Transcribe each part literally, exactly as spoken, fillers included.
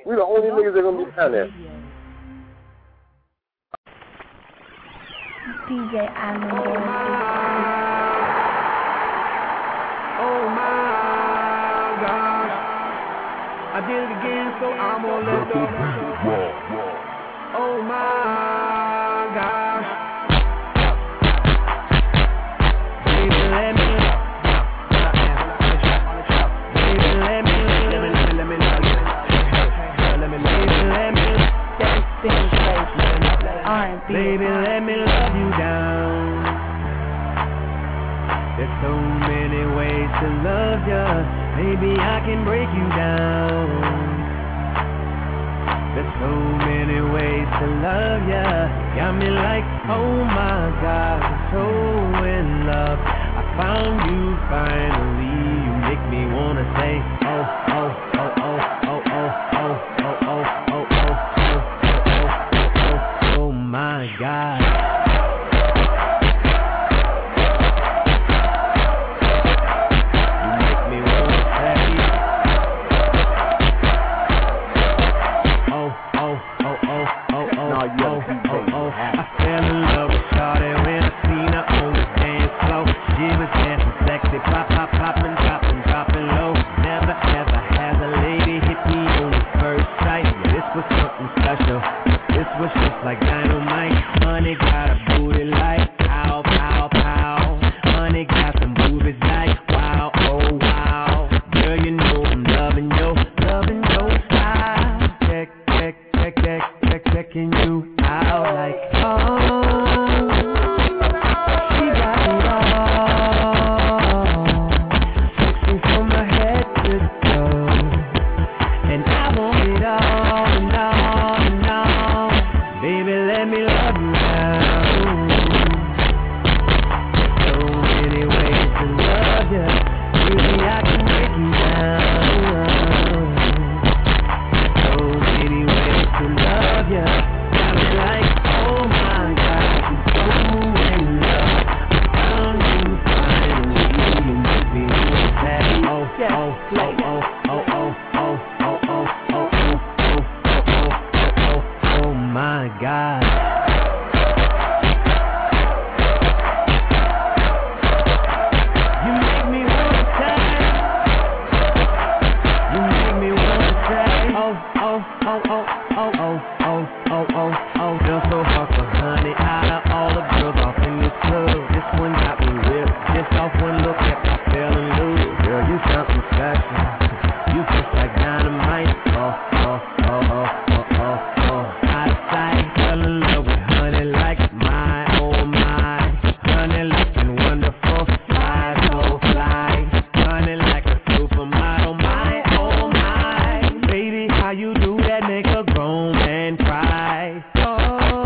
We the only niggas that gonna be down there. D J Allen. Oh my gosh, I did it again, so I'm gonna let go. Oh my gosh, baby, let me, baby, let me, let me, let me, let me, let me, let me, let me, baby, let me love you down. There's so many ways to love ya. Maybe I can break you down. There's so many ways to love ya. Got me like, oh my God, I'm so in love. I found you finally. You make me wanna say, oh, oh, oh, oh, oh, oh, oh, oh, oh, oh, oh, oh, oh, oh, oh my God. Like dynamite, honey got a booty like pow, pow, pow. Honey got some boobies like wow, oh wow. Girl, you know I'm loving you, loving your style. Check, check, check, check, check, checking you out like oh. She got it all, sexy from my head to toe, and I want it all, and all, and all. Baby, let me love you now. So many ways to love you. Baby, I can break you down. So many ways to love you. Got me like, oh my God, I'm so in love. I found you finally. You make me feel sad. Oh, oh, oh, oh, oh, oh, oh, oh, oh, oh, oh, oh my God. You make me wanna say, you make me wanna say, oh, oh, oh, oh, oh, oh, oh, oh, oh, oh, feel so hot for honey. Out of all the girls off in this club, this one got me real. Just off one look at me, feeling loose. Girl, you something special. You just like dynamite. Oh, oh, oh, oh, oh, oh, oh. Out of sight, fell in love with honey like my, oh my. Honey looking wonderful, fly so fly. Honey like a supermodel, my, oh my. Baby, how you do that make a grown man cry. Oh,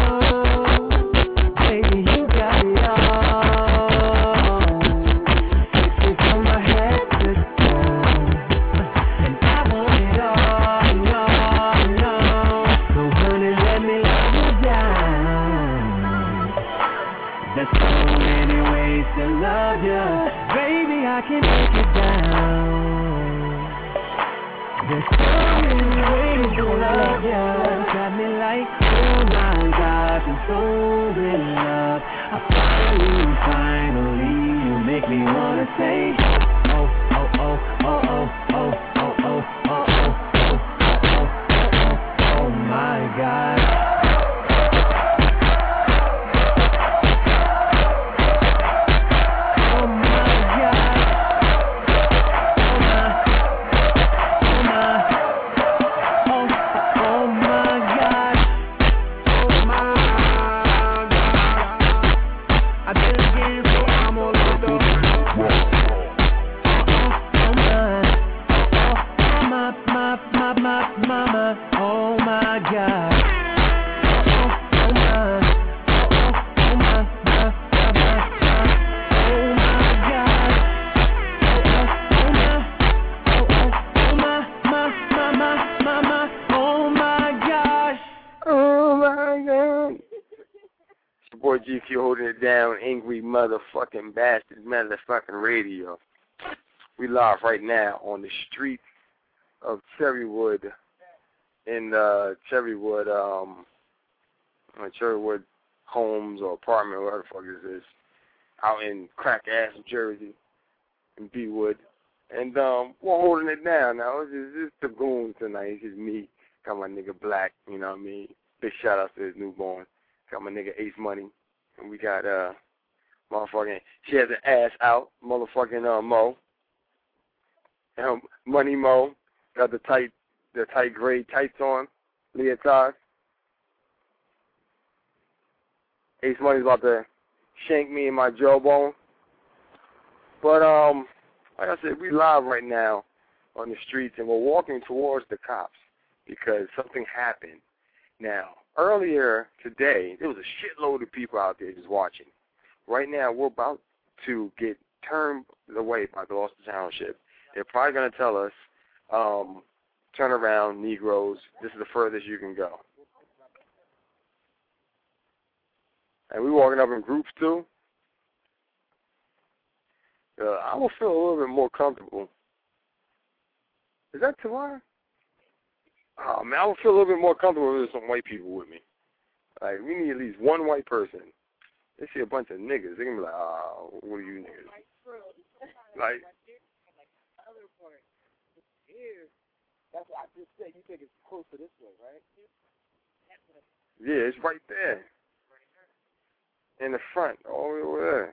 baby, you got it all. Sexy from my head to toe, and I want it all, and all, and all. So honey, let me love you down. There's so many ways to love you. Baby, I can break it down. There's so many ways to love you. Got me like, oh my gosh, I'm so in love. I found you finally. You make me wanna say, oh, oh, oh, oh, oh, oh, oh, oh, oh, oh, oh, oh, oh, oh my God. Oh my God. Oh my, oh my, oh, oh my God. Oh my God. I did it again, so I'm all let go. Oh, oh my, oh, oh my, my, my, my, mama. Oh my God. Oh, oh my, oh, oh my, my, my, my, oh my God. Oh, oh my, oh, oh, oh my, my, my, my, my, my, oh my gosh. Oh my God. It's your boy G Q holding it down, angry motherfucking bastard motherfucking radio. We live right now on the street of Cherrywood in uh, Cherrywood, um, uh, Cherrywood homes or apartment, whatever the fuck this is, out in crack-ass Jersey, in B-Wood. And um, we're holding it down now. It's just, it's the goon tonight. It's just me. Got my nigga Black, you know what I mean? Big shout-out to his newborn. Got my nigga Ace Money. And we got, uh, motherfucking, she has an ass out, motherfucking uh, Mo. Um, Money Mo. Got the tight, the tight gray tights on, leotards. Ace Money's about to shank me in my jawbone. But, um, like I said, we live right now on the streets, and we're walking towards the cops because something happened. Now, earlier today, there was a shitload of people out there just watching. Right now, we're about to get turned away by the Gloucester Township. They're probably going to tell us, um, turn around, Negroes, this is the furthest you can go. And we walking up in groups, too. Uh, I will feel a little bit more comfortable. Is that Tamara? Oh, man, I would feel a little bit more comfortable if there's some white people with me. Like, we need at least one white person. They see a bunch of niggas. They're going to be like, oh, what are you niggas? Like, that's what I just said. You think it's closer this way, right? Yeah, it's right there. In the front, all the way over there.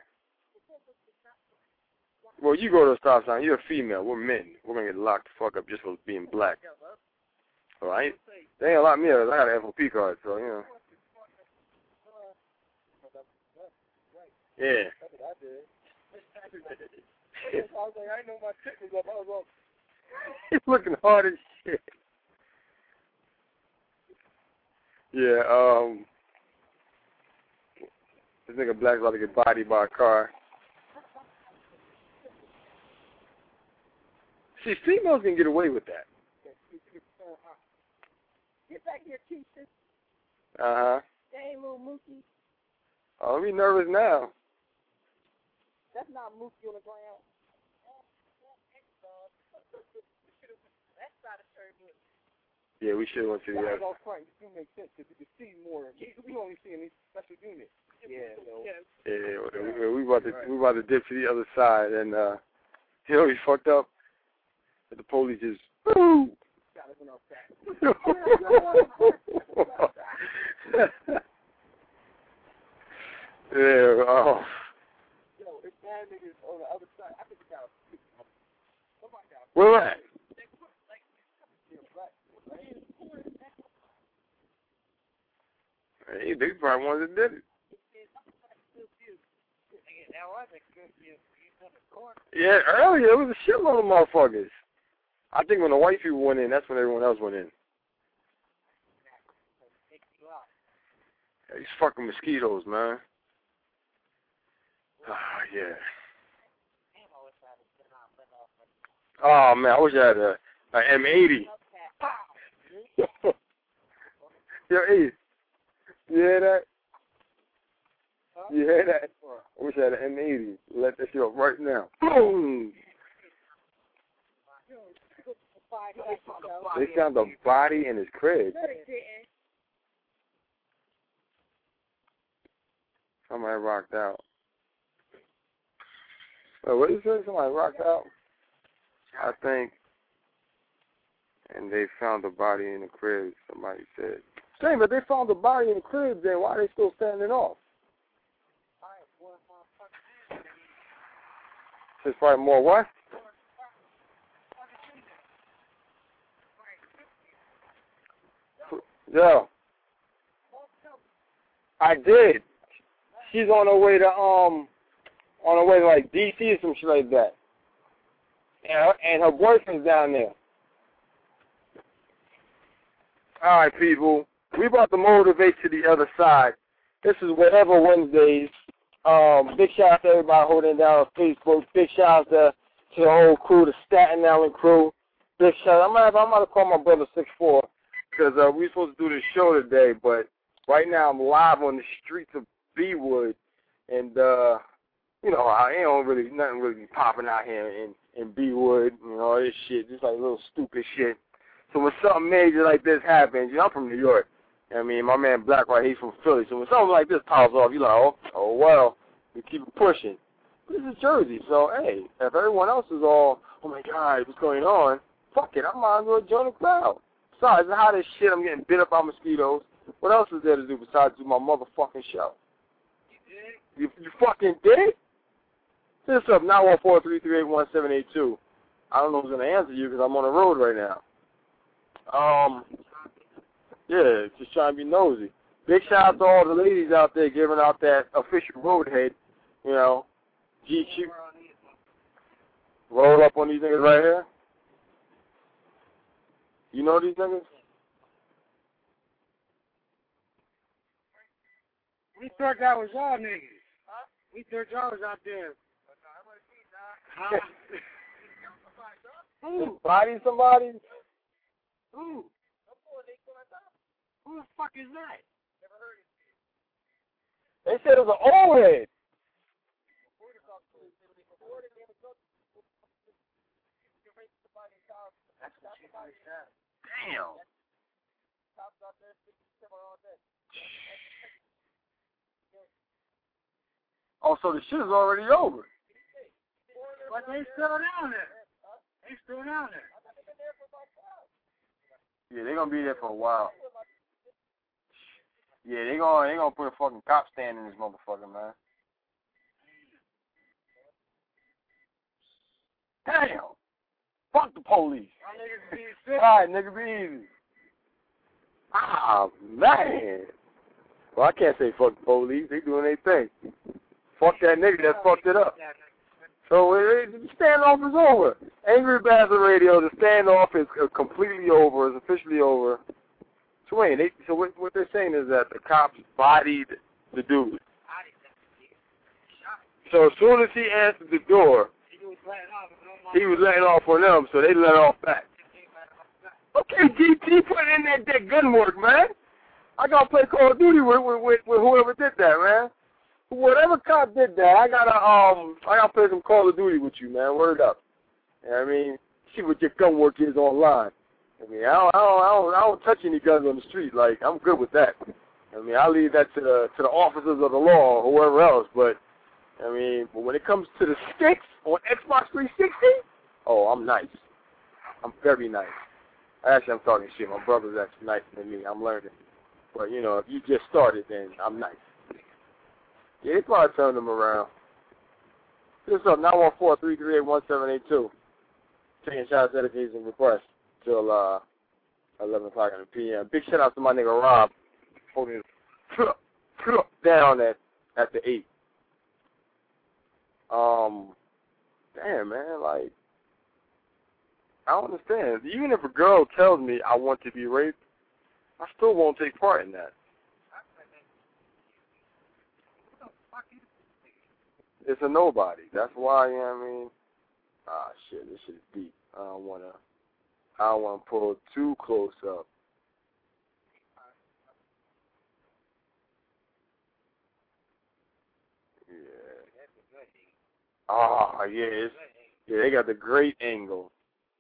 Well, you go to a stop sign. You're a female. We're men. We're going to get locked the fuck up just for being black. All right? They ain't lock me up. I got an F O P card, so, you know. Yeah. That's what I did. I was like, I didn't know my chick was up. I was up. He's looking hard as shit. Yeah, um, this nigga Black's about to get bodied by a car. See, females can get away with that. Get back here, Keisha. Uh-huh. Hey, little Mookie. Oh, I'm nervous now. That's not Mookie on the ground. Yeah, we should have went to the other. That's all right. It do make sense because you can see more. We only see in these special units. Yeah, so. Yeah, we, we about to we about to dip to the other side, and uh, you know, we fucked up. The police just. Woo! Got us in our back. Yeah. Oh. Yo, if that nigga's on the other side, I think we got a. Somebody got a. Where at? Hey, they probably ones that did it. Yeah, earlier it was a shitload of motherfuckers. I think when the white people went in, that's when everyone else went in. Yeah, these fucking mosquitoes, man. Ah, oh, yeah. Oh, man, I wish I had a, a M eighty. Yo, Ace, you hear that? You hear that? I wish I had an M eighty. Let that shit up right now. Boom! They found the body in his crib. Somebody rocked out. Oh, what did you say? Somebody rocked out? I think. And they found the body in the crib, somebody said. Same, but they found the body in the crib, then why are they still standing off? There's probably more what? Yo. I did. She's on her way to, um, on her way to, like, D C or some shit like that. And her, and her boyfriend's down there. All right, people. We about to motivate to the other side. This is Whatever Wednesdays. Um, big shout out to everybody holding down on Facebook. Big shout out to, to the whole crew, the Staten Island crew. Big shout out. I'm gonna, I'm gonna call my brother six four because uh, we were supposed to do this show today, but right now I'm live on the streets of B-Wood, and uh, you know, I ain't don't really nothing really popping out here in in B-Wood, you know, all this shit, just like little stupid shit. So when something major like this happens, you know, I'm from New York. I mean, my man Black White, he's from Philly. So when something like this pops off, you're like, oh, oh well, we keep it pushing. This is Jersey, so hey, if everyone else is all, oh my God, what's going on? Fuck it, I might as well join the crowd. Besides, how this shit, I'm getting bit up by mosquitoes. What else is there to do besides do my motherfucking show? You, you fucking did? Hit us up, nine one four, three three eight, one seven eight two. I don't know who's going to answer you because I'm on the road right now. Um, yeah, just trying to be nosy. Big shout out to all the ladies out there giving out that official roadhead, you know. G Q. Roll up on these niggas right here. You know these niggas? We thought that was y'all niggas. Huh? We thought y'all was out there. Huh? Who? Body somebody? Who? Who the fuck is that? Never heard it. They said it was an old head. Damn. Oh, so the shit is already over. But they still down there. They still down there. Yeah, they gonna be there for a while. Yeah, they gonna they gonna put a fucking cop stand in this motherfucker, man. Damn. Fuck the police. Alright, nigga, be easy. Ah, man. Well, I can't say fuck the police. They doing their thing. Fuck that nigga that fucked it up. So the standoff is over. Angry Bastard Radio, the standoff is completely over. It's officially over. So wait, they, so what, what they're saying is that the cops bodied the dude. So as soon as he answered the door, he was letting off on them, so they let off back. Okay, G T, put in that, that gun work, man. I gotta play Call of Duty with, with, with, with whoever did that, man. Whatever cop did that, I gotta um, I gotta play some Call of Duty with you, man. Word up. You know what I mean? See what your gun work is online. I mean, I don't, I don't, I don't, I don't touch any guns on the street. Like, I'm good with that. I mean, I leave that to the to the officers of the law or whoever else. But I mean, but when it comes to the sticks on Xbox three sixty, oh, I'm nice. I'm very nice. Actually, I'm talking shit. My brother's actually nicer than me. I'm learning. But you know, if you just started, then I'm nice. Yeah, they probably turned them around. Hit us up, nine one four, three three eight, one seven eight two. Taking shots, dedications, and requests till uh, eleven o'clock in the P M. Big shout out to my nigga Rob, holding it down at, at the eight. Um, damn, man, like, I don't understand. Even if a girl tells me I want to be raped, I still won't take part in that. It's a nobody. That's why, you know what I mean? Ah, shit, this shit is deep. I don't want to, I don't want to pull too close up. Yeah. Ah, yeah, it's, yeah, they got the great angle.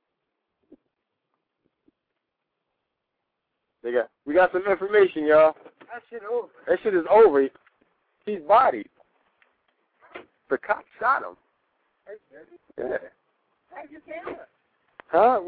They got, we got some information, y'all. That shit over. That shit is over. He's bodied. The cop shot him. Yeah. Huh?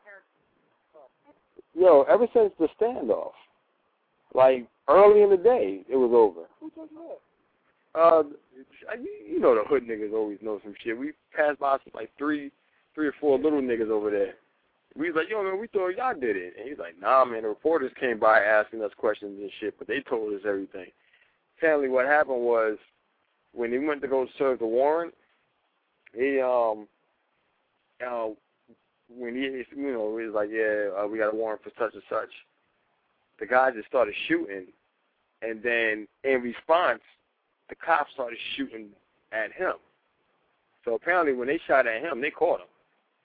Yo, ever since the standoff, like early in the day, it was over. Who took you Uh, you know the hood niggas always know some shit. We passed by some, like three, three or four little niggas over there. We was like, yo, man, we thought y'all did it. And he's like, nah, man, the reporters came by asking us questions and shit, but they told us everything. Apparently what happened was, when he went to go serve the warrant, he, um, uh, when he, you know, he was like, yeah, uh, we got a warrant for such and such. The guy just started shooting, and then in response, the cops started shooting at him. So apparently when they shot at him, they caught him.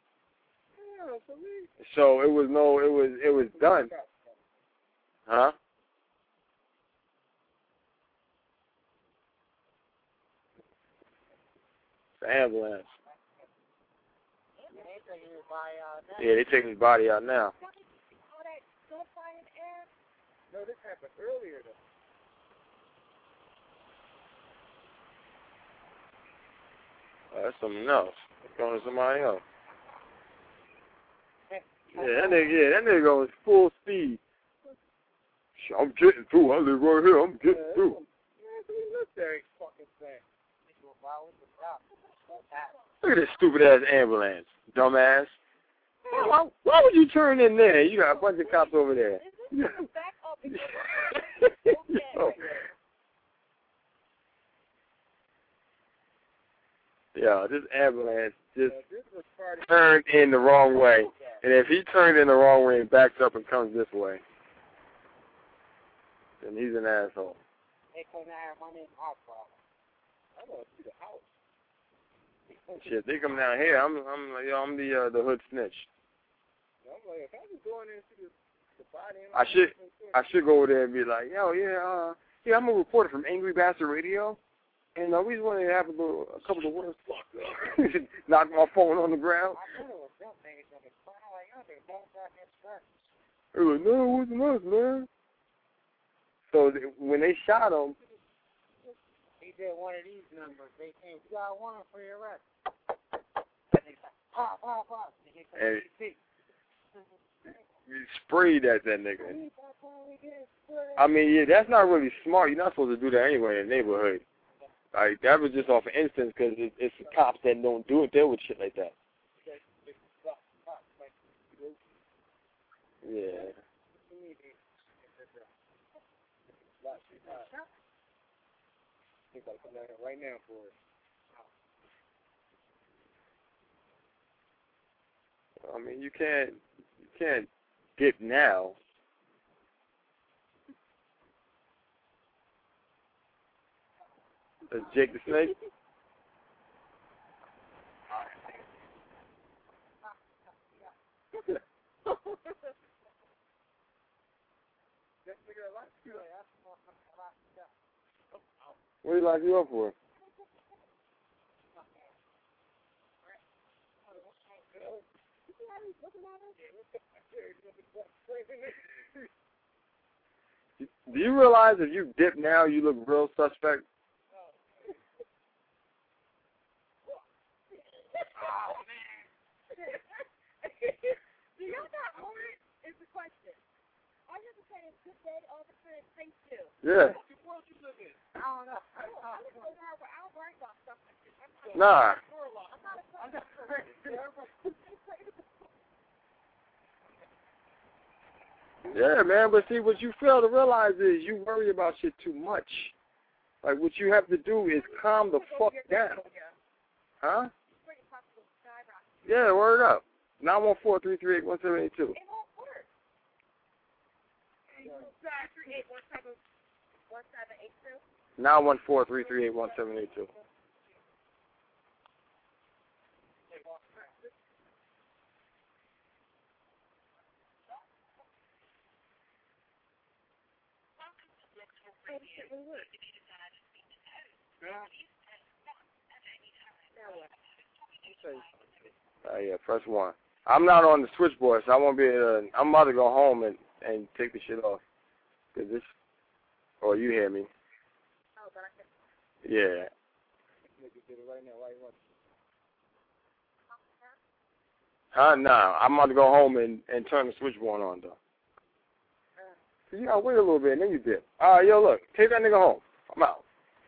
So it was no, it was, it was done. Huh? The ambulance. Yeah, they taking his body out now. No, this happened earlier, though. Oh, that's something else. It's going to somebody else. Yeah, that nigga, yeah, that nigga goes full speed. I'm getting through. I live right here. I'm getting Yeah, through. Man, we look there, fucking thing. Look at this stupid ass ambulance, dumbass. Why, why would you turn in there? You got a bunch of cops over there. Back up and Yo. Yeah, this ambulance just Yeah, this was part of turned in the wrong way. And if he turned in the wrong way and backs up and comes this way, then he's an asshole. They couldn't have money in our problem. I want to see the house. Shit, they come down here. I'm, I'm, like, yo, I'm the uh, the hood snitch. I'm like, if I was going into the, the body, I should, I should go over there and be like, yo, yeah, uh, yeah, I'm a reporter from Angry Bastard Radio, and uh, we just wanted to have a little, a couple of words. Knock my phone on the ground. I knew it was them things on the front. I'm like, yo, they both got their skirts. They were like, no, it wasn't us, man. So th- when they shot him, He did one of these numbers. They came, you got one for your arrest. Pop, pop, pop. and he sprayed at that nigga. I mean, yeah, that's not really smart. You're not supposed to do that anyway in the neighborhood. Like, that was just off an instance because it, it's the cops that don't do it there with shit like that. Yeah. He's got to come down here right now for it. I mean, you can't, you can't dip now. That's Jake the Snake. What do you lock you up for? Do you realize if you dip now, you look real suspect? You know that moment is the question. I have to say it's good day, all the time, thanks too. Yeah. What world you live in? I don't know. I'm going to go there where I'll worry about stuff like this. Nah. I'm not a I'm not correct. Yeah, man, but see, what you fail to realize is you worry about shit too much. Like, what you have to do is calm the fuck down. Huh? Yeah, word up. nine one four, three three eight, one seven eight two. It won't work. three eight one seven eight two. nine one four, three three eight, one seven eight two. Uh, yeah, press one. I'm not on the switchboard, so I won't be able to, I'm about to go home and, and take the shit off. Cause this, or you hear me. Oh, but I can. Yeah. Huh? Nah, I'm about to go home and, and turn the switchboard on, though. So you gotta wait a little bit, and then you dip. All right, yo, look, take that nigga home. I'm out.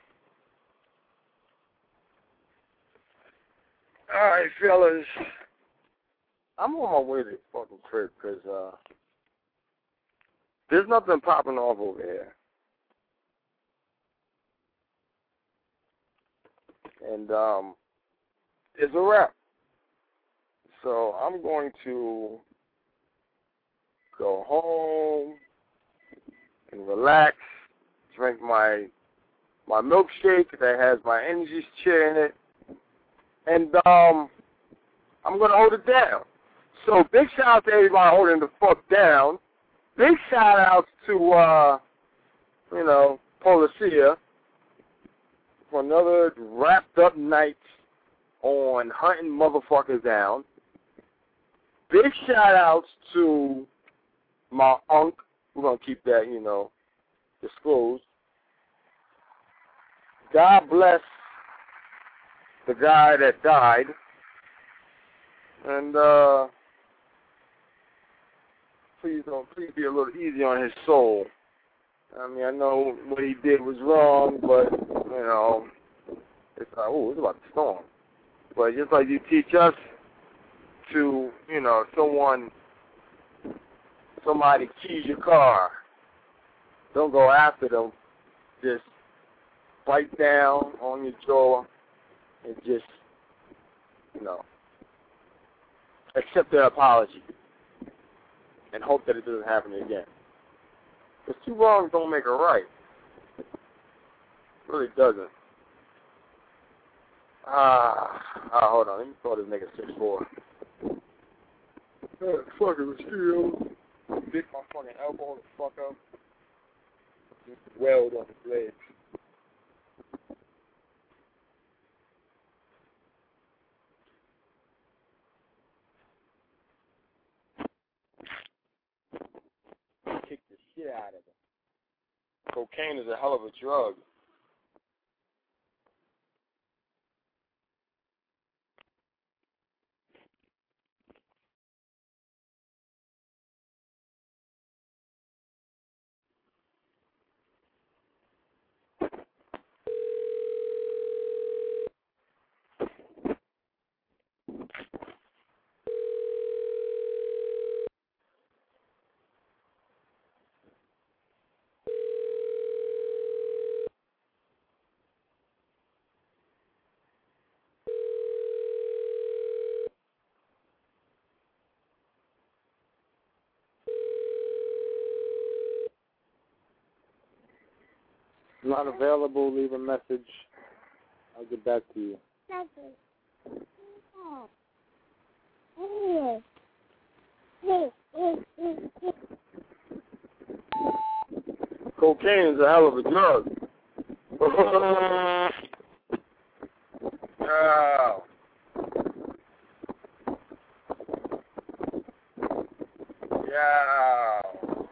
All right, fellas. I'm on my way to the fucking crib because uh, there's nothing popping off over here. And um, it's a wrap. So I'm going to go home and relax, drink my my milkshake that has my energy share in it, and um, I'm going to hold it down. So big shout out to everybody holding the fuck down. Big shout out to, uh, you know, Policia for another wrapped up night on hunting motherfuckers down. Big shout outs to my unc we're going to keep that, you know, disclosed. God bless the guy that died. And uh, please don't, please be a little easy on his soul. I mean, I know what he did was wrong, but, you know, it's like, oh, it's about to storm. But just like you teach us to, you know, someone, somebody keys your car, don't go after them. Just bite down on your jaw and just, you know, accept their apology and hope that it doesn't happen again. Because two wrongs don't make a right. It really doesn't. Ah, ah, hold on. Let me call this nigga six four. That fucking mosquito. Pick my fucking elbow the fuck up. Just weld on his legs. Kick the shit out of him. Cocaine is a hell of a drug. Not available, leave a message. I'll get back to you. Cocaine is a hell of a drug. Oh. Yeah.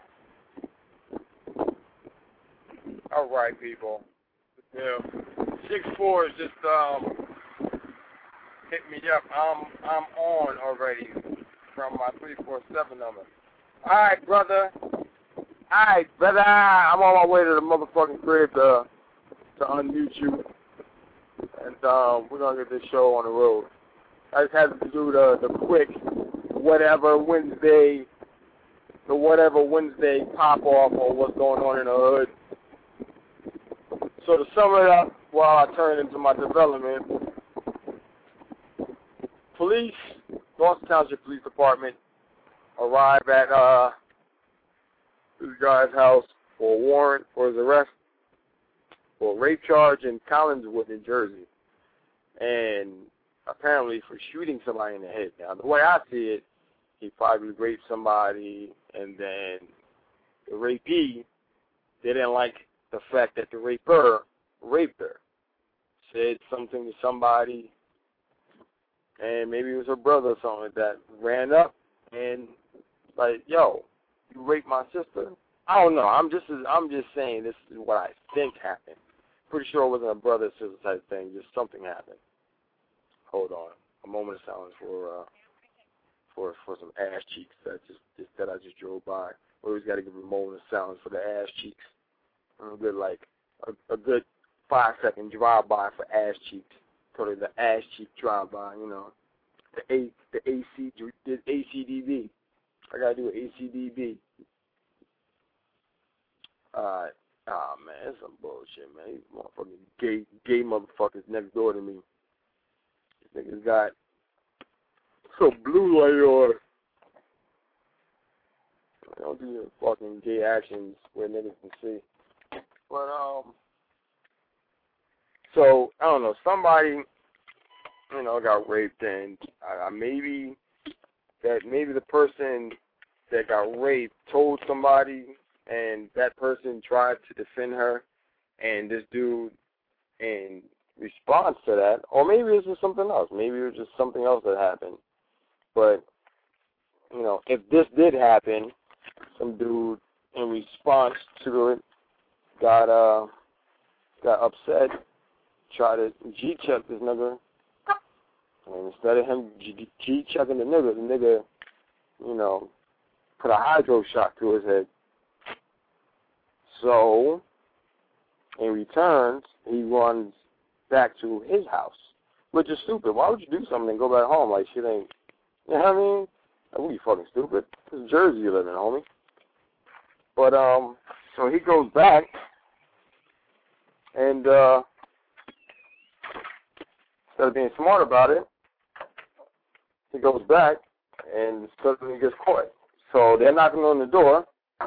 All right, people. Yeah. Six four is just um hit me up. I'm I'm on already from my three four seven number. All right, brother. All right, brother. I'm on my way to the motherfucking crib to to unmute you, and um, we're gonna get this show on the road. I just had to do the the quick whatever Wednesday, the whatever Wednesday pop off on what's going on in the hood. So to sum it up, while I turn into my development, police, Dawson Township Police Department, arrive at uh, this guy's house for a warrant for his arrest for a rape charge in Collinswood, New Jersey, and apparently for shooting somebody in the head. Now, the way I see it, he probably raped somebody, and then the rapee, they didn't like the fact that the raper raped her, said something to somebody, and maybe it was her brother or something like that, ran up and like, yo, you raped my sister? I don't know. I'm just I'm just saying this is what I think happened. Pretty sure it wasn't a brother sister type thing. Just something happened. Hold on, a moment of silence for uh, for for some ass cheeks that just, just that I just drove by. We always got to give a moment of silence for the ass cheeks. A good like a, a good five second drive by for ass cheeks. Call it the ass cheek drive by. You know, the A the A C the A C D B. I gotta do an A C D B. Alright. Ah, man, that's some bullshit, man. These motherfucking gay, gay motherfuckers next door to me. These niggas got some blue light on. They don't do the fucking gay actions where niggas can see. But, um, so, I don't know, somebody, you know, got raped, and uh, maybe that, maybe the person that got raped told somebody, and that person tried to defend her, and this dude, in response to that, or maybe it was just something else. Maybe it was just something else that happened. But, you know, if this did happen, some dude in response to it, got uh, got upset, tried to G-check this nigga. And instead of him G-checking the nigga, the nigga, you know, put a hydro shock to his head. So, in return, he runs back to his house, which is stupid. Why would you do something and go back home like shit ain't, you know what I mean? That would be fucking stupid. This is Jersey you live in, homie. But, um, so he goes back, and, uh, instead of being smart about it, he goes back and suddenly gets caught. So they're knocking on the door.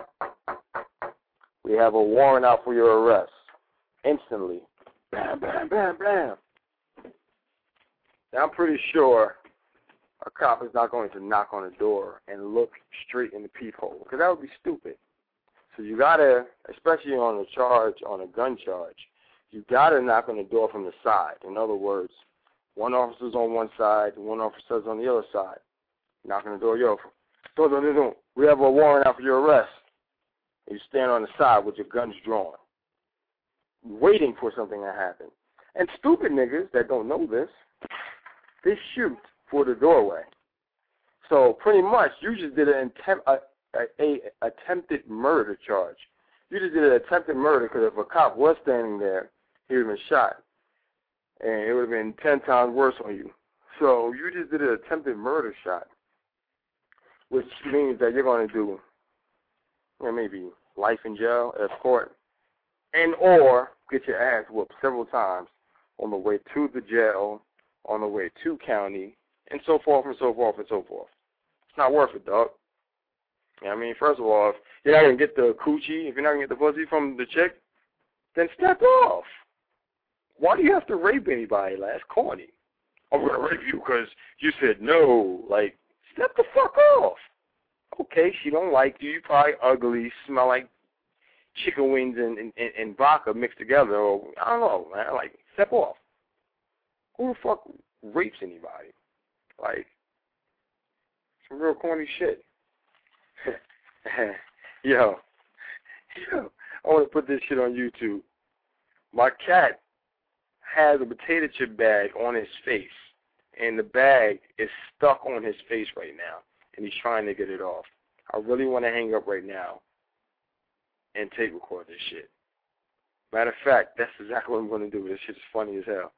We have a warrant out for your arrest. Instantly. Bam, bam, bam, bam. Now I'm pretty sure a cop is not going to knock on the door and look straight in the peephole, because that would be stupid. So you gotta, especially on a charge, on a gun charge, you gotta knock on the door from the side. In other words, one officer's on one side, and one officer's on the other side. Knock on the door, yo, no, no, no, no. We have a warrant out for your arrest. And you stand on the side with your guns drawn, waiting for something to happen. And stupid niggas that don't know this, they shoot for the doorway. So pretty much, you just did an attempt, a, a, a attempted murder charge. You just did an attempted murder because if a cop was standing there, he would have been shot. And it would have been ten times worse on you. So you just did an attempted murder shot, which means that you're going to do, you know, maybe life in jail, escort, and or get your ass whooped several times on the way to the jail, on the way to county, and so forth and so forth and so forth. It's not worth it, dog. You know what I mean? First of all, if you're not going to get the coochie, if you're not going to get the pussy from the chick, then step off. Why do you have to rape anybody? Like, that's corny. I'm going to rape you because you said no. Like, step the fuck off. Okay, she don't like you. You probably ugly, smell like chicken wings and, and, and vodka mixed together. Or, I don't know, man. Like, step off. Who the fuck rapes anybody? Like, some real corny shit. yo, yo, I want to put this shit on YouTube. My cat has a potato chip bag on his face, and the bag is stuck on his face right now, and he's trying to get it off. I really want to hang up right now and tape record this shit. Matter of fact, that's exactly what I'm going to do. This shit is funny as hell.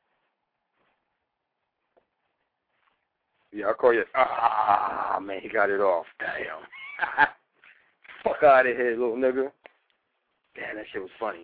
Yeah, I'll call you. Ah, man, he got it off. Damn. Fuck out of here, little nigga. Damn, that shit was funny.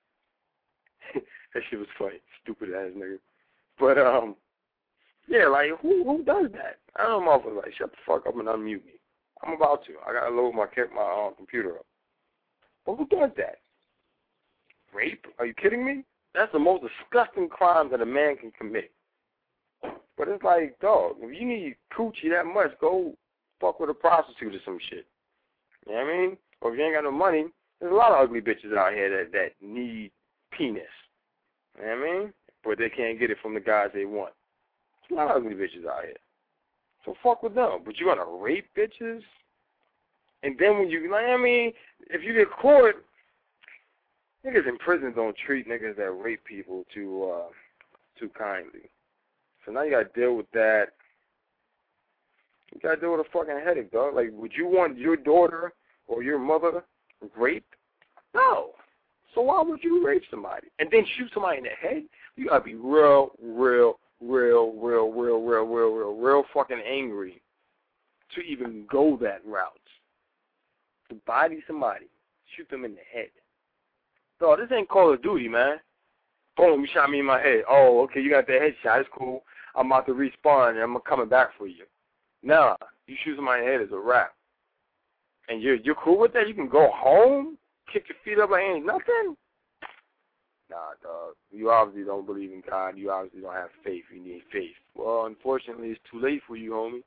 That shit was funny. Stupid ass nigga. But, um, yeah, like, who who does that? I don't know if I'm like, shut the fuck up and unmute me. I'm about to. I got to load my, my uh, computer up. But who does that? Rape? Are you kidding me? That's the most disgusting crime that a man can commit. But it's like, dog, if you need coochie that much, go fuck with a prostitute or some shit. You know what I mean? Or if you ain't got no money, there's a lot of ugly bitches out here that, that need penis. You know what I mean? But they can't get it from the guys they want. There's a lot of ugly bitches out here. So fuck with them. But you gonna rape bitches? And then when you, like, I mean, if you get caught, niggas in prison don't treat niggas that rape people too, uh, too kindly. So now you gotta deal with that. You gotta deal with a fucking headache, dog. Like, would you want your daughter or your mother raped? No. So why would you rape somebody and then shoot somebody in the head? You gotta be real, real, real, real, real, real, real, real, real fucking angry to even go that route. To body somebody, shoot them in the head. Dog, this ain't Call of Duty, man. Boom, you shot me in my head. Oh, okay, you got that headshot. It's cool. I'm about to respawn and I'm coming back for you. Nah, you shoot somebody in the head, it's a wrap. And you're you're cool with that? You can go home, kick your feet up like ain't nothing? Nah, dog. You obviously don't believe in God. You obviously don't have faith. You need faith. Well, unfortunately, it's too late for you, homie.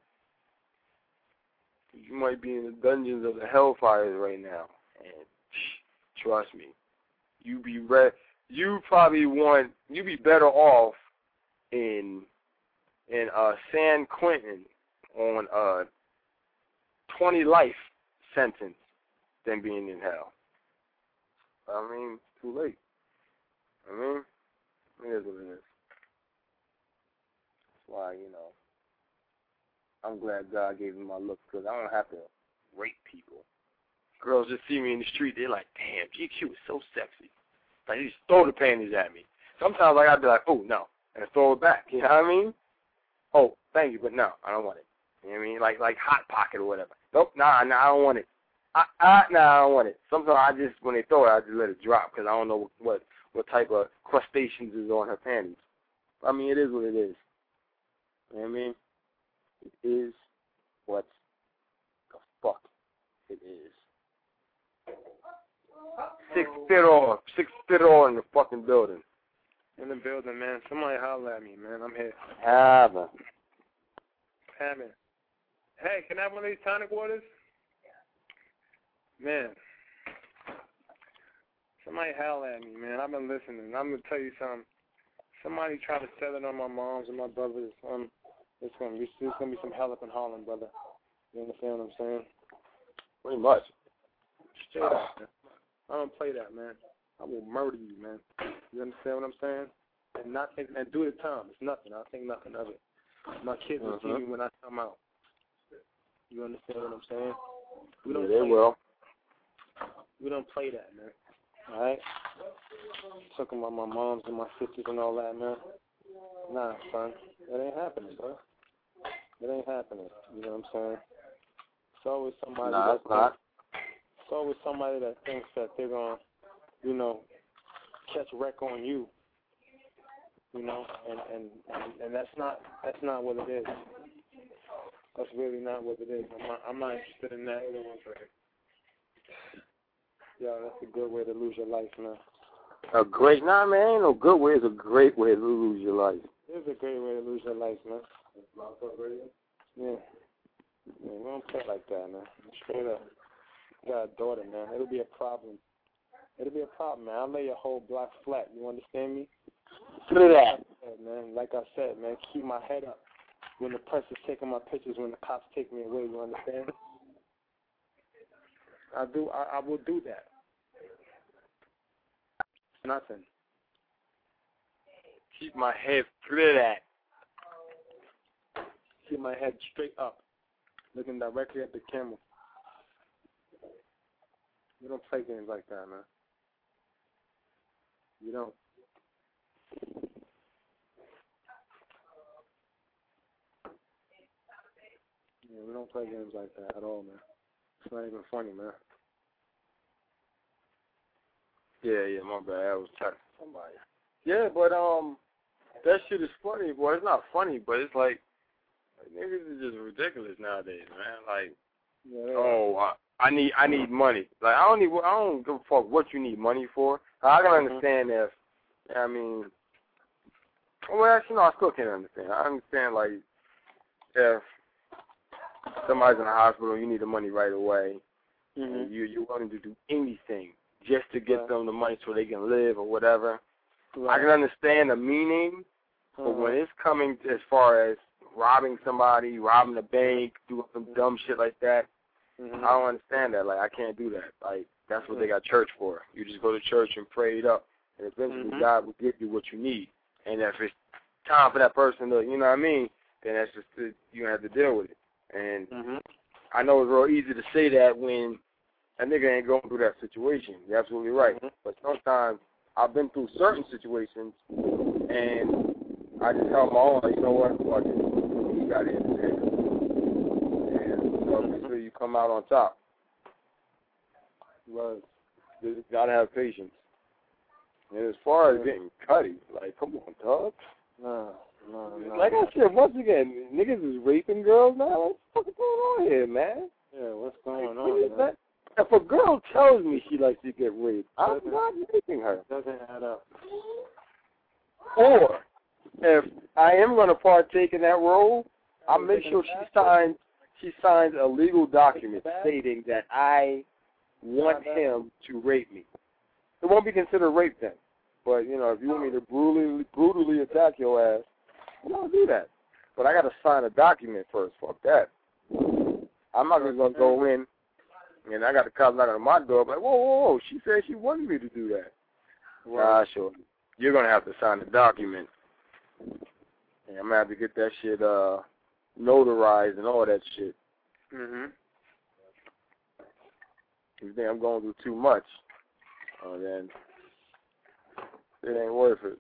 You might be in the dungeons of the hellfires right now. And trust me, you be re- you probably want, you be better off in in uh, San Quentin on a twenty life sentence than being in hell. I mean, too late. I mean, it is what it is. That's why, you know, I'm glad God gave me my look, because I don't have to rape people. Girls just see me in the street, they're like, damn, G Q is so sexy. Like, they just throw the panties at me. Sometimes like, I'd be like, oh, no, and I throw it back. You know what I mean? Oh, thank you, but no, I don't want it. You know what I mean? Like, like Hot Pocket or whatever. Nope, nah, nah, I don't want it. I, I, nah, I don't want it. Sometimes I just, when they throw it, I just let it drop, because I don't know what, what type of crustaceans is on her panties. I mean, it is what it is. You know what I mean? It is what the fuck it is. Six fit all, six fit all in the fucking building. In the building, man. Somebody holler at me, man. I'm here. Having. Having. Hey, can I have one of these tonic waters? Man. Somebody holler at me, man. I've been listening. I'm going to tell you something. Somebody try to sell it on my moms and my brothers. Um, it's going to be, it's going to be some hell up in Harlem, brother. You understand what I'm saying? Pretty much. Straight up, man. I don't play that, man. I will murder you, man. You understand what I'm saying? And not think, and do the time. It's nothing. I'll think nothing of it. My kids will uh-huh. see me when I come out. You understand what I'm saying? We Yeah, don't they play will. That. We don't play that, man. All right? Talking about my moms and my sisters and all that, man. Nah, son. That ain't happening, bro. That ain't happening. You know what I'm saying? It's always somebody Nah, that's it's not. It's always somebody that thinks that they're going to, you know, catch wreck on you. You know, and, and, and, and that's not that's not what it is. That's really not what it is. I'm not, I'm not interested in that. Yeah, that's a good way to lose your life, man. A great, nah, man, ain't no good way. It's a great way to lose your life. It is a great way to lose your life, man. Yeah. Yeah, we don't play like that, man. Straight up. You got a daughter, man. It'll be a problem. It'll be a problem, man. I'll lay your whole block flat. You understand me? Look at that. Like I said, man. Like I said, man, keep my head up when the press is taking my pictures, when the cops take me away. You understand? I do. I, I will do that. Nothing. Keep my head through that. Keep my head straight up, looking directly at the camera. You don't play games like that, man. You don't. Yeah, we don't play games like that at all, man. It's not even funny, man. Yeah, yeah, my bad. I was talking to somebody. Yeah, but um, that shit is funny. Well, it's not funny, but it's like, like niggas is just ridiculous nowadays, man. Like, Yeah, oh, I, I need I need money. Like, I don't need I don't give a fuck what you need money for. I can understand if, I mean, well, actually, no, I still can't understand. I understand, like, if somebody's in the hospital and you need the money right away, mm-hmm. and you, you're willing to do anything just to get right. them the money so they can live or whatever. Right. I can understand the meaning, uh-huh. but when it's coming to, as far as robbing somebody, robbing a bank, doing some dumb shit like that, mm-hmm. I don't understand that. Like, I can't do that. Like, that's what mm-hmm. they got church for. You just go to church and pray it up, and eventually mm-hmm. God will give you what you need. And if it's time for that person to, you know what I mean, then that's just, the, you have to deal with it. And mm-hmm. I know it's real easy to say that when a nigga ain't going through that situation. You're absolutely right. Mm-hmm. But sometimes I've been through certain situations, and I just tell my own, like, you know what, fuck it. You got to understand. And so mm-hmm. until you come out on top. Right. You just got to have patience. And as far as getting cutty, like, come on, dog. No, no, no. Like I said, once again, niggas is raping girls now. What's going on here, man? Yeah, what's going like, on, man? If a girl tells me she likes to get raped, I'm not raping her. Doesn't add up. Or, if I am going to partake in that role, I'll make sure she signs she signs a legal document stating that I want him to rape me. It won't be considered rape then. But, you know, if you want me to brutally brutally attack your ass, I'll do that. But I got to sign a document first. Fuck that. I'm not just going to go in And I got the cops knocking on my door. I'm like, whoa, whoa, whoa. She said she wanted me to do that. Nah, sure. You're going to have to sign the document. And I'm going to have to get that shit uh, notarized and all that shit. Mm-hmm. If you think I'm going through too much, oh, then it ain't worth it.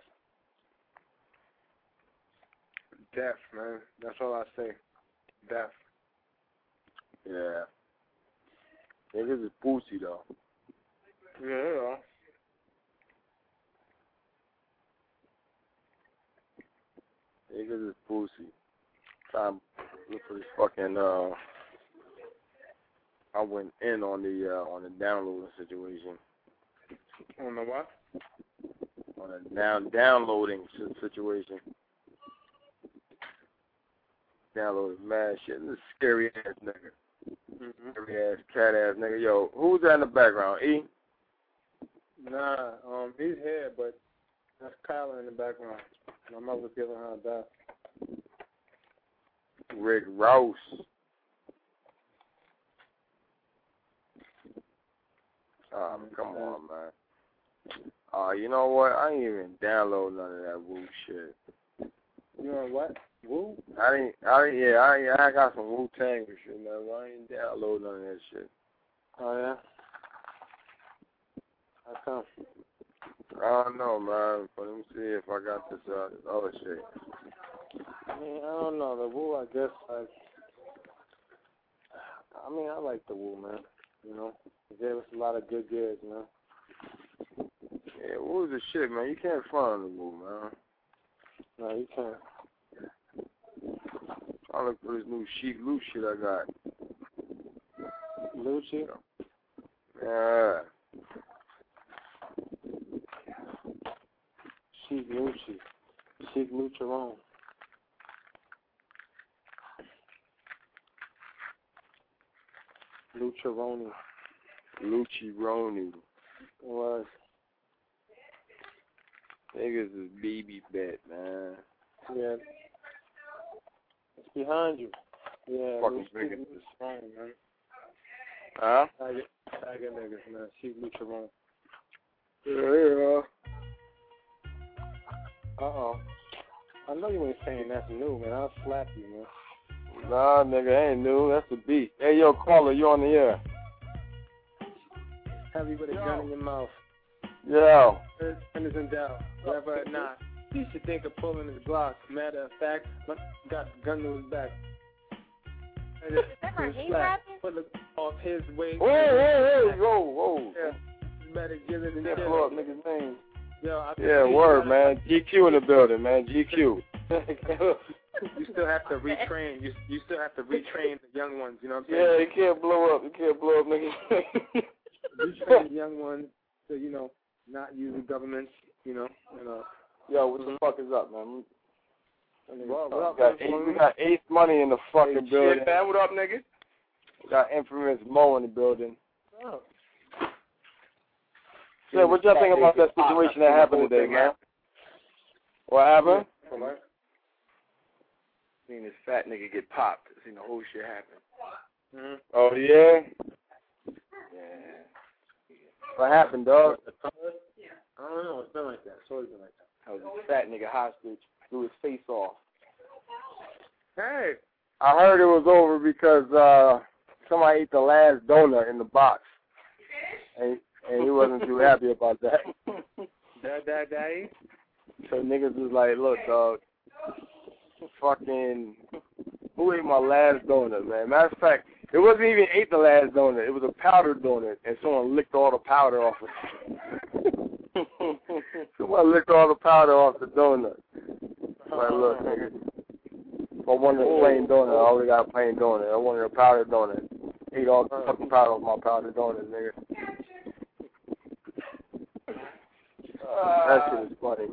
Death, man. That's all I say. Death. Yeah. Niggas is pussy, though. Yeah, they are. Niggas is pussy. Trying to look for this fucking, uh, I went in on the, uh, on the downloading situation. On the what? On the down, downloading situation. Downloading mad shit. This scary ass nigga. Mm-hmm. Scary ass, cat ass nigga. Yo, who's that in the background? E? Nah, um, he's here, but that's Kyla in the background. My mother's giving her a bath. Rick Rouse. Oh, come on, man. Uh, you know what? I ain't even download none of that Wu shit. You on what? Wu? I didn't, I didn't, yeah, I, I got some Wu-Tang and shit, man, but I ain't download none of that shit. Oh, yeah? How come? I don't know, man, but let me see if I got this, uh, this other shit. I mean, I don't know. The Wu, I guess, like, I mean, I like the Wu, man. You know? It gave us a lot of good years, man. Yeah, Wu's the shit, man. You can't front on the Wu, man. No, you can't. I look for this new Chic Luke shit I got. Lucci? Yeah. Chic Lucci. Chic Lucharon. Lucharoni. Lucci Roni. Was. Niggas is B B bet, man. Yeah. It's behind you. Yeah, Fucking Lucci niggas. Lucharon, man. Huh? Tiger, Tiger niggas, man. Chic Lucharon. Yeah. Uh-oh. I know you ain't saying that's new, man. I'll slap you, man. Nah, nigga, ain't new. That's the beat. Hey, yo, caller, you on the air. Have you with a Yo. gun in your mouth. Yo. And is in doubt. Whatever or not. He should think of pulling his Glock. Matter of fact, got the gun to his back. And it- That my his name slap. rapping? Put it off his way. Whoa, whoa, whoa, whoa, whoa. Yeah. You better give it You a can't blow up niggas' names. Yo, I Yeah, think you word, gotta- man. G Q in the building, man. G Q. You still have to retrain. You you still have to retrain the young ones. You know what I'm Yeah, saying? you can't blow up. You can't blow up niggas. Retrain the young ones to, you know, not use the government. You know, and uh. Yo, what the fuck is up, man? What, what up, we, got man? Ace, we got Ace Money in the fucking Hey, building. shit, man. What up, nigga? We got Infamous Mo in the building. Oh. Yeah, what y'all think about that situation that happened today, man? What happened? Seen this fat nigga get popped. Seen the whole shit happen. Mm-hmm. Oh, yeah? Yeah. What happened, dog? I don't know. It's been like that. It's always been like that. That was this fat nigga hostage. Threw his face off. Hey. I heard it was over because uh, somebody ate the last donut in the box. And, and he wasn't too happy about that. Dad, dad, daddy. So niggas was like, look, dog, fucking, who ate my last donut, man? Matter of fact, it wasn't even ate the last donut. It was a powdered donut, and someone licked all the powder off it. Someone licked all the powder off the donut. Like, look, nigga, if I wanted a plain donut, I already got a plain donut. I wanted a powdered donut. Ate all the fucking powder off my powdered donut, nigga. That shit is funny.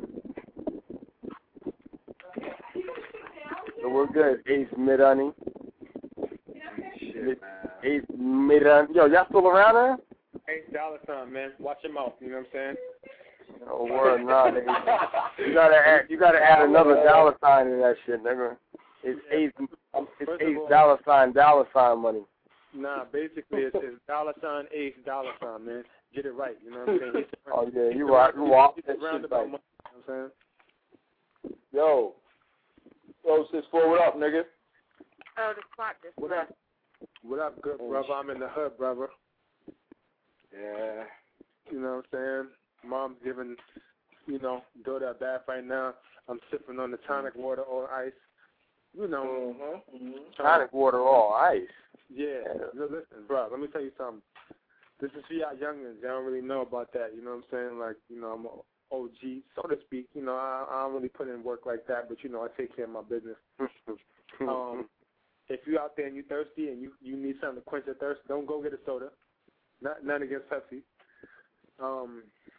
So we're good. Ace Midani. Shit, man. Ace Midani. Yo, y'all still around there? Ace dollar sign, man. Watch your mouth. You know what I'm saying? Oh, word, nah, nigga. You gotta add, you gotta add another dollar sign in that shit, nigga. It's Ace, it's Ace dollar sign, dollar sign money. Nah, basically it's, it's dollar sign Ace dollar sign, man. Get it right, you know what I'm saying? It's, Oh yeah, you right. You walk that shit right. You know what I'm saying? Yo, yo, six four, what up, nigga? Oh, the spot just What left. up? What up, good brother? I'm in the hood, brother. Yeah. You know what I'm saying? Mom's giving, you know, daughter a bath right now. I'm sipping on the tonic water or ice. You know. Mm-hmm. Mm-hmm. Tonic water all ice. Yeah. Yeah. Listen, bro, let me tell you something. This is for y'all youngins. Y'all don't really know about that. You know what I'm saying? Like, you know, I'm an O G, so to speak. You know, I, I don't really put in work like that, but, you know, I take care of my business. um, if you out there and you thirsty and you, you need something to quench your thirst, don't go get a soda. Not None against Pepsi. Um,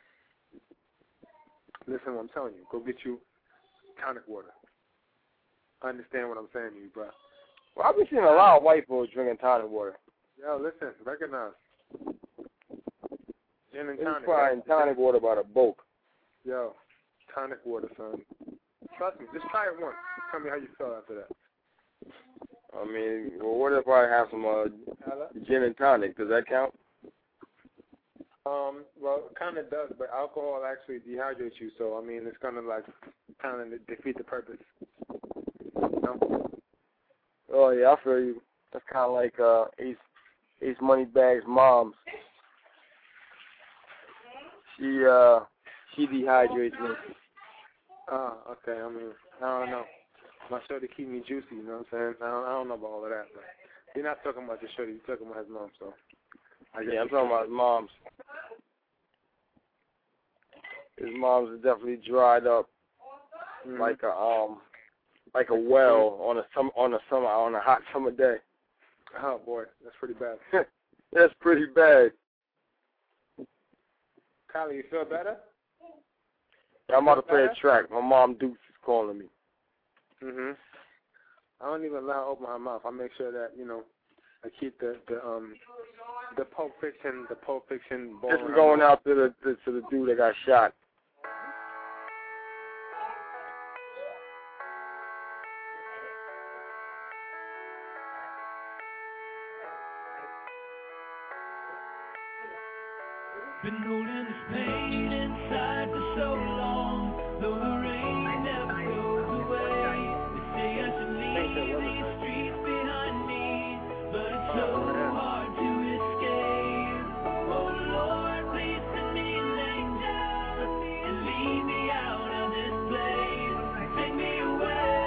listen what I'm telling you. Go get you tonic water. I understand what I'm saying to you, bro. Well, I've been seeing a lot of white boys drinking tonic water. Yo, listen, recognize. Gin and They're tonic. frying tonic water by the boat. Yo, tonic water, son. Trust me, just try it once. Tell me how you feel after that. I mean, well, what if I have some uh, gin and tonic? Does that count? Um, well, it kind of does, but alcohol actually dehydrates you, so, I mean, it's going to, like, kind of defeat the purpose. You know? Oh, yeah, I feel you. That's kind of like uh, Ace, Ace Moneybag's mom's. She, uh, she dehydrates me. Oh, okay, I mean, I don't know. My shorty keep me juicy, you know what I'm saying? I don't, I don't know about all of that, but you're not talking about the shorty, you're talking about his mom, so. I guess Yeah, I'm talking about his mom's. His mom's is definitely dried up, mm-hmm. like a um, like a well on a sum on a summer on a hot summer day. Oh boy, that's pretty bad. That's pretty bad. Kylie, you feel better? Yeah, I'm about to play a track. My mom Dukes is calling me. Mhm. I don't even allow her to open her mouth. I make sure that you know I keep the the um the Pulp Fiction the Pulp Fiction. This is going out to the, the to the dude that got shot. Been holding this pain inside for so long, though the rain never goes away. They say I should leave these streets behind me, but it's so hard to escape. Oh Lord, please send me an angel and lead me out of this place. Take me away,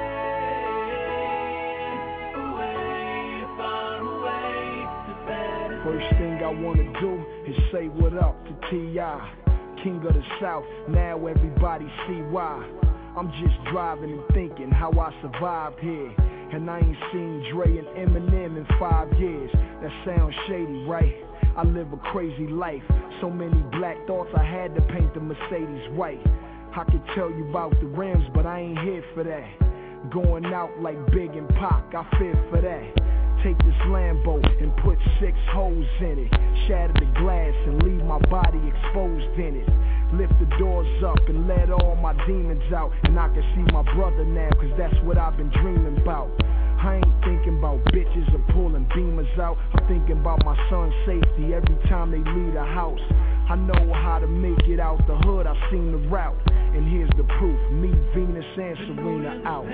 away, far away to better. First thing I wanna do is say what up to T I, King of the South, now everybody see why. I'm just driving and thinking how I survived here, and I ain't seen Dre and Eminem in five years. That sounds shady, right? I live a crazy life, so many black thoughts I had to paint the Mercedes white. I could tell you about the rims, but I ain't here for that. Going out like Big and Pac, I fear for that. Take this Lambo and put six holes in it, shatter the glass and leave my body exposed in it. Lift the doors up and let all my demons out, and I can see my brother now, cause that's what I've been dreaming about. I ain't thinking about bitches or pulling beamers out. I'm thinking about my son's safety every time they leave the house. I know how to make it out the hood, I've seen the route, and here's the proof, me, Venus, and Serena out.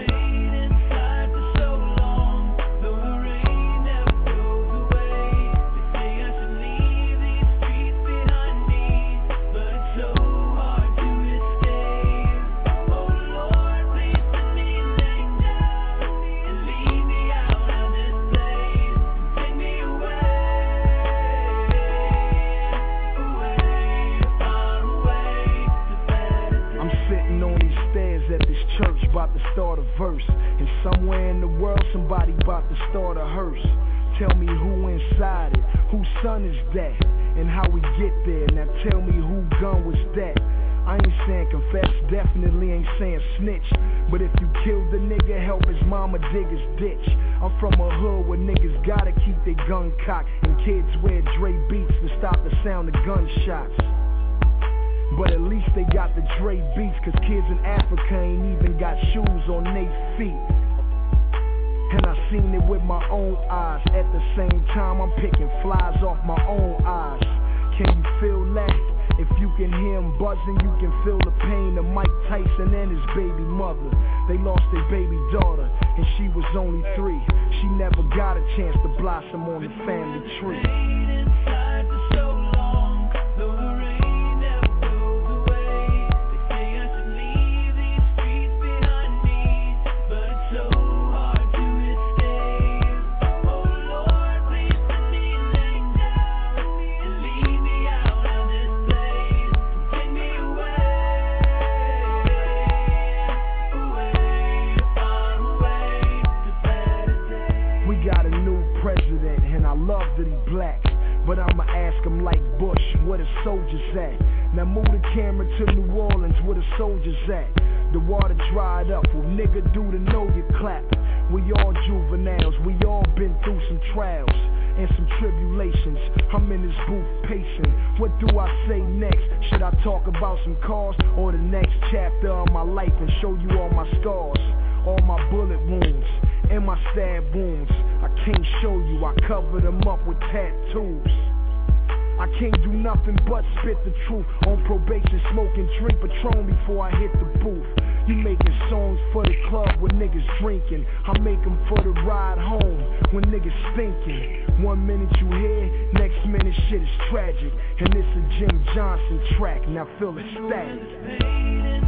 About to start a verse, and somewhere in the world somebody about to start a hearse. Tell me who inside it, whose son is that, and how we get there. Now tell me who gun was that. I ain't saying confess, definitely ain't saying snitch, but if you kill the nigga, help his mama dig his ditch. I'm from a hood where niggas gotta keep their gun cocked, and kids wear Dre beats to stop the sound of gunshots. But at least they got the Dre beats, cause kids in Africa ain't even got shoes on their feet. and I seen it with my own eyes. At the same time, I'm picking flies off my own eyes. Can you feel that? If you can hear him buzzing, you can feel the pain of Mike Tyson and his baby mother. They lost their baby daughter, and she was only three. She never got a chance to blossom on the family tree. Black, but I'ma ask him like Bush, where the soldiers at? Now move the camera to New Orleans, where the soldiers at? The water dried up, well nigga do the know you clap. We all juveniles, we all been through some trials and some tribulations. I'm in this booth pacing, what do I say next? Should I talk about some cars or the next chapter of my life and show you all my scars, all my bullet wounds and my stab wounds? I can't show you, I cover them up with tattoos. I can't do nothing but spit the truth. On probation, smoke and drink Patron before I hit the booth. You making songs for the club when niggas drinking. I make them for the ride home when niggas stinking. One minute you here, next minute shit is tragic. And this a Jim Johnson track, now feel the static.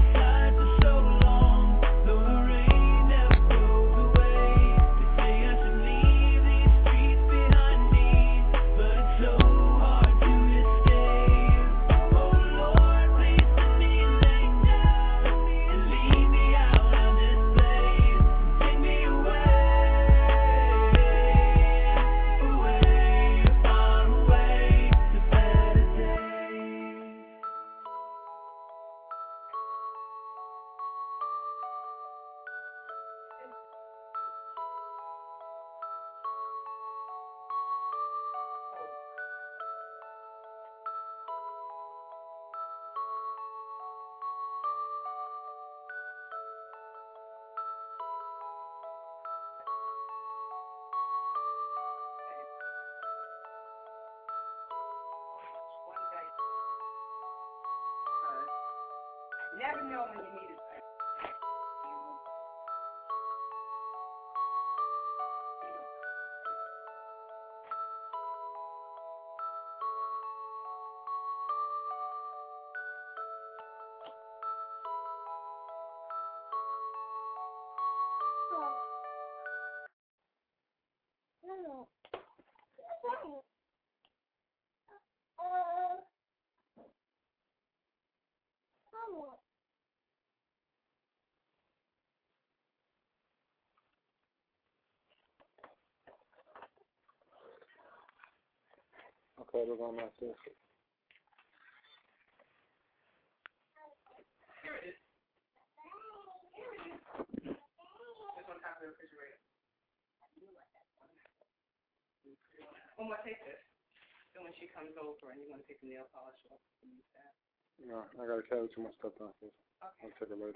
Never know when you need it. No. Okay, we're going like this. Here it is. Here it is. It's on top of the refrigerator. One more, take this. So when she comes over and you want to take the nail polish off, you use that. No, I gotta carry too much stuff downstairs. Okay. I'll take it later.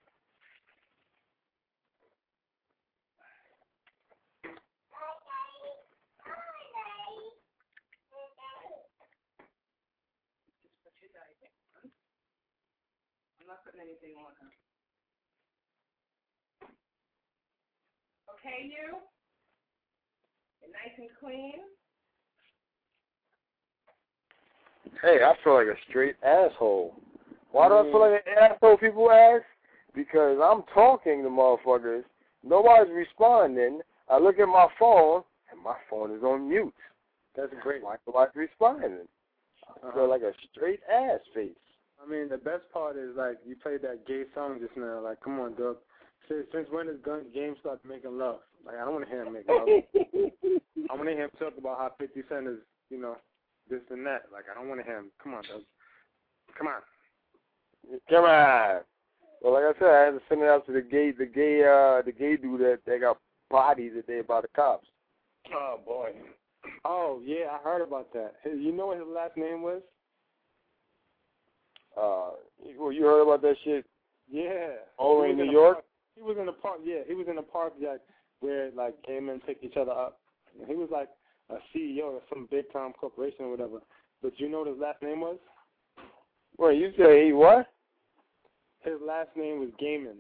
I'm not putting anything on her. Okay, you? You're nice and clean. Hey, I feel like a straight asshole. Why do I feel like an asshole, people ask? Because I'm talking to motherfuckers. Nobody's responding. I look at my phone, and my phone is on mute. That's great. Why nobody's responding? I Uh-huh. feel like a straight ass face. I mean, the best part is, like, you played that gay song just now. Like, come on, Doug. Since, since when does gun, game start making love? Like, I don't want to hear him make love. I want to hear him talk about how fifty Cent is, you know, this and that. Like, I don't want to hear him. Come on, Doug. Come on. Come on. Well, like I said, I had to send it out to the gay, the gay, uh, the gay dude that they got bodies that they by the cops. Oh, boy. Oh, yeah, I heard about that. His, you know what his last name was? Uh, well, you heard about that shit? Yeah. Over in New York? Park. He was in the park. Yeah, he was in the park. Yeah, where like gay men pick each other up. And he was like a C E O of some big time corporation or whatever. But you know what his last name was? Wait, you say he what? His last name was Gaiman.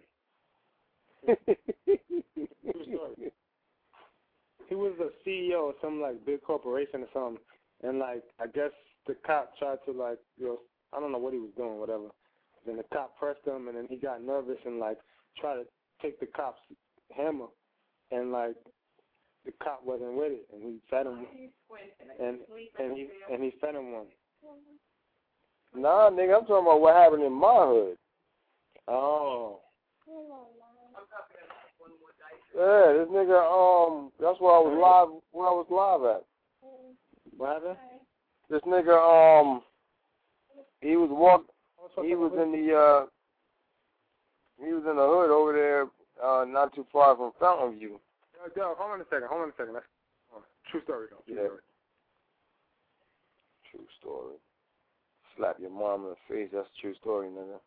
True story. He was a C E O of some like big corporation or something, and like I guess the cop tried to like you know I don't know what he was doing, whatever. Then the cop pressed him, and then he got nervous and like tried to take the cop's hammer, and like the cop wasn't with it, and he fed him, and and he and he fed him one. Nah, nigga, I'm talking about what happened in my hood. Oh. Yeah, this nigga, um, that's where I was live, where I was live at. What happened? This nigga, um, he was walk, he was in the, uh, he was in the hood over there, uh, not too far from Fountain View. Yo, yo, hold on a second, hold on a second. That's oh, true story, though. True Yeah. story. True story. Slap your mom in the face, that's a true story, nigga.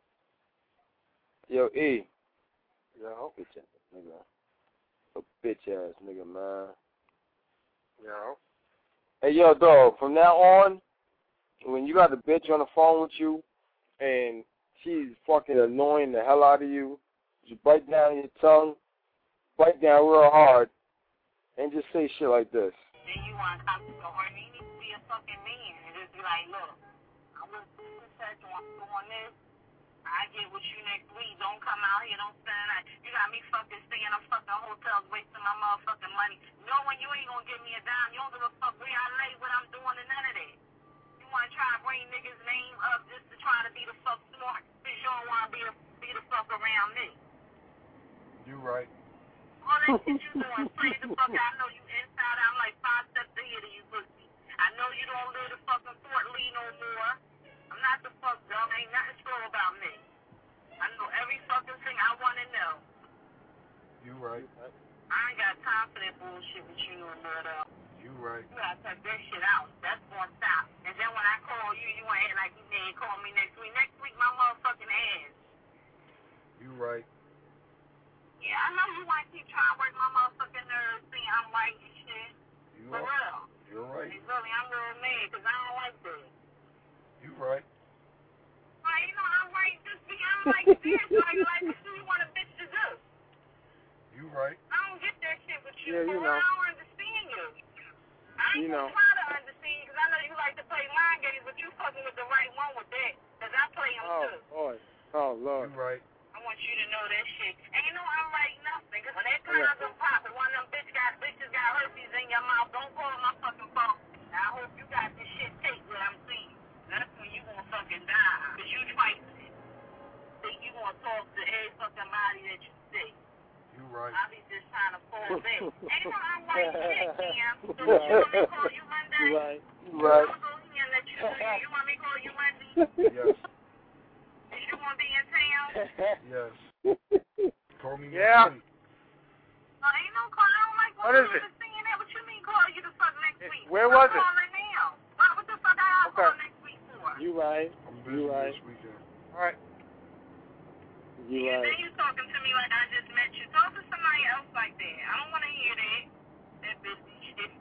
Yo, E. Yo. Bitch ass nigga. A bitch ass nigga, man. Yo. Hey, yo, dog, from now on, when you got a bitch on the phone with you and she's fucking annoying the hell out of you, just bite down your tongue, bite down real hard, and just say shit like this. Then you want to come to her and you need to be a fucking man and just be like, look, I want to do this, I want to do on this. I get with you next week. Don't come out here. Don't spend the night. You got me fucking staying in fucking hotels, wasting my motherfucking money. Knowing you ain't gonna give me a dime. You don't give a fuck where I lay, what I'm doing, and none of that. You wanna try to bring niggas' name up just to try to be the fuck smart, because you don't wanna be the, be the fuck around me. You right. All that shit you doing, play the fuck out. I know you inside. I'm like five steps ahead of you, pussy. I know you don't live the fucking Fort Lee no more. I'm not the fuck dumb. Ain't nothing slow about me. I know every fucking thing I want to know. You right. I ain't got time for that bullshit with you no more, though. You right. You gotta cut that shit out. That's gonna stop. And then when I call you, you wanna act like you didn't call me next week. Next week, my motherfucking ass. You right. Yeah, I know you want to keep trying to work my motherfucking nerves, saying I'm right and shit. You For are. real. You're right. And really, I'm real mad because I don't like that. You right. Well, you know, I'm right. Just be, I'm like this. Like, like, what do you want a bitch to do? You right. I don't get that shit with you. Yeah, you boy. know. I don't understand you. I ain't You know. gonna try to understand you because I know you like to play mind games, but you fucking with the right one with that. Because I play them Oh, too. boy. Oh, Lord. You right. I want you to know that shit. And you know I'm right nothing. Because when that condom pop and one of them bitch got, bitches got herpes in your mouth, don't call my fucking phone. Now, I hope you got this shit taped what I'm seeing. That's when you gonna fucking die. Because you twice it. Think you gonna talk to every fucking body that you see. You right. I be just trying to fall back. Ain't no I'm right shit, Cam. So what you want me to call you Monday? You right. You right. I'm gonna go here and let you know. You want me to call you Monday? Yes. Is you gonna be in town? Yes. Call me Yeah. next week. Oh, ain't no call. I don't like What is it? Saying that. What you mean call you the fuck next week? Where was I'm it? calling now. What, what the fuck I gotta Okay. call next week for? You right. I'm busy You right. this weekend. All right. You Yeah, right. then you talking to me like I just met you. Talk to somebody else like that. I don't want to hear that. That busy shit.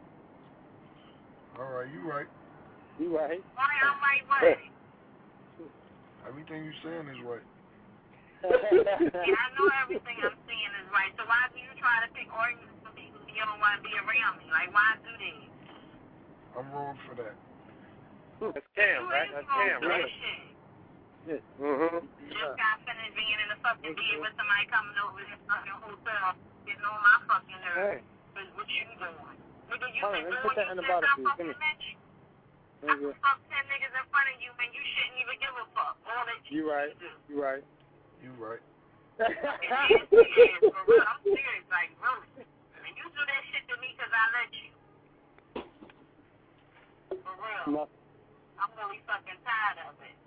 All right. You right. You right. Why I'm right way? Everything you saying is right. Yeah, I know everything I'm saying is right. So why do you try to pick arguments with people who you don't want to be around me? Like, why do that? I'm wrong for that. That's Cam, You right? ain't That's gonna Cam, do right? that shit. Mm-hmm. Just got finished being in the fucking bed with somebody coming over this fucking hotel, getting on my fucking nerves. Hey. But what you doing? Nigga, you Hold on, been let me doing put that you in the since bottle I for you. Give fucking me. met you. I Thank you. can fuck ten niggas in front of you, man. You shouldn't even give a fuck. All that shit You right. you do. You right. You right. Yes, yes, for real. I'm serious, like, really. And you do that shit to me because I let you. For real. No. I'm really fucking tired of it.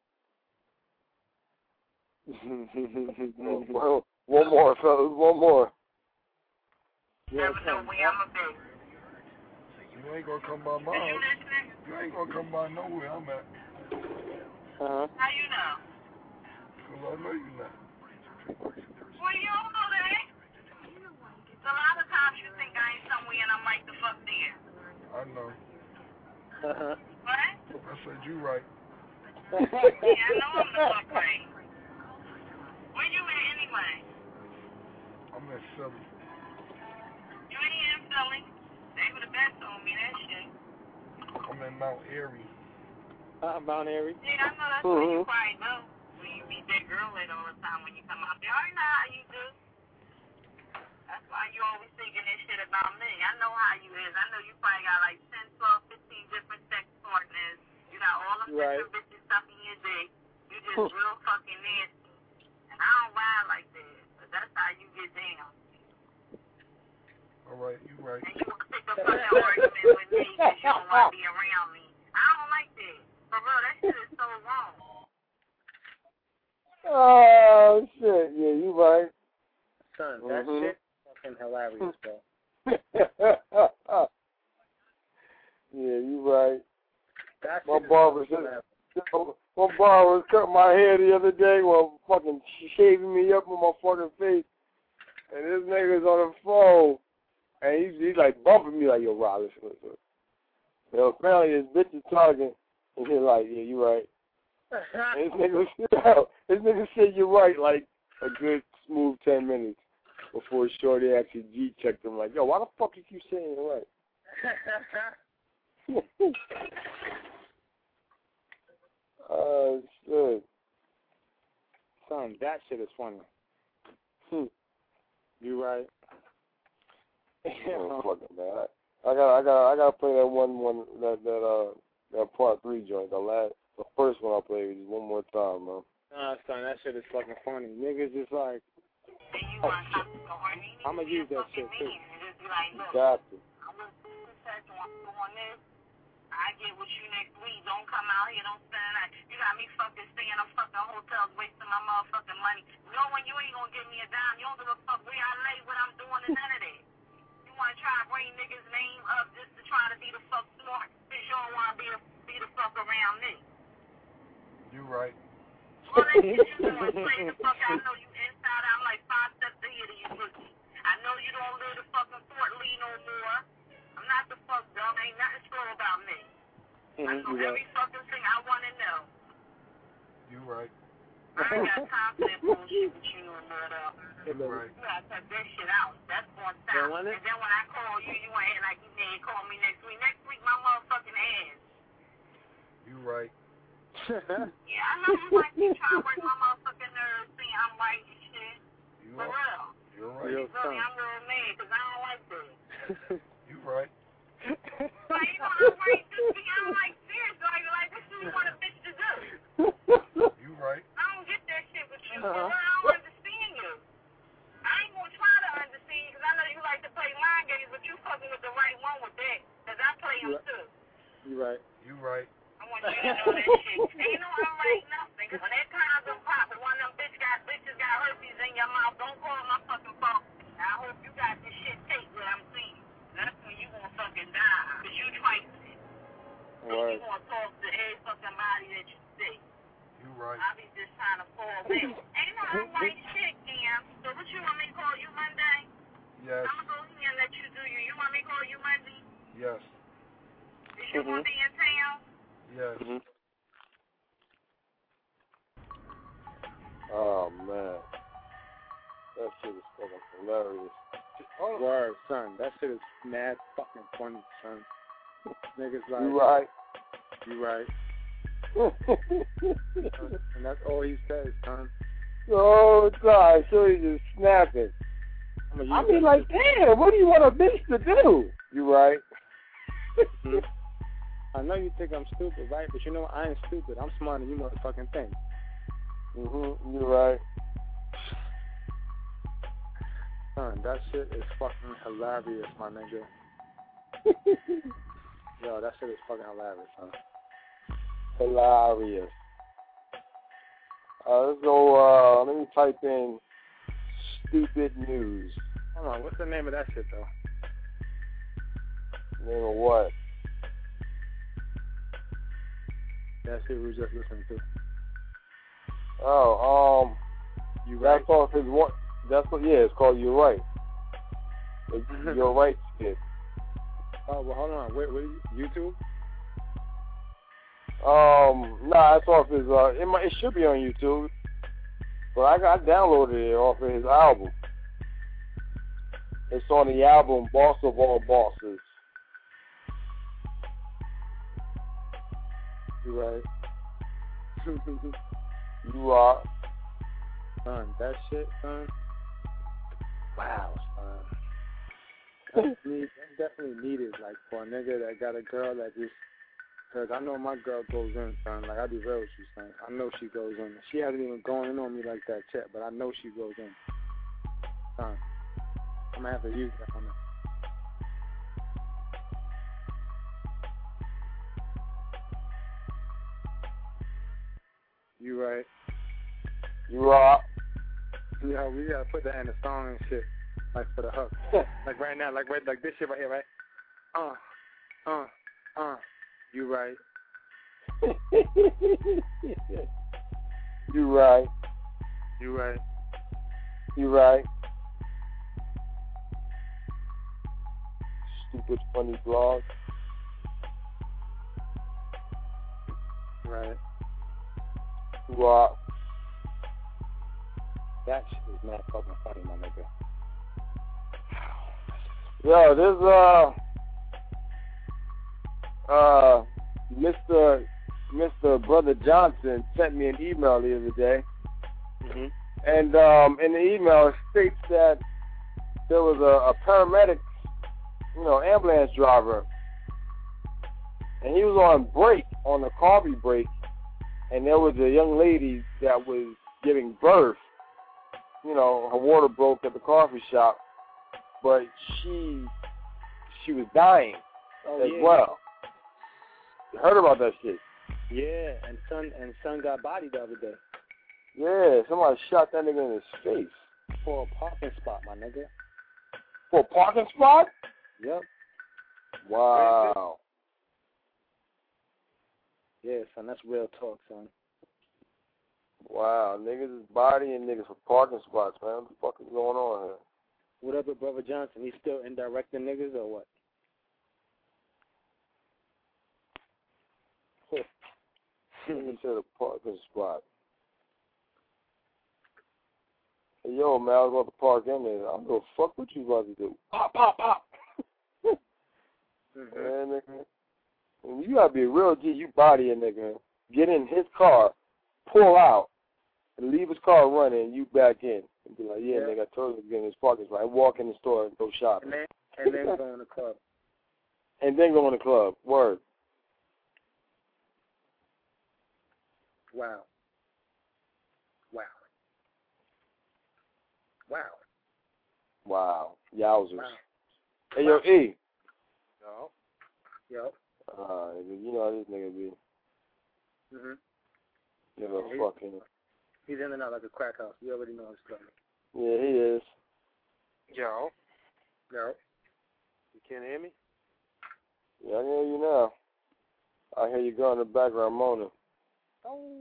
Well, one more, fellas. One more. Never know where I'm going to be. You ain't gonna come by my Is you house. listening? You ain't gonna come by nowhere I'm at. Uh-huh. How you know? Cause I know you not. Well, you don't know that. So a lot of times you think I ain't somewhere and I'm like the fuck there. I know. Uh-huh. What? I said you right. Yeah, I know I'm the fuck right. Where you at anyway? I'm in Philly. You ain't here in Philly. They would have been told me that shit. I'm in Mount Airy. Uh, Mount Airy? Yeah, I know that's mm-hmm. what you probably know. When you meet that girl later all the time when you come out there. I already know how you do. That's why you always thinking this shit about me. I know how you is. I know you probably got like ten, twelve, fifteen different sex partners. You got all them right. different bitches stuff in your dick. You just real fucking nasty. And I don't ride like that. But that's how you get down. All right, you right. And you want to pick up fucking argument with me because you don't want to be around me. I don't like that. For real, that shit is so wrong. Oh, shit. Yeah, you right. Son, that mm-hmm. shit fucking hilarious, bro. Yeah, you right. That my shit barber said, my barber was cutting my hair the other day while fucking shaving me up with my fucking face. And this nigga's on the phone. And he's, he's like bumping me like, yo, Rob, listen, listen. You know, apparently his bitch is talking. And he's like, yeah, you right. And this nigga, this nigga said you're right like a good smooth ten minutes before Shorty actually G-checked him like, yo, why the fuck you keep saying you're right? Oh, uh, shit. Son, that shit is funny. Hmm. You right. Oh, fucking man. I, I got I got I gotta play that one one that that uh that part three joint. The last the first one I played just one more time, man. Nah, son, that shit is fucking funny. Niggas just like oh, I'ma use that shit too. Got to. I get with you next week. Don't come out here. Don't spend the night. You got me fucking staying in fucking hotels, wasting my motherfucking money. You know when you ain't gonna give me a dime, you don't give a fuck where I lay, what I'm doing, and none of that. You wanna try to bring niggas' name up just to try to be the fuck smart, because you don't wanna be the, be the fuck around me. You right. All that shit you doing, play the fuck out. I know you inside out. I'm like five steps ahead of you, pussy. I know you don't live the fucking Fort Lee no more. I'm not the fuck dumb. Ain't nothing slow about me. Mm-hmm, I know every right. fucking thing I want to know. You right. I ain't got time for that bullshit with you no more, though. You right. You gotta cut that shit out. That's going to stop. And then when I call you, you want to act like you did call me next week. Next week, my motherfucking ass. You right. Yeah, I know you like me trying to work my motherfucking nerves, saying I'm right and shit. You For right. real. You're right. Really, I'm real mad because I don't like that. You right. But you know, I'm right. Just be, I'm like serious. So you're like, what do you want a bitch to do? You right. I don't get that shit with you. Uh-huh. I don't understand you. I ain't gonna try to understand you because I know you like to play mind games, but you fucking with the right one with that. Because I play them too. You right. You right. I want you to know that shit. Ain't no I'm right nothing. Because when that condom pop and one of them bitch got, bitches got herpes in your mouth, don't call my fucking phone. I hope you got this shit taped what I'm seeing. That's when you gonna fucking die. Because you trifling it. Right. You gonna talk to every fucking body that you see. You right. I be just trying to fall back. Ain't no I'm right shit, Cam. So what you want me to call you Monday? Yes. I'm gonna go here and let you do you. You want me to call you Monday? Yes. Is you mm-hmm. gonna be in town? Yes. Mm-hmm. Oh man, that shit is fucking hilarious. Oh. Word, son. That shit is mad fucking funny, son. Niggas like you right. You right. And that's all he says, son. Oh God, so he's just snapping. I mean, like, damn, what do you want a bitch to do? You right. Mm-hmm. I know you think I'm stupid, right? But you know I ain't stupid. I'm smarter than you motherfucking think. Mhm. You right. Son, that shit is fucking hilarious, my nigga. Yo, that shit is fucking hilarious, son. Hilarious. Uh, let's go, uh, let me type in stupid news. Hold on, what's the name of that shit, though? Name of what? That shit we were just listening to. Oh, um, you that's right? called his one. That's what, yeah, it's called You Right. Your right skit. Oh, well, hold on. Wait, what? YouTube? Um, nah, it's off his. Uh, it might, it should be on YouTube, but I got I downloaded it off of his album. It's on the album Boss of All Bosses. You right. You are. Son, that shit, son. Wow, son. That's, need, that's definitely needed, like, for a nigga that got a girl that just, because I know my girl goes in, son. Like, I'll be real with you, son. I know she goes in. She hasn't even gone in on me like that yet, but I know she goes in. Son, I'm going to have to use that on her. You right. You are. Yeah, we gotta put that in the song and shit, like for the hook. Like right now, like right, like this shit right here, right? Uh, uh, uh. You right. You right. You right. You right. Stupid funny blog. Right. You are. That shit is not fucking funny, my nigga. Yo, there's uh uh Mister Mister Brother Johnson sent me an email the other day, mm-hmm. and um, in the email it states that there was a, a paramedic, you know, ambulance driver, and he was on break, on a coffee break, and there was a young lady that was giving birth. You know, her water broke at the coffee shop, but she she was dying oh, as yeah. well. You heard about that shit? Yeah, and son and son got bodied the other day. Yeah, somebody shot that nigga in his face. For a parking spot, my nigga. For a parking spot? Yep. Wow. Yeah, son, that's real talk, son. Wow, niggas is bodying niggas for parking spots, man. What the fuck is going on here? What up with Brother Johnson? He's still indirecting niggas or what? Nigga said a parking spot. Hey, yo, man, I was about to park in there. I don't give a fuck what you about to do. Pop, pop, pop. mm-hmm. Man, nigga. You gotta be a real G. You body a nigga. Get in his car, pull out, and leave his car running, and you back in. And be like, yeah, yeah. nigga, I told you to get in his parking spot. Walk in the store and go shopping. And then, and then go in the club. And then go in the club. Word. Wow. Wow. Wow. Wow. Yowzers. Wow. Hey, yo, E. Yo. Yo. Uh, you know how this nigga be. Mm-hmm. You know, he's, fucking. He's in and out like a crack house. You already know his story. Yeah, he is. Yo. Yo. You can't hear me? Yeah, I hear you now. I hear you going in the background moaning. Oh.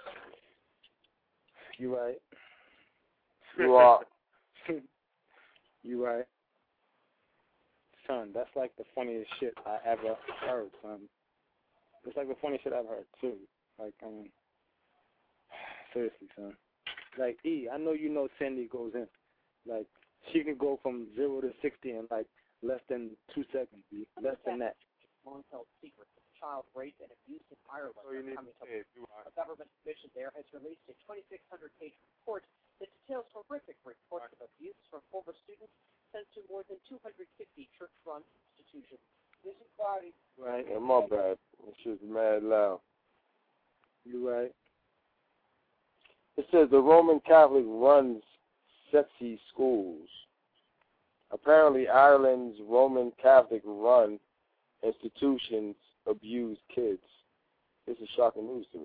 You right. You are. You right. Son, that's like the funniest shit I ever heard, son. It's like the funniest shit I've heard, too. Like, I mean, seriously, son. Like, E, I know you know Sandy goes in. Like, she can go from zero to sixty in, like, less than two seconds, E. Less than that. Long-held secrets of child rape and abuse in Ireland oh, you are need coming to to A government commission there has released a twenty-six hundred page report that details horrific reports of abuse from former students sent to more than two hundred fifty church-run institutions. This is Cloudy. Right. Yeah, my bad. This shit's mad loud. You right. It says the Roman Catholic runs sexy schools. Apparently, Ireland's Roman Catholic run institutions abuse kids. This is shocking news to me.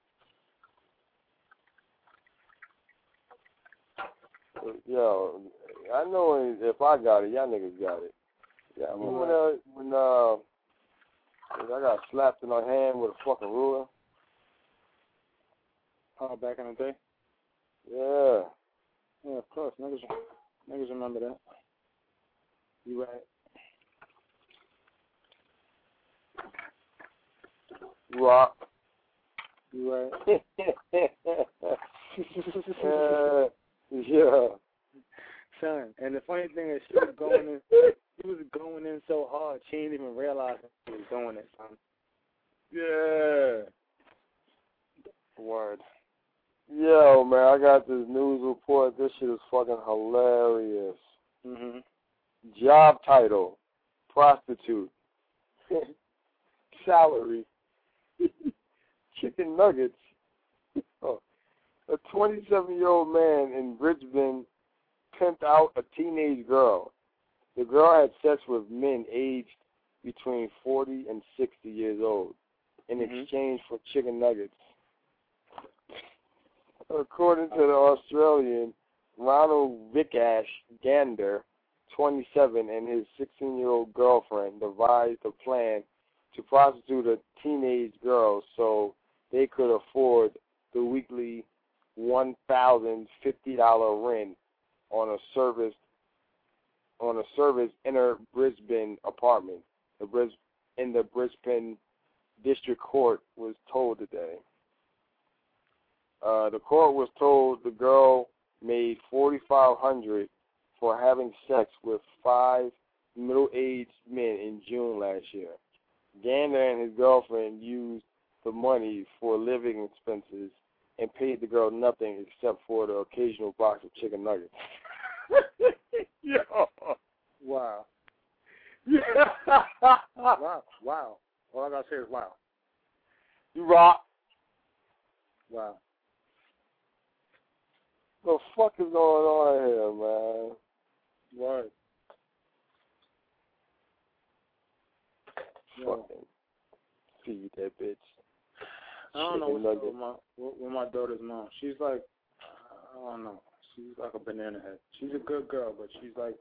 Yo, I know if I got it, y'all niggas got it. Yeah, I remember when, uh, when uh, I got slapped in my hand with a fucking ruler. Oh, back in the day? Yeah. Yeah, of course. Niggas, niggas remember that. You right. Rock. You right. uh, yeah. Son, and the funny thing is, she was going in. She was going in so hard, she didn't even realize she was doing it, son. Yeah. Word. Yo, man, I got this news report. This shit is fucking hilarious. Mhm. Job title: prostitute. Salary: chicken nuggets. Oh. A twenty-seven-year-old man in Brisbane pimped out a teenage girl. The girl had sex with men aged between forty and sixty years old in mm-hmm. exchange for chicken nuggets. According to the Australian, Ronald Vikash Gander, twenty-seven, and his sixteen-year-old girlfriend devised a plan to prostitute a teenage girl so they could afford the weekly one thousand fifty dollars rent on a service on a service inner Brisbane apartment. The Bris in the Brisbane District Court was told today. Uh, the court was told the girl made forty-five hundred dollars for having sex with five middle-aged men in June last year. Gander and his girlfriend used the money for living expenses and paid the girl nothing except for the occasional box of chicken nuggets. Yo. Wow. Yeah. Wow. Wow. All I gotta say is wow. You rock. Wow. What the fuck is going on here, man? What? Fucking feed that bitch. I don't know Chicken what's up nugget. with my with my daughter's mom. She's like, I don't know. She's like a banana head. She's a good girl, but she's like,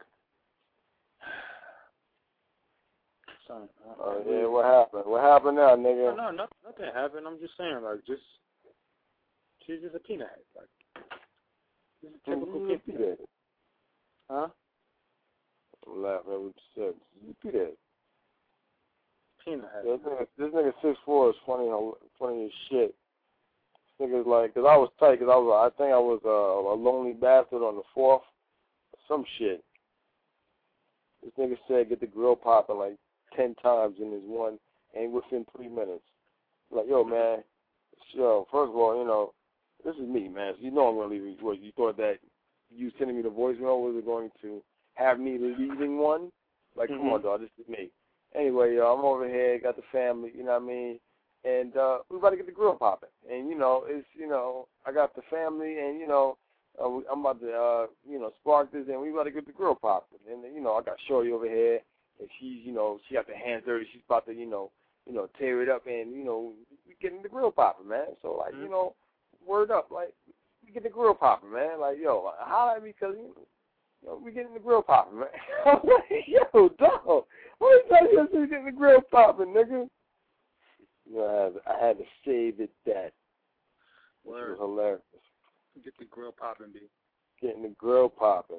son. Oh uh, yeah, what happened? What happened now, nigga? No, no, nothing, nothing happened. I'm just saying, like, just she's just a peanut head, like, just a typical mm-hmm. peanut head. Huh? I'm laughing at what you said. You do that. Peanut head. Yeah, this nigga, this nigga six four is funny, funny as shit. This nigga's like, cause I was tight, cause I was, I think I was uh, a lonely bastard on the fourth, some shit. This nigga said get the grill popping like ten times in his one, and within three minutes. Like, yo, man, yo, first of all, you know, this is me, man. So you know I'm gonna leave. What, you thought that you sending me the voicemail was it going to have me leaving one? Like, mm-hmm. Come on, dog, this is me. Anyway, yo, I'm over here, got the family, you know what I mean? And uh, we about to get the grill popping. And, you know, it's, you know, I got the family and, you know, uh, I'm about to, uh, you know, spark this and we about to get the grill popping. And, you know, I got Shorty over here and she's, you know, she got the hands dirty. She's about to, you know, you know, tear it up and, you know, we getting the grill popping, man. So, like, mm-hmm. you know, word up, like, we get the grill popping, man. Like, yo, holla at me because, you know, you know, we getting the grill popping, man. I'm like, yo, dog. What are you talking about? We getting the grill popping, nigga. You know, I had, I had to save it that. Which was hilarious. Get the grill popping, B. Getting the grill popping.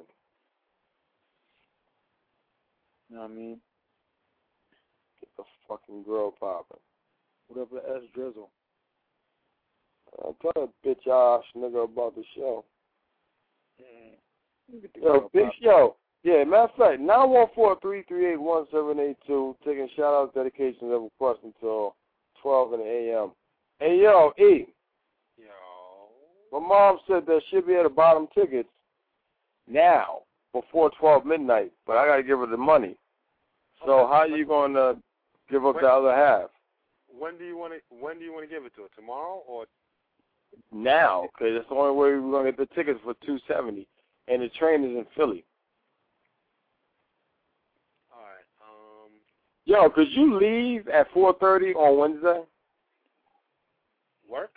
You know what I mean? Get the fucking grill popping. What up with S Drizzle? I'll tell that bitch ass nigga about the show. Mm. Yo, big show. Yeah, matter of fact, nine one four, three three eight, one seven eight two, taking shout-outs, dedications, and requests until twelve in the a m. Hey, yo, E. Yo. My mom said that she'll be at the bottom tickets now before twelve midnight, but I got to give her the money. So okay. How are you going to give up when, the other half? When do you want to When do you want to give it to her? Tomorrow or? Now, because that's the only way we're going to get the tickets for two seventy, and the train is in Philly. Yo, could you leave at four thirty on Wednesday? Work?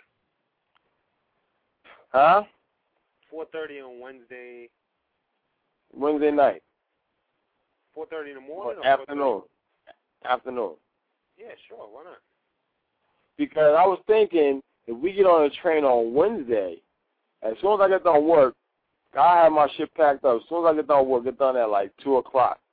Huh? four thirty on Wednesday. Wednesday night. four thirty in the morning? Or afternoon. Afternoon. Yeah, sure. Why not? Because I was thinking, if we get on a train on Wednesday, as soon as I get done work, I have my shit packed up. As soon as I get done work, get done at like two o'clock.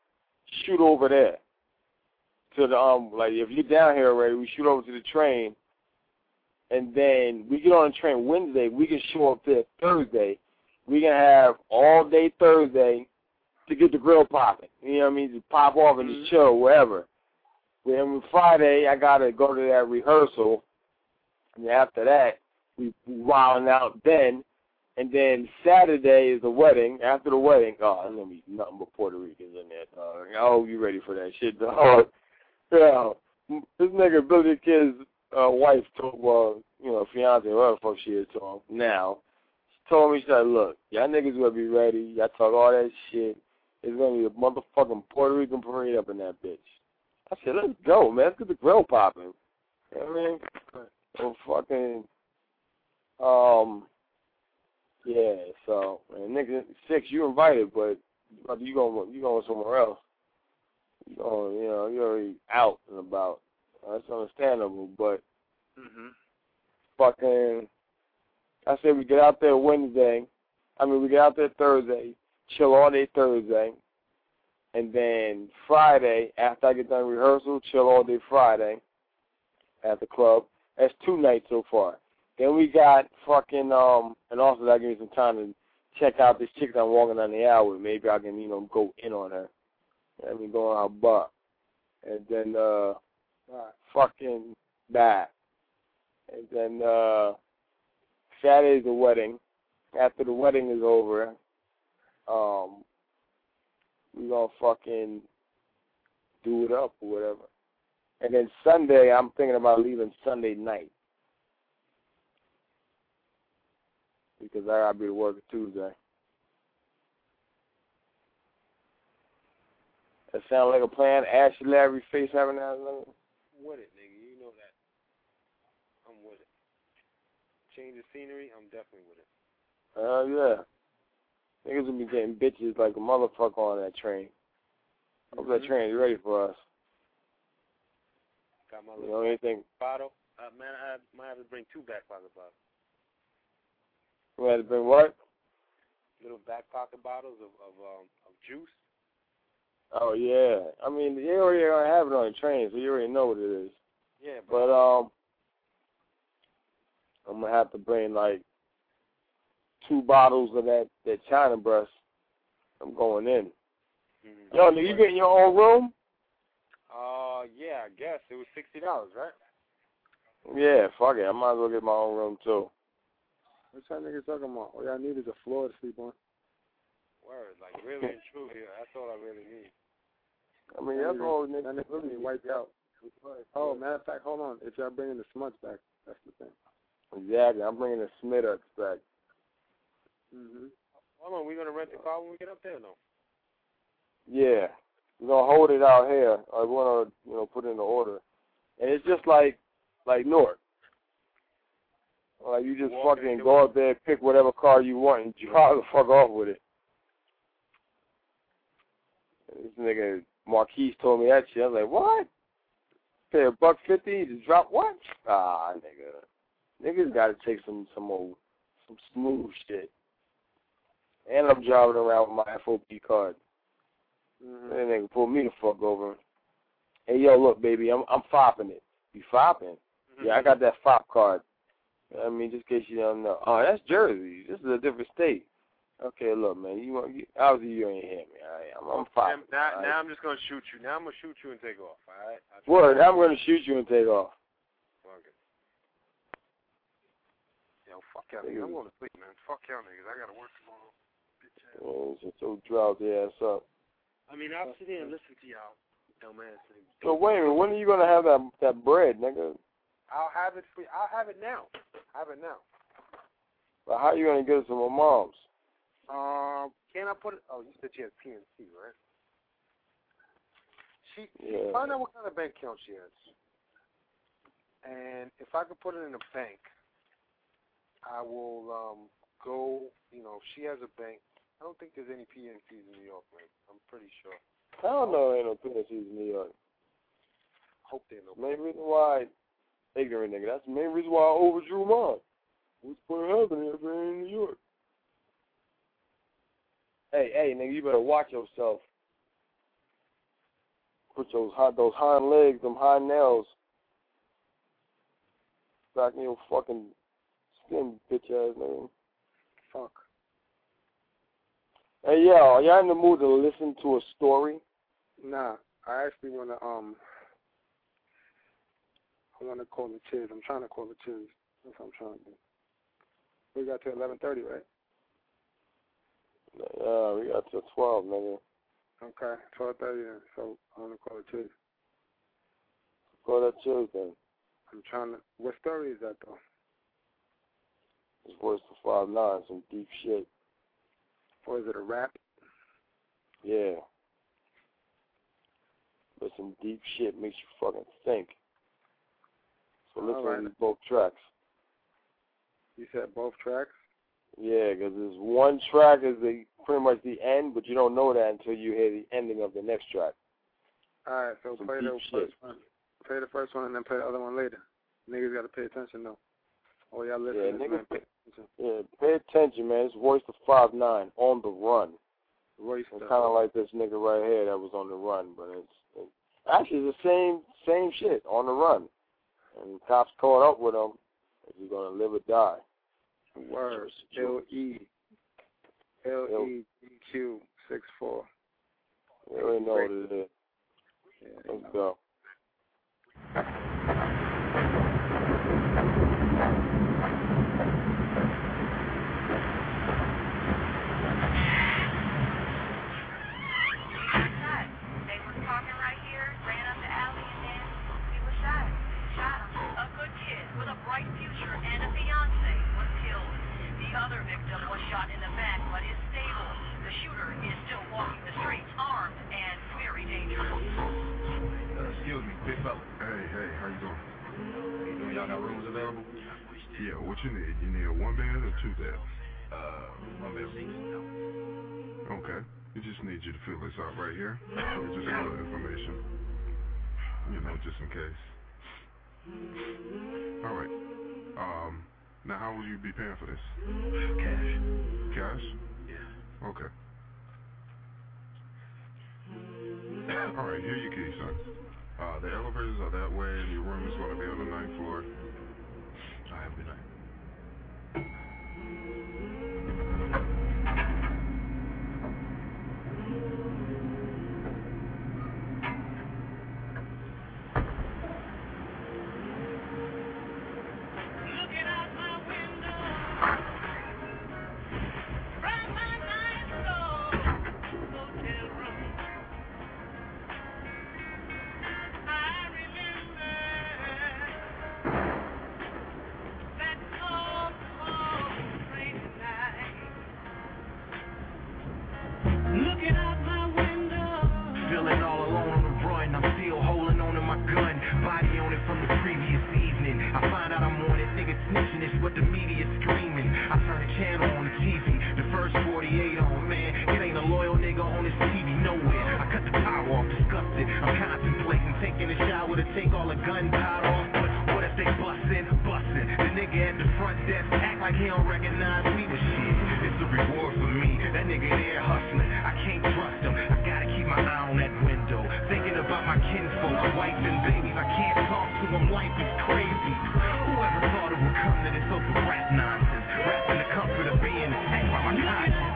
shoot over there to the um like if you're down here already, we shoot over to the train, and then we get on the train Wednesday. We can show up there Thursday. We can have all day Thursday to get the grill popping. You know what I mean? To pop off and just chill wherever. Then Friday, I gotta go to that rehearsal, and after that, we wilding out then. And then Saturday is the wedding. After the wedding, oh, there's gonna be nothing but Puerto Ricans in there, dog. I hope you ready for that shit, dog. Yeah, this nigga Billy the Kid's uh, wife told, well, you know, fiance, whatever the fuck she is to him now. She told me, she said, look, y'all niggas gonna be ready. Y'all talk all that shit. It's gonna be a motherfucking Puerto Rican parade up in that bitch. I said, let's go, man. Let's get the grill popping. You know what I mean? So fucking, um, yeah. So, man, nigga, six, you invited, but you going you going somewhere else. You going, you know, you're already out and about. That's understandable, but mm-hmm. fucking, I said we get out there Wednesday. I mean, we get out there Thursday, chill all day Thursday, and then Friday, after I get done rehearsal, chill all day Friday at the club. That's two nights so far. Then we got fucking, um, and also that gives me some time to check out this chick that I'm walking down the aisle with. Maybe I can, you know, go in on her. Let me go on her butt. And then, uh, fucking back. And then, uh, Saturday's the wedding. After the wedding is over, um, we gonna fucking do it up or whatever. And then Sunday, I'm thinking about leaving Sunday night. Because I gotta be to work Tuesday. That sound like a plan? Ashley Larry face having that? With it, nigga. You know that. I'm with it. Change the scenery, I'm definitely with it. Hell yeah. Niggas will be getting bitches like a motherfucker on that train. I hope mm-hmm. that train is ready for us. Got my you little know anything? bottle. Uh, man, I might have to bring two back pocket bottles. We had to bring what? Little back pocket bottles of of, um, of juice. Oh yeah. I mean, you already gonna have it on the train, so you already know what it is. Yeah, but um, I'm gonna have to bring like two bottles of that that China breast. I'm going in. Mm-hmm. Yo, nigga, you getting your own room? Uh, yeah, I guess it was sixty dollars, right? Yeah, fuck it. I might as well get my own room too. What's that nigga talking about? All y'all need is a floor to sleep on. Word, like really and true here. That's all I really need. I mean, that's all nigga really wiped out. Oh, matter of fact, hold on. If y'all bringing the smuts back, that's the thing. Exactly. I'm bringing the Smithers back. Mhm. Hold on. We gonna rent the car when we get up there, no? Yeah, we're gonna hold it out here. I wanna, you know, put in the order, and it's just like, like Newark. Like you just Walk fucking go out there, pick whatever car you want, and drive the fuck off with it. This nigga Marquise told me that shit. I was like, what? Pay a buck fifty to drop what? Ah, nigga. Niggas got to take some some old some smooth shit. And I'm driving around with my F O P card. Mm-hmm. That nigga pull me the fuck over. Hey, yo, look, baby, I'm I'm fopping it. You fopping? Mm-hmm. Yeah, I got that fop card. I mean, just in case you don't know. Oh, that's Jersey. This is a different state. Okay, look, man. You want? You, obviously, you ain't hear me. All right? I'm, I'm fopping. Now, right? now I'm just gonna shoot you. Now I'm gonna shoot you and take off. All right. Word. I'm gonna shoot you and take off. Okay. Yo, fuck y'all niggas. I'm going to sleep, man. Fuck y'all niggas. I gotta work tomorrow. Bitch ass. Yeah, it's just so drowsy ass up. I mean, I'll sit here and listen to y'all, dumbass niggas. So wait a minute. When are you gonna have that that bread, nigga? I'll have it for. I'll have it now. Have it now. But how you gonna get it to my mom's? Um, can I put it? Oh, you said she has P N C, right? She yeah. Find out what kind of bank account she has, and if I could put it in a bank, I will um go. You know, she has a bank. I don't think there's any P N Cs in New York, man. I'm pretty sure. I don't know there ain't no P N Cs in New York. Hope there no. Main reason why, ignorant nigga. That's the main reason why I overdrew mine. What's going to happen if they're in New York? Hey, hey, nigga, you better watch yourself. put those hind, those hind legs, them hind nails back in your fucking skin, bitch ass nigga. Fuck. Hey, yeah, are y'all in the mood to listen to a story? Nah, I actually want to, um, I want to call the Chiz. I'm trying to call the Chiz. That's what I'm trying to do. We got to eleven thirty, right? Yeah, we got to twelve, nigga. Okay, twelve thirty then. So I want to call the Chiz. Call that Chiz then. I'm trying to, what story is that though? It's Voice for five nine, some deep shit. Or is it a rap? Yeah. But some deep shit makes you fucking think. So listen right. to both tracks. You said both tracks? Yeah, because there's one track is the pretty much the end, but you don't know that until you hear the ending of the next track. All right, so some play deep the shit. first one. Play the first one and then play the other one later. Niggas got to pay attention though. Oh, y'all Yeah, listening, niggas, man. pay, Pay attention. yeah, pay attention, man. It's Voice to five nine, on the run. Voice It's to- kind of like this nigga right here that was on the run, but it's, it's actually the same same shit, on the run. And cops caught up with him. Is he going to live or die? Word. L E. L E D Q six four. You already know what it is. Yeah, Let's go. They were talking right here, ran up the alley, and then he was shot. Shot him. A good kid with a bright future and a fiance was killed. The other victim was shot in the back, but is stable. The shooter is still walking the streets, armed and very dangerous. Uh, excuse me, big fella. Hey, hey, how you doing? You know y'all got rooms available? Yeah, what you need? You need a one bed or two bed? Uh, one bed. Okay. We just need you to fill this out right here. Just a little information. You know, just in case. Alright. Um, now how will you be paying for this? Cash. Cash? Yeah. Okay. Alright, here your keys, son. Uh, the elevators are that way, and your room is going to be on the ninth floor. I have a good night. Feeling all alone on the run, I'm still holding on to my gun. Body on it from the previous evening. I find out I'm on it, niggas snitching, it's what the media's screaming. I turn the channel on the T V, the first forty-eight on, man. It ain't a loyal nigga on this T V nowhere. I cut the power off, disgusted. I'm contemplating taking a shower to take all the gunpowder off. But what if they bustin', bustin'? The nigga at the front desk act like he don't recognize me, but shit, it's a reward for me. That nigga there hustling, I can't trust him. I gotta keep my eye on that window, thinking about my kinfolk, wife and babies. I can't talk to them, life is crazy. Whoever thought it would come to this open rap nonsense, rapping the comfort of being attacked by my conscience.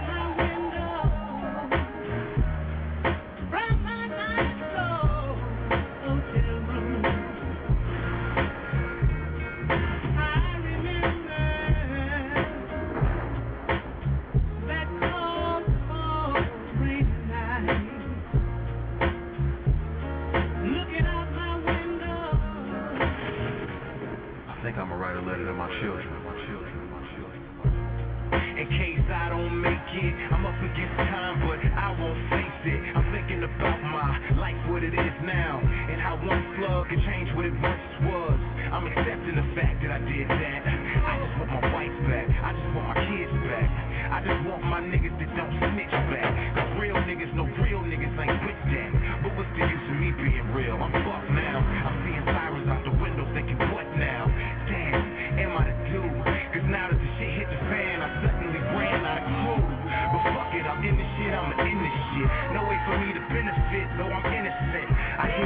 I'ma write a letter to my children, my children, my children. In case I don't make it, I'm up against time, but I won't face it. I'm thinking about my life, what it is now, and how one slug can change what it once was. I'm accepting the fact that I did that. I just want my wife back, I just want my kids back. I just want my niggas that don't snitch back. Cause real niggas know real niggas ain't with that. But what's the use of me being real? I'm fucked now. I'm seeing sirens out the window thinking, what now? Damn, am I the dude? Cause now that the shit hit the fan, I suddenly ran out of crew. But fuck it, I'm in this shit, I'm in this shit. No way for me to benefit, though I'm innocent. I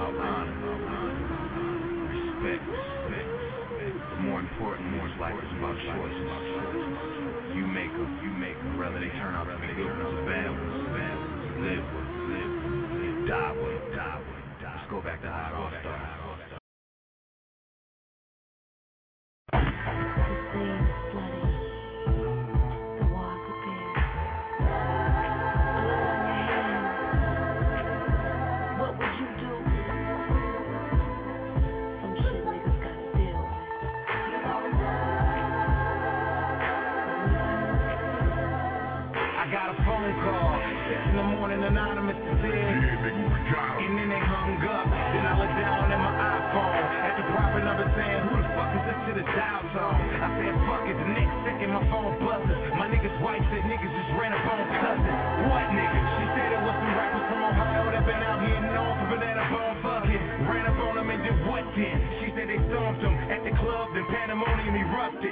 about honor, respect, respect. But more important, more life is about choices. You make them, you make them. Whether they turn out to be good ones or bad ones, bad ones. Live with, live with, die with, die with. Let's go back to how it all started. Anonymous is there, and then they hung up. Then I looked down at my iPhone at the proper number saying, who the fuck is this to the dial tone? I said, fuck it. The next second my phone buzzes. My nigga's wife said niggas just ran up on cousin. What nigga? She said it was some rappers from Ohio that been out here known for banana bone fucking. Ran up on them and did what then? She said they stomped them at the club, then pandemonium erupted.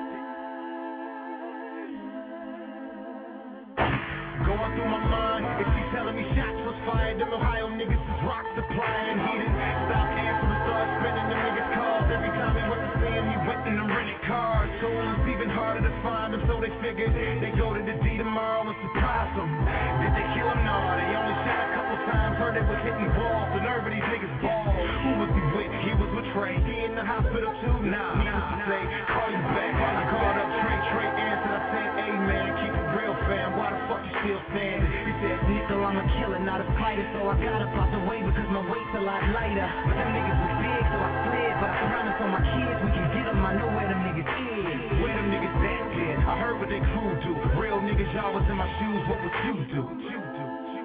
Going through my mind, if she telling me shots was fired, them Ohio niggas is rock supplying. He didn't stop answering, start spinning them niggas calls. Every time he went to see him, he went in them rented cars. So it was even harder to find them, so they figured they go to the D tomorrow and surprise them. Did they kill him? No, they only shot a couple times, heard they was hitting balls. The nerve of these niggas balls. Who was he with? He was with Trey. He in the hospital too? Nah, he used to say, call you back. I called up Trey, Trey answered, I said, hey man, keep it real fam, why the fuck you still standing? He said, nickel, I'm a killer, not a fighter, so I got up out the way because my weight's a lot lighter. But them niggas was big, so I slid, but I promise on my kids, we can get them, I know where them niggas is. Where them niggas at then? I heard what they crew do. Real niggas, y'all was in my shoes, what would you do? You do.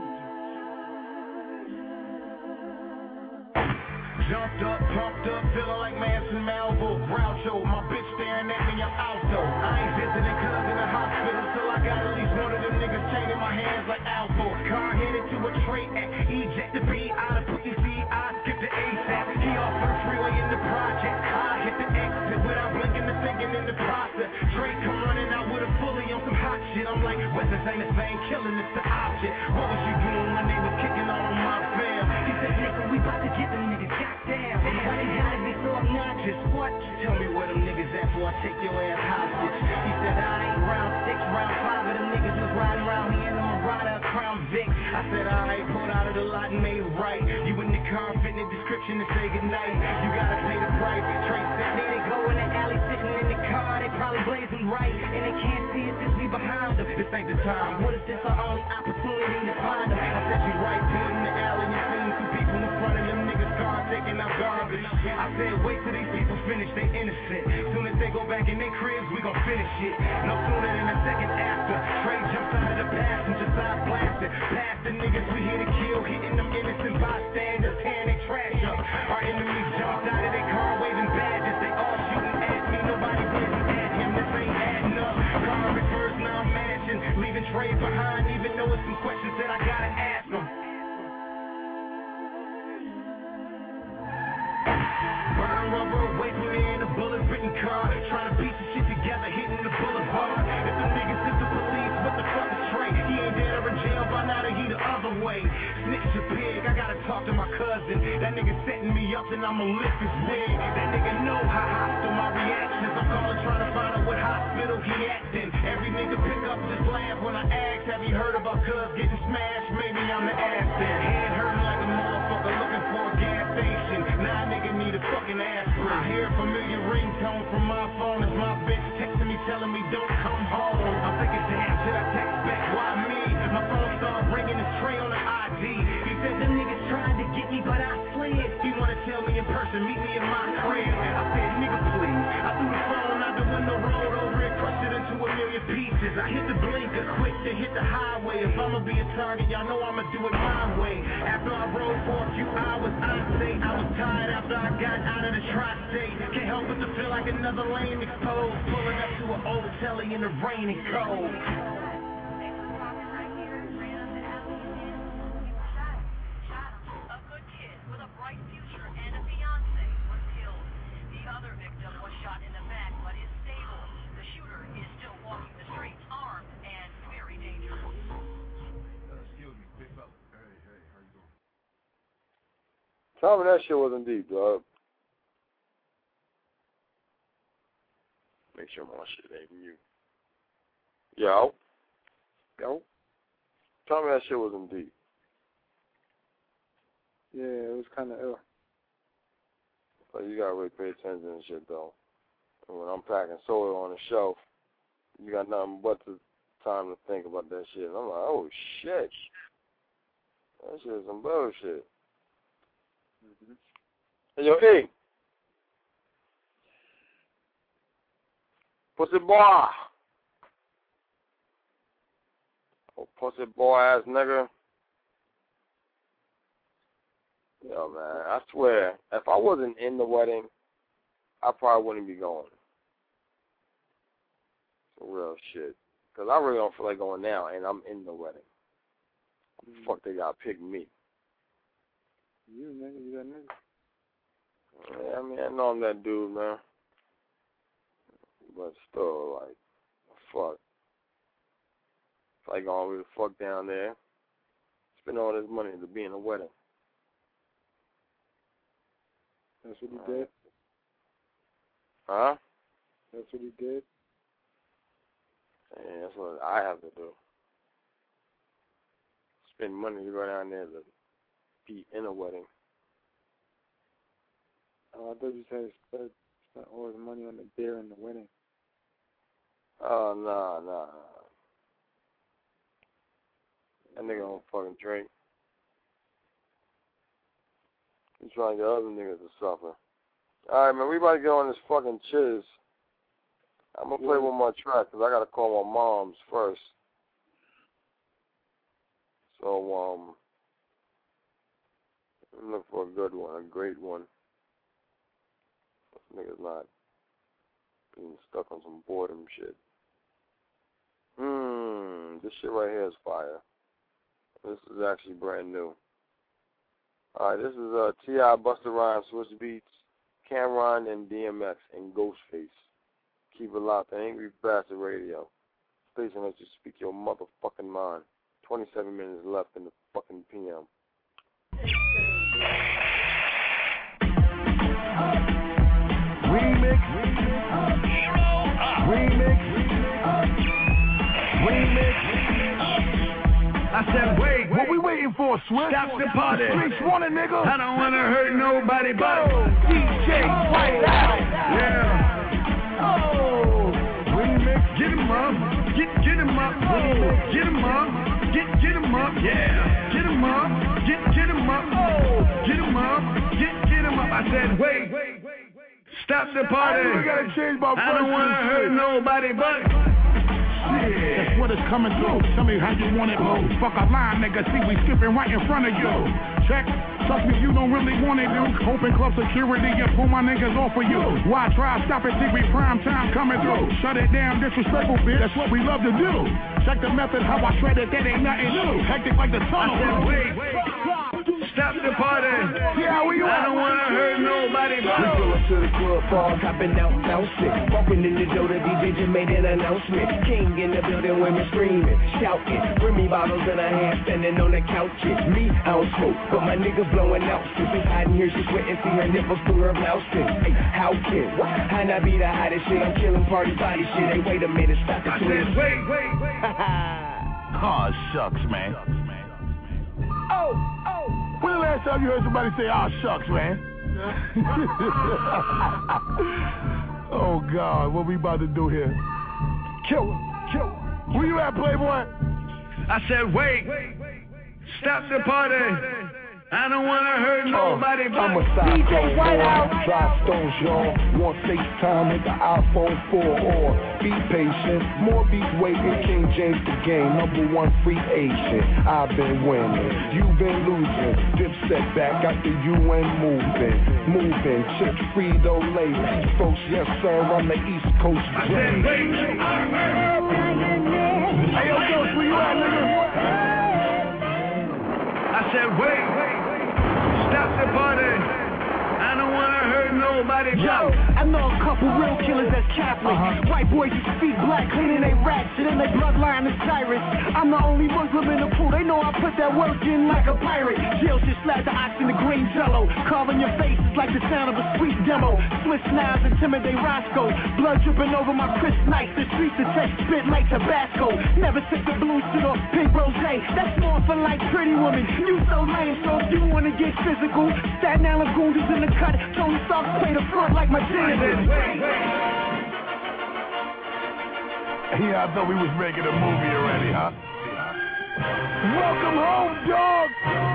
Jumped up, pumped up, feeling like Manson Malvo, Groucho. My bitch staring at me, I'm out though. I ain't visiting cuz in the hospital till I got at least one of them niggas chained in my hands like Alpha. Car headed to a tray at eject the B out of pussy C, I skip the ASAP. He off for the freeway in the project. I hit the exit without blinking the thinking in the process. Drake come running out with a fully on some hot shit. I'm like, Weston ain't the same killing, it's the object. What was you doing when they was kicking on my fam? He said, nigga, we about to get them niggas. Goddamn, why they gotta be so obnoxious? What? Tell me where them niggas at before I take your ass hostage. He said, I ain't round six, round five of them niggas was riding around here in a Marauder, Crown Vic. I said, alright, pulled out of the lot and made it right. You in the car, fit in the description to say goodnight. You gotta pay the price. Trace said, there they go in the alley, sitting in the car. They probably blazing right, and they can't see it since we behind them. This ain't the time. What if this our only opportunity to find them? I said, you right, put in the alley, you seen two people in front of them niggas' car taking out garbage. I said, wait till these people finish, they innocent. Soon as they go back in their cribs, we gon' finish it. No sooner than a second after, Trey jumps out of the passenger side blasting. Past the niggas we here to kill, hitting them innocent bystanders, tearing their trash up. Our enemies jumped out of their car waving badges. They all shooting at me, nobody blazing at him. This ain't adding up. Car reverse, now I'm mashing, leaving Trey behind, even though it's some questions that I gotta ask him. Burn rubber away from me in a bullet-written car, trying to piece the shit together, hitting the boulevard. If the niggas is the police, what the fuck is Trey? He ain't dead or in jail by now, he the other way. Snitch a pig, I gotta talk to my cousin. That nigga setting me up, then I'ma lift his wig. That nigga know how hostile my reactions. I'm calling, trying to find out what hospital he acting. Every nigga pick up, just laugh when I ask, have you heard about cuz getting smashed? Maybe I'm the ass then. Head hurting like a motherfucker looking for a gas station. Now a nigga need a fucking aspirin. I hear a familiar ringtone from my phone. It's my bitch texting me, telling me don't come home. I'm thinking, damn, should I text back? Why me? My phone started ringing, it's Trey on the I D. He said them niggas trying to get me, but I slid. He wanna tell me in person, meet me in my crib. I said, nigga, please. I threw the phone out the window, rolled over it, crushed it into a million pieces. I hit the blinker quick to hit the highway. If I'ma be a target, y'all know I'ma do it my way. After I rode for a few hours, I say I was tired after I got out of the tri-state. Can't help but to feel like another lane exposed. Pulling up to an old telly in the rain and cold. Tell me that shit wasn't deep, dog. Make sure my shit ain't mute. Yo. Yo. Tell me that shit wasn't deep. Yeah, it was kind of ill. But you gotta really pay attention and shit, though. And when I'm packing soda on the shelf, you got nothing but the time to think about that shit. And I'm like, oh shit. That shit is some bullshit. Mm-hmm. Hey, yo, E. Pussy boy. Oh, pussy boy ass nigga. Yo, man, I swear, if I wasn't in the wedding, I probably wouldn't be going. For real shit. Because I really don't feel like going now, and I'm in the wedding. Mm. Fuck, they gotta pick me. You, nigga, you that nigga. Yeah, I mean, I know I'm that dude, man. But still, like, fuck. It's like going really fuck down there. Spend all this money to be in a wedding. That's what he did? Huh? That's what he did? Yeah, that's what I have to do. Spend money to go down there to be in a wedding. Oh, I thought you said spend all his money on the beer and the wedding. Oh, nah, nah, nah. That nigga don't fucking drink. He's trying to get other niggas to suffer. Alright, man, we about to get on this fucking chiz. I'm gonna play one more track because I gotta call my moms first. So, um, I'm looking for a good one, a great one. This nigga's not being stuck on some boredom shit. Hmm, this shit right here is fire. This is actually brand new. Alright, this is uh, T I, Busta Rhymes, Swizz Beatz, Cameron, and D M X, and Ghostface. Keep it locked to Angry Bastard Radio. Station that you speak your motherfucking mind. twenty-seven minutes left in the fucking P M. Remix. Remix. Remix. I said, wait, what we waiting for, Swift? Stop the party. Streets want it, nigga. I don't want to hurt nobody but D J White Out. Yeah. Oh. Remix. Get him up. Get, get him up. Oh. Get him up. Get, get him up. Yeah. Get him up. Get, get him up. Oh. Get him up. Get, get him up. I said, wait. Stop the party. I, gotta change my I don't want to hurt nobody but. Yeah. That's what it's coming through. Tell me how you want it, bro. Fuck a line, nigga. See, we skipping right in front of you. Check. Trust me, you don't really want it, dude. Open club security and pull my niggas off of you. Why try? Stop it, think we prime time coming through. Shut it down, disrespectful, bitch. That's what we love to do. Check the method, how I shred it, that ain't nothing new. Hectic like the tunnel. I said, wait, wait. Stop the party. Yeah, where you I don't want to hurt nobody. We pull up to the club, fall, hopping out, bouncing. Walking in the door, the D J just made an announcement. King in the building, women screaming, shouting. Bring me bottles in her hand, standing on the couches. Me, I don't smoke, but my nigga blowing out. She's hiding here, she's sweating, see her nipples through her blouse. Hey, how can I not be the hottest shit? I'm killing party body shit. Hey, wait a minute, stop the twist. Wait, wait, wait. Oh, shucks, man. Oh, oh. When the last time you heard somebody say, oh, shucks, man? Oh, God, what we about to do here? Kill him, kill him. Where you at, Playboy? I said, wait, stop the party. I don't want to hurt nobody but I'm a D J White Out. Dry stones, y'all. Want FaceTime with the iPhone four or be patient. More beats waiting. King James the game. Number one free agent. I've been winning. You've been losing. Dipset back after you ain't moving. Moving. Chick Frito Lay. East Coast, yes, sir. I'm the East Coast J. Hey, yo, Ghost, where you at, nigga? I said, wait, wait. Stop the party. I don't want to hurt nobody. Yo, I know a couple real killers that's Catholic. Uh-huh. White boys who speak black, cleaning they rats, and then they bloodline is Cyrus. I'm the only Muslim in the pool. They know I put that work in like a pirate. Jail just slap the ox in the green jello. Carving your face is like the sound of a sweet demo. Swiss knives intimidate Roscoe. Blood dripping over my crisp nights. The streets that taste spit like Tabasco. Never sip the blue shit or pink rosé. That's more for like pretty women. You so lame, so if you wanna get physical, Staten Island Goons is in the cut. Tony Stark play the front like my Genesis. Yeah, I thought we was making a movie already, huh? Welcome home, dog.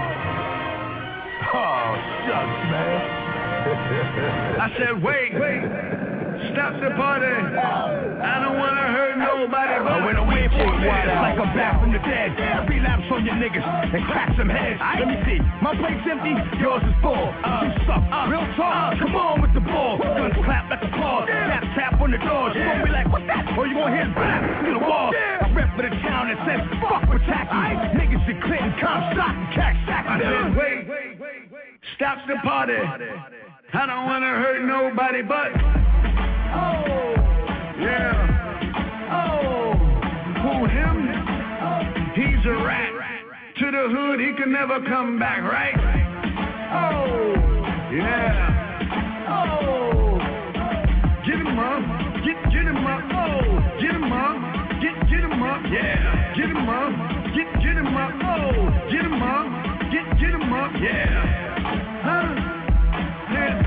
Oh, shucks, man. I said, wait, wait. Stop the party. I don't wanna hurt nobody. I went away for a while, like I'm back from the dead. Relapse on your niggas and crack some heads. Let me see, my plate's empty, yours is full. Uh, you suck, uh, real talk. Uh, come on with the ball. Guns clap like applause. Tap tap on the doors. You gon' be like, what's that? Or you gon' hear blast through the wall. I rep for the town that says fuck with tacky. Niggas in Clinton, Comstock, and Cack Sack. I said, wait, stop the party. I don't wanna hurt nobody, but oh, yeah. Oh, who him? He's a rat. To the hood, he can never come back, right? Oh, yeah. Oh, get him up, get get him up. Oh, get him up, get get him up. Yeah, get him up, get get him up. Oh, get him up, get get him up. Yeah, huh? Yeah.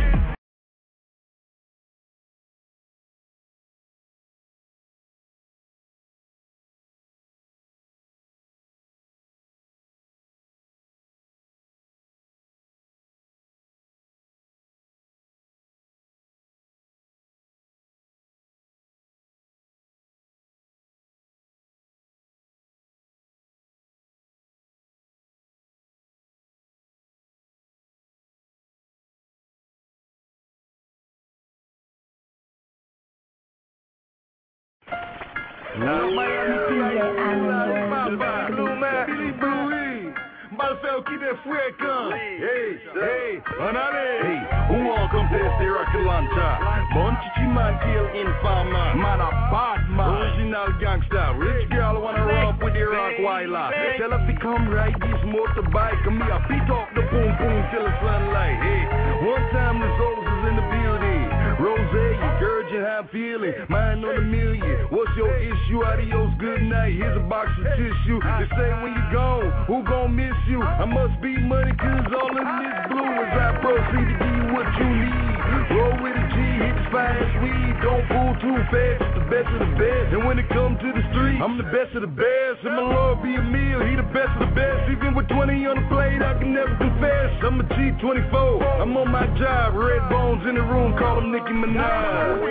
Marcel qui est fréquent. Hey, hey, on allait. Hey, welcome to Sierra Kalanta. Bon chichi man kill infama. Man a bad man. Original gangster. Rich girl wanna romp with the rock wildlife. Tell her to come ride this motorbike. And me a beat up the boom boom till the sunlight. Hey, one time the Rose is in the building. Rose, you virgin, how I'm feeling. Mine on a million. What's your issue? Adios, good night. Here's a box of tissue. They say when you gone, who gon' miss you? I must be money, cause all in this blue is I proceed to give you what you need. Roll with a G, hit the fast weed. Don't pull too fast, it's the best of the best. And when it comes to the street, I'm the best of the best. And my Lord be a meal, he the best of the best. Even with twenty on the plate, I can never confess. I'm a G twenty-four, I'm on my job. Red bones in the room, call him Nicki Minaj.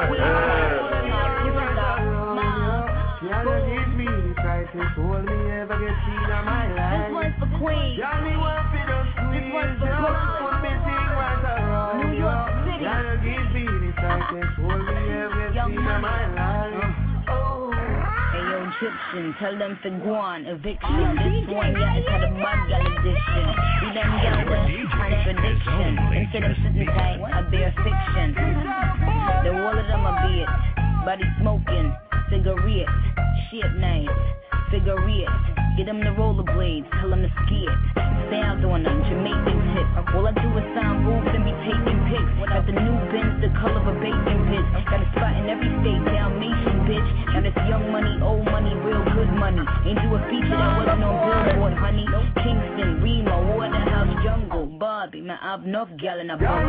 Hold me ever get seen on my life. This one's for Queen. Y'all need one for the squeeze. This one's for Brooklyn. Put me thing right around. New York City. Y'all give me the tightest. Hold me ever get seen on my life. Oh. Hey yo, Egyptian, tell them to go on eviction. This one, yeah, it's had a bad gal edition. We done got the contradiction. Instead of sitting tight, I bear fiction. The whole of them are beard. Body smoking, cigarette, shit names. Figure it, get them the rollerblades, tell them to ski it. Sound on them, Jamaican tip. All I do is sign booths and be taking pics. Got the new Benz, the color of a bacon pitch. Got a spot in every state, Dalmatian bitch. Now this young money, old money, real good money. Ain't do a feature that wasn't on Billboard, honey. Kingston, Remo, Waterhouse, Jungle, Bobby. Man, I've enough gal in a bubble.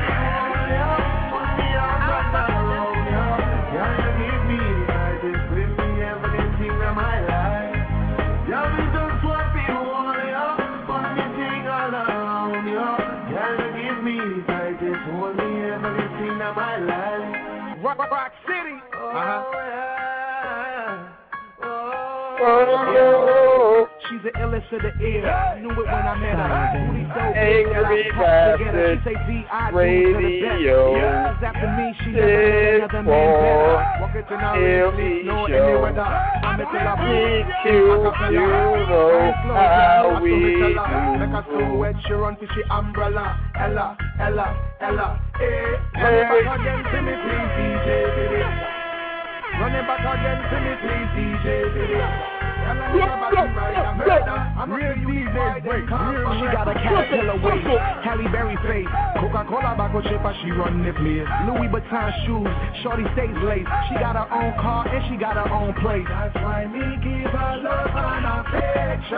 My life, y'all be just what be holding up, put me thing all around you. Y'all give me the tightest, hold me everything in my life. Rock, rock, rock City. Uh-huh. Oh, she's the illest of the ear. Knew it when I met her. Booty so big that I had to get her. She say V I radio. Yes, after me, she never had another man better. Walk it to now, no any weather. I'm until I break you. You know how what we to me tell her. do. Make her so wet, she run to she umbrella. Ella, Ella, Ella, eh. Run it back again to me, please, D J, baby. Run it back again to me, please, D J, baby. Real D J break. She got a caterpillar waist, Halle Berry face, Coca-Cola bottle chipper, she run the place. Louis Vuitton shoes, shorty stays laced. She got her own car and she got her own place. That's why me give her love and affection.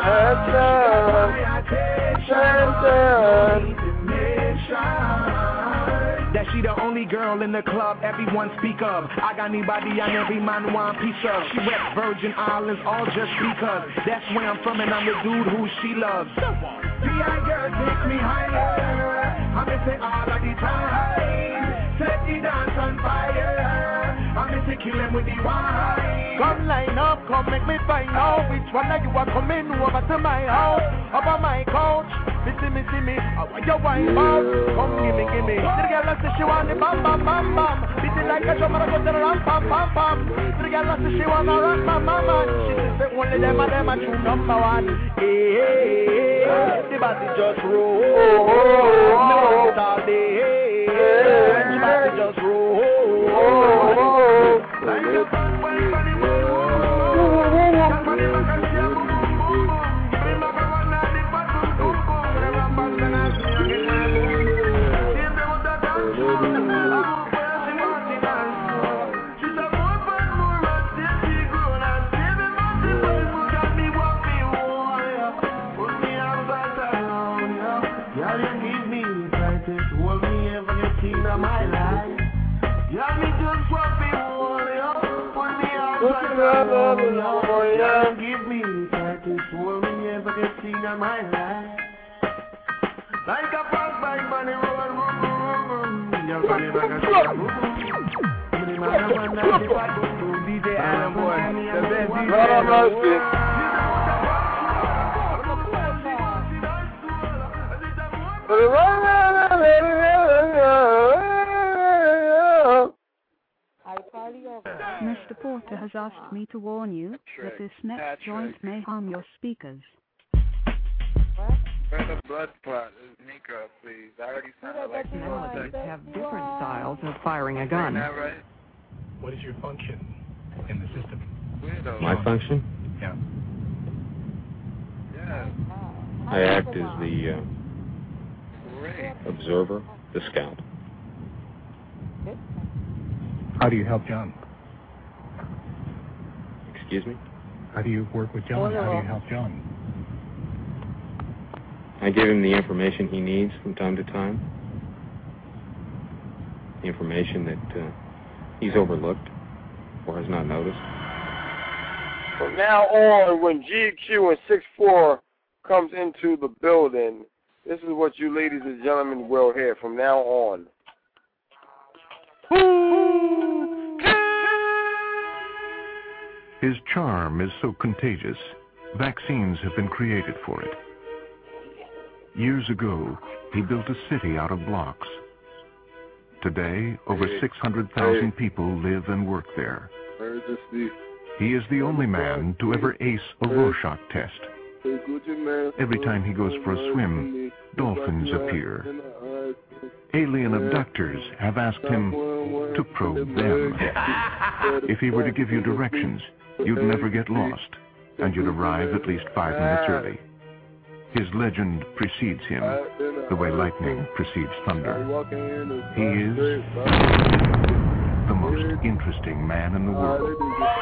That she the only girl in the club everyone speak of. I got anybody and every man want piece of. She rep Virgin Islands all just because that's where I'm from and I'm the dude who she loves. The girl take me higher. I miss it all of the time. Set the dance on fire. I miss it kill him with the wine. Come line up, come make me find out which one of you are coming over to my house, up on my couch. Missy, missy, me, I want your wine out. Come give me, give me. The girl says she want the bam, bam, bam, bam. Beat it like a drum and I go to the ram, pam, pam, pam. The girl says she want to rock my mama. She says only them and them are true number one. Hey, hey, hey, the body just roll. No one all day. The body just roll. Like a bang, bang, bang, bang. Give me practice for me ever get seen on my life. Like a frog by money roll, roll, roll, you're running back and forth. D J Adam Boy, the best D J. Mister Porter has asked me to warn you that this next Patrick. joint may harm your speakers. Where's the blood clot? Negro, please. I already sounded like Melodies have different styles of firing a gun. That right? What is your function in the system? Weirdo. My function? Yeah. Yeah. I act as the uh, Great. observer, the scout. How do you help John? Excuse me? How do you work with John? How do you help John? I give him the information he needs from time to time. The information that uh, he's overlooked or has not noticed. From now on, when G Q and six four comes into the building, this is what you ladies and gentlemen will hear from now on. His charm is so contagious, vaccines have been created for it. Years ago, he built a city out of blocks. Today, over six hundred thousand people live and work there. He is the only man to ever ace a Rorschach test. Every time he goes for a swim, dolphins appear. Alien abductors have asked him to probe them. If he were to give you directions, you'd never get lost, and you'd arrive at least five minutes early. His legend precedes him, the way lightning precedes thunder. He is the most interesting man in the world.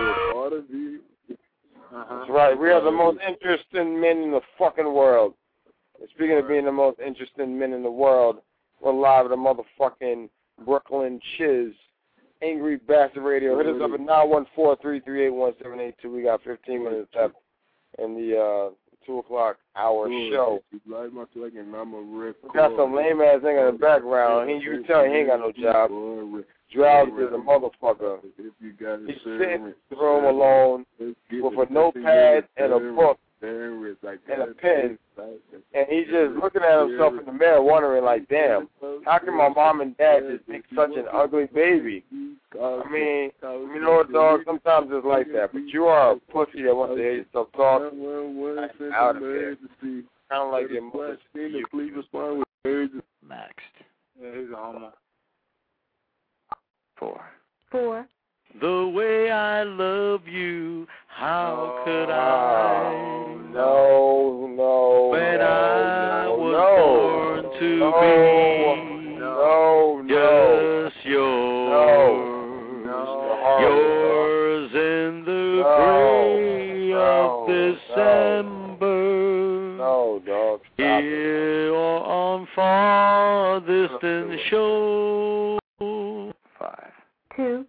That's right. We are the most interesting men in the fucking world. And speaking of being the most interesting men in the world, we're live at the motherfucking Brooklyn Chiz, Angry Bastard Radio. Hit us up at nine one four, three three eight, one seven eight two. We got fifteen minutes left in the uh, two o'clock hour show. We got some lame ass thing in the background. He, you can tell he ain't got no job. Drowsy as a motherfucker. He's sitting in the room alone with a notepad and a book and a pen, and he's just looking at himself in the mirror wondering, like, damn, how can my mom and dad just make such an ugly baby? I mean, you know what, dog? Sometimes it's like that, but you are a pussy that wants to hear yourself talk. I'm out of here. Kind of like your mother. Please respond with Next. Yeah, he's a homo. Four. Four. The way I love you, how oh, could I? No, no, when no, I no, was no, born to no, be no, no, just yours, no, no, yours in the no, gray no, of December. No, dog. Stop Here it. or on far distant shore. Five. Two.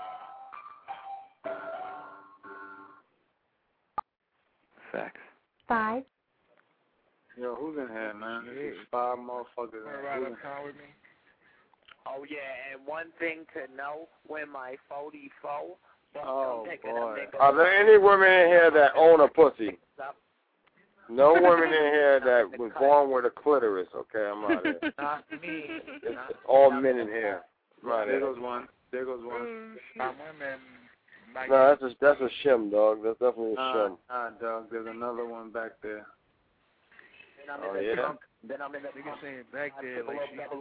Facts. Five. Yo, who's in here, man? This is five motherfuckers. Right up town with me. Oh yeah, and one thing to know when my forty-four. Oh boy. Are there any women in here that own a pussy? No women in here that was born with a clitoris. Okay, I'm out of here. Not me. It's all men in here. Right there goes one. There goes one. Some women. No, that's a that's a shim, dog. That's definitely a Nah, shim. nah, dog. There's another one back there. Oh yeah. Then I'm in the nigga saying back there like she with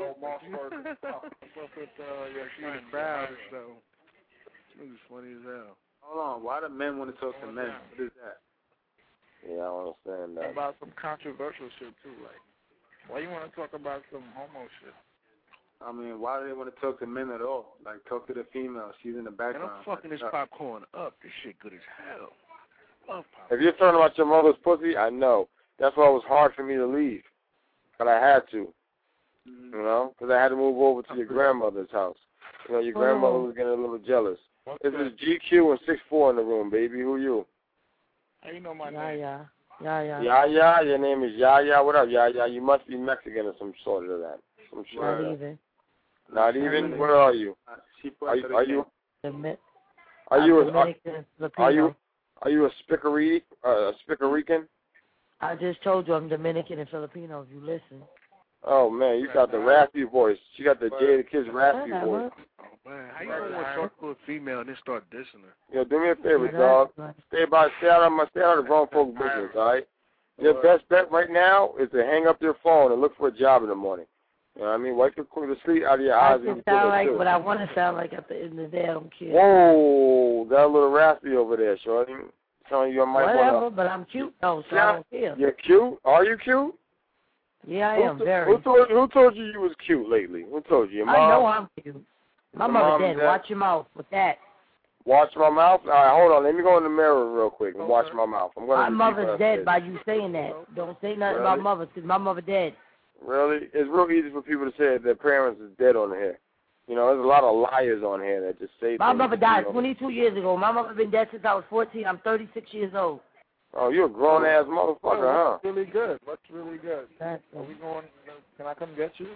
uh yeah, she was proud and stuff. It was funny as hell. Hold on, why do men want to talk to men? What is that? Yeah, I don't understand that. About some controversial shit too, like why you want to talk about some homo shit? I mean, why do they want to talk to men at all? Like, talk to the female. She's in the background. And I'm fucking this popcorn up. This shit good as hell. Love popcorn. If you're talking about your mother's pussy, I know. That's why it was hard for me to leave. But I had to. Mm-hmm. You know? Because I had to move over to your grandmother's house. You know, your grandmother was getting a little jealous. What's this that? is G Q and six four in the room, baby. Who you? How you know my yeah, name? Yeah, yeah. Yeah, yeah. Yeah, your name is Yaya. What up, Yaya? You must be Mexican or some sort of that. Some shit. Not even. Not even? Where are you? Are you? Are you? Are you a? Are, are you? Are you a Spicari? Uh, a Spicarican? I just told you I'm Dominican and Filipino. If you listen. Oh man, you got the raspy voice. You got the Jada Kids raspy voice. Oh man, how you gonna want to talk to a female and then start dissing her? Yo, do me a favor, dog. Stay by, stay out of my, stay out of the grown folks' business, all right? Your best bet right now is to hang up your phone and look for a job in the morning. You know what I mean? Wipe the, the sleep out of your I eyes. can sound like what I want to sound like at the end of the day. I don't care. Whoa, got a little raspy over there, shorty. Telling you I might Whatever, wanna... but I'm cute though, so yeah, I don't care. You're cute? Are you cute? Yeah, I who am t- very. Who told, who told you you was cute lately? Who told you? Your mom? I know I'm cute. My Your mother mom dead. dead? Watch your mouth with that. Watch my mouth? All right, hold on. Let me go in the mirror real quick and Okay. watch my mouth. I'm gonna My repeat what mother's I dead said. by you saying that. Don't say nothing Really? about mothers because my mother dead. Really? It's real easy for people to say their parents is dead on here. You know, there's a lot of liars on here that just say My things mother that, died you know. twenty-two years ago. My mother been dead since I was fourteen. I'm thirty-six years old. Oh, you're a grown-ass motherfucker, huh? What's really good? What's really good? That's Are we going, can I come get you?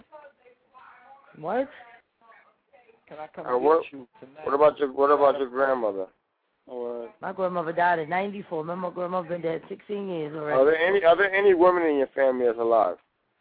What? Can I come Uh, get what, you tonight? what about your What about your grandmother? Or My grandmother died at ninety-four. My my grandmother been dead sixteen years already. Are there any Are there any women in your family that's alive?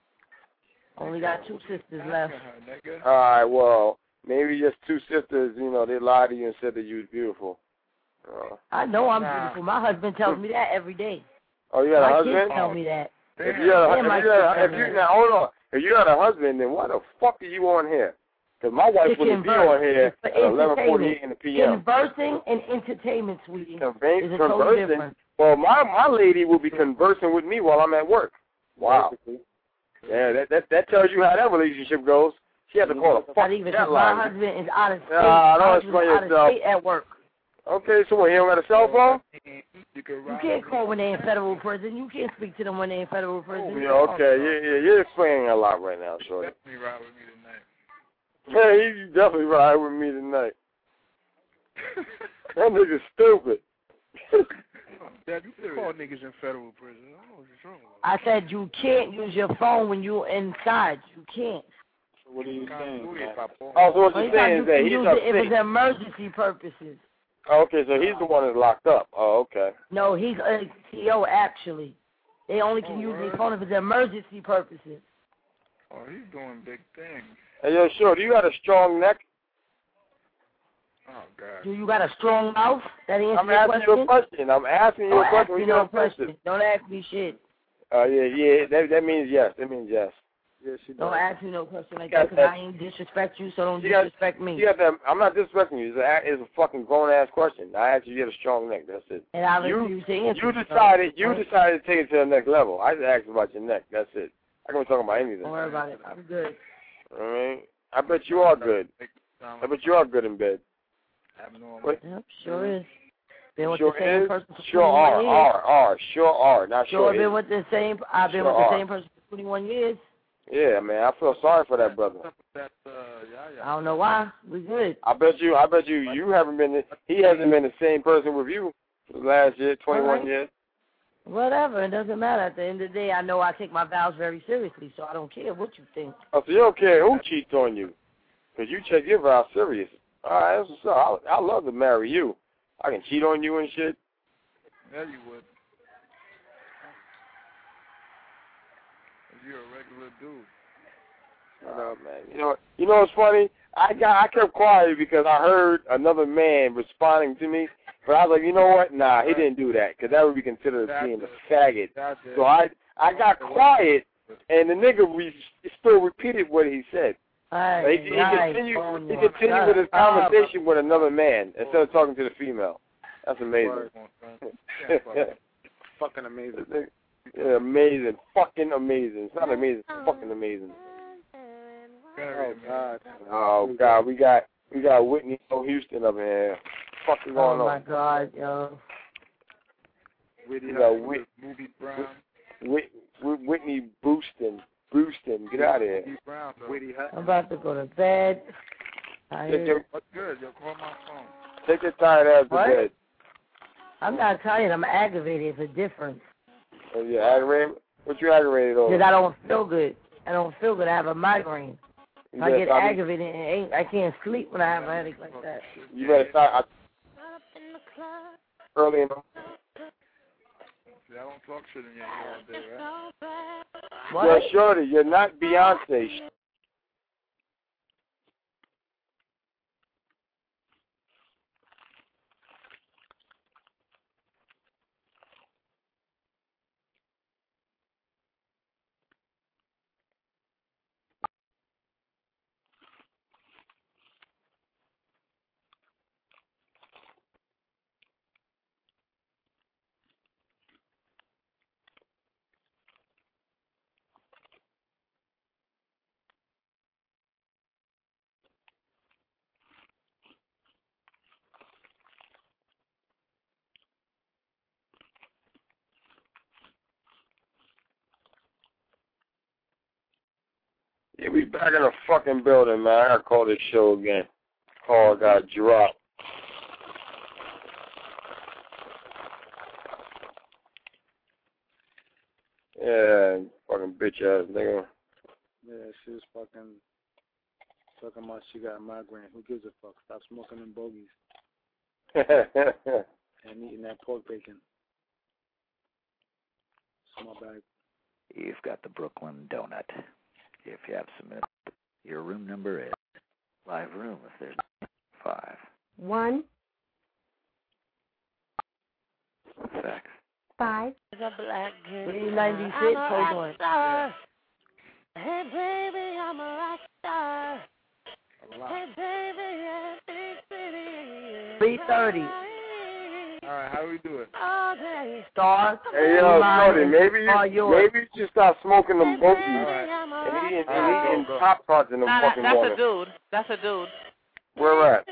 Only got two sisters left. All right, well, maybe just two sisters. You know, they lied to you and said that you was beautiful. Uh, I know I'm Nah. beautiful. My husband tells me that every day. oh, you got my a husband? kids tell me that. If you got a, Yeah, my if you, got a, kids if tell you me now hold on, if you got a husband, then why the fuck are you on here? Because my wife To wouldn't be converse. on here It's for at eleven forty-eight entertainment. in the p m. Conversing and entertainment, sweetie, Conve- is a totally conversing. different. Well, my my lady will be conversing with me while I'm at work. Wow. Yeah, that that that tells you how that relationship goes. She had to call a Not fuck even that 'cause my line. husband is out of state. Nah, My don't husband explain is out of yourself. state at work. Okay, so what, he don't got a cell phone? You can You can't call when they're in federal prison. You can't speak to them when they're in federal prison. Yeah, okay, yeah, yeah, you're explaining a lot right now, shorty. Definitely ride with me tonight. Yeah, you definitely ride with me tonight. That nigga's stupid. Dad, you can call niggas in federal prison. I don't know what's wrong with I said you can't use your phone when you're inside. You can't. what are you saying? Oh, so what Only you're time saying you is that can he's use up it if sick. it's emergency purposes. Oh, okay, so he's the one that's locked up. Oh, okay. No, he's a T O actually. They only can Oh, use word? their phone if it's emergency purposes. Oh, he's doing big things. Hey, yo, sure, do you got a strong neck? Oh, God. Do you got a strong mouth? That answers I'm your asking question? you a question. I'm asking you Don't a question. ask me We no get offensive. question. Don't ask me shit. Uh, yeah, yeah. That that means yes. That means yes. Yes, she does. Don't ask me no question like She that got because that- I ain't disrespect you, so don't She got- disrespect me. You got that. I'm not disrespecting you. It's a, it's a fucking grown ass question. I asked you, you had a strong neck. That's it. And I you, refuse to answer. You decided. You Don't- decided to take it to the next level. I just asked about your neck. That's it. I can talk about anything. Don't worry about it. I'm good. All right. I bet you are good. I bet you are good in bed. What? Yep, sure is. Been with Sure the same is. person for Sure twenty-one are. years. Are. Are. Sure are. Not Sure, sure. been is. with the same. I've been Sure with the are. same person for twenty-one years. Yeah, man. I feel sorry for that brother. I don't know why. We good. I bet you. I bet you. You haven't been. He hasn't been the same person with you for the last year, twenty-one All right. years. Whatever. It doesn't matter. At the end of the day, I know I take my vows very seriously, so I don't care what you think. Oh, so you don't care who cheats on you, because you take your vows serious. All right, that's what's up. I, I love to marry you. I can cheat on you and shit. Yeah, you would. You're a regular dude. Shut up, man. You know, you know what's funny? I got, I kept quiet because I heard another man responding to me, but I was like, you know what? Nah, he didn't do that, because that would be considered as being a faggot. So I, I got quiet, and the nigga re- still repeated what he said. Hey, he, he nice. continued, Oh, he no. continued with his Shut up. conversation with another man instead of talking to the female. That's amazing. Fucking amazing. Yeah, amazing. Fucking amazing. It's not amazing. It's fucking amazing. Oh God. Oh God, we got we got Whitney Houston up in here. What the fuck is Oh going my on? God, yo. We got Whit, Whit, Whit, Whitney Booston. Booston. Get out of here. I'm about to go to bed. Take your, What's good? Yo, call my phone. take your tired ass to What? bed. I'm not tired. I'm aggravated. It's a difference. Oh, you aggravated? What you aggravated over? Because I don't feel good. I don't feel good. I have a migraine. You I better get stop- aggravated and ain't, I can't sleep when I have a headache like that. You better start I, early in the See, I don't talk shit in your ear all day, right? What? Yo, Shorty, you're not Beyonce. Yeah, we back in the fucking building, man. I gotta call this show again. Call got dropped. Yeah, fucking bitch ass nigga. Yeah, she was fucking talking about she got a migraine. Who gives a fuck? Stop smoking them bogeys and eating that pork bacon. Small bag. You've got the Brooklyn Donut. If you have some minutes, your room number is live room if there's five. One, Sex. five. What do you ninety-six? Hold on. Hey baby, I'm a rock star. Hey baby, yeah, big city. three thirty. All right, how do we do it? All day. Stars. Hey, yo, Shorty, maybe you, Are yours. maybe you should stop smoking them bogeys right. and eating, and eating Pop Tarts in the Nah, that, fucking that's morning. a dude. That's a dude. Where at?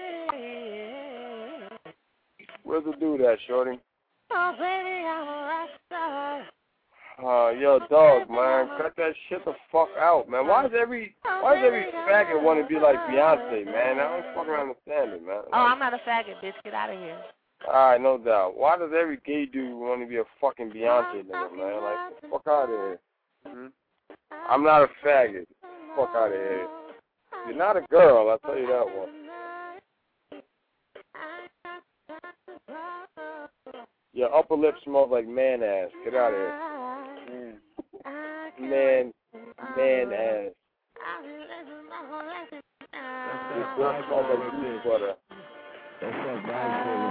Where's the dude at, Shorty? Oh baby, I'm a rock star. Uh, yo, dog, man, cut that shit the fuck out, man. Why does every, why does every faggot want to be like Beyonce, man? I don't fucking understand it, man. Oh, I'm not a faggot, bitch. Get out of here. Alright, no doubt. Why does every gay dude want to be a fucking Beyonce nigga, man? Like, fuck out of here. Mm-hmm. I'm not a faggot. Fuck out of here. You're not a girl, I'll tell you that one. Your upper lip smells like man ass. Get out of here. Man, man ass. Your breath smells like peanut butter.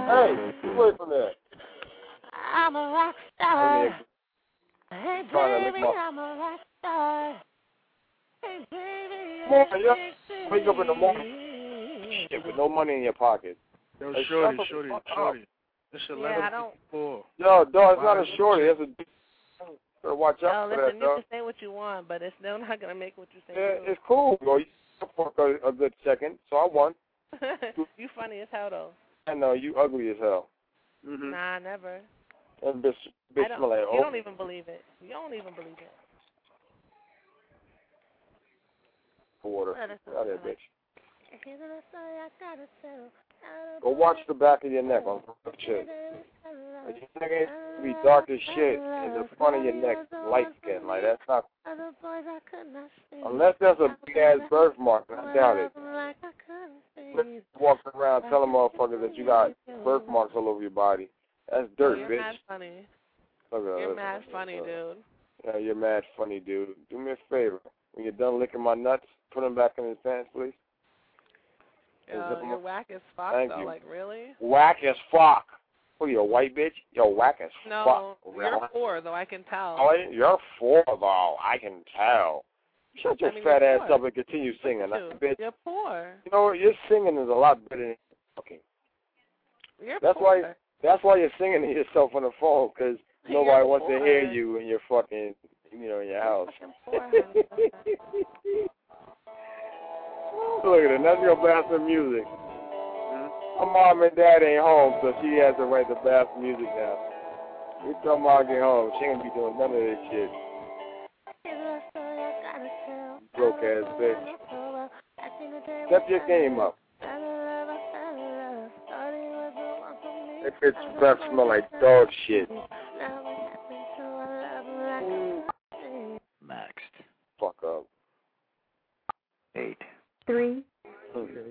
Hey, get away from there. I'm a rock star. Hey, baby, I'm a rock star. Hey, baby, Come on, you wake up in the morning shit, with no money in your pocket. Yo, Hey, shorty, shut the shorty, fuck shorty. up. This Yeah, eleven I don't- four. Yo, dog, it's not Why? a shorty. That's a. Better watch out No, for listen, that, you dog. can say what you want, but it's still not going to make what you say. Yeah, it's cool, bro. You for a, a good second, so I won. You funny as hell, though. I know you ugly as hell. Mm-hmm. Nah, never. That bitch, I bitch don't, smell like you oh. don't even believe it. You don't even believe it. Water. Well, that's Out there, what I bitch. Here's a story I gotta tell. Go watch the back of your neck on shit. Your neck ain't gonna be dark as shit. And the front of your neck light skin. Like that's not. Other boys I could not see. Unless there's a big ass birthmark, I doubt it. Like I couldn't see. Walking around telling motherfuckers that you got birthmarks all over your body. That's dirt, You're bitch. mad funny. Look at You're look mad at- funny, look at- dude. Yeah, you're mad funny, dude. Do me a favor. When you're done licking my nuts, put them back in his pants, please. Yo, you're whack as fuck, Thank though. you. Like, really? Whack as fuck. Who you, a white bitch? You're whack as No, fuck. you're four, though. I can tell. Oh, you're four, though. I can tell. Shut your I mean, fat you're ass poor. up and continue singing. Look at That bitch. You're poor. You know what? Your singing is a lot better than talking. You're That's poor. why. That's why you're singing to yourself on the phone, because nobody You're wants poor. to hear you in your fucking, you know, in your house. Poor, honey. Look at it. That's your blasting music. My mom and dad ain't home, so she has to write the blast music now. We tell mom get home. She ain't be doing none of this shit. Broke ass bitch. Step your game up. That bitch breath smell like dog shit. Next. Fuck up. Eight. Three. Okay.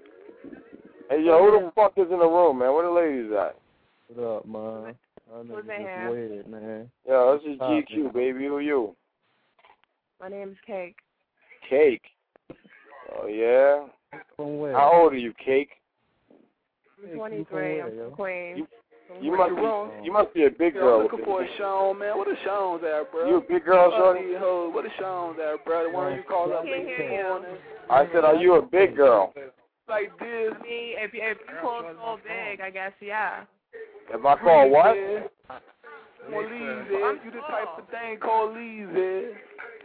Hey, yo, who the fuck is in the room, man? Where the ladies at? What up, man? I know Who's you in just here? weird, man. Yo, this is G Q, baby. Who you? My name's Cake. Cake. Oh, yeah? From where? How old are you, Cake? I'm twenty-three. I'm from Queens. You, you must be, you must be a big Yo, girl. I'm looking for a Sean, man. What a Sean's at, bro? You a big girl, Fuck shorty? these hoes. What a Sean's at, bro? The one you call up in the morning. I said, are you a big girl? Like this. I mean, if you, if you call so big, I guess, yeah. If I call what? Well, Leezy, you the type of thing called Leezy.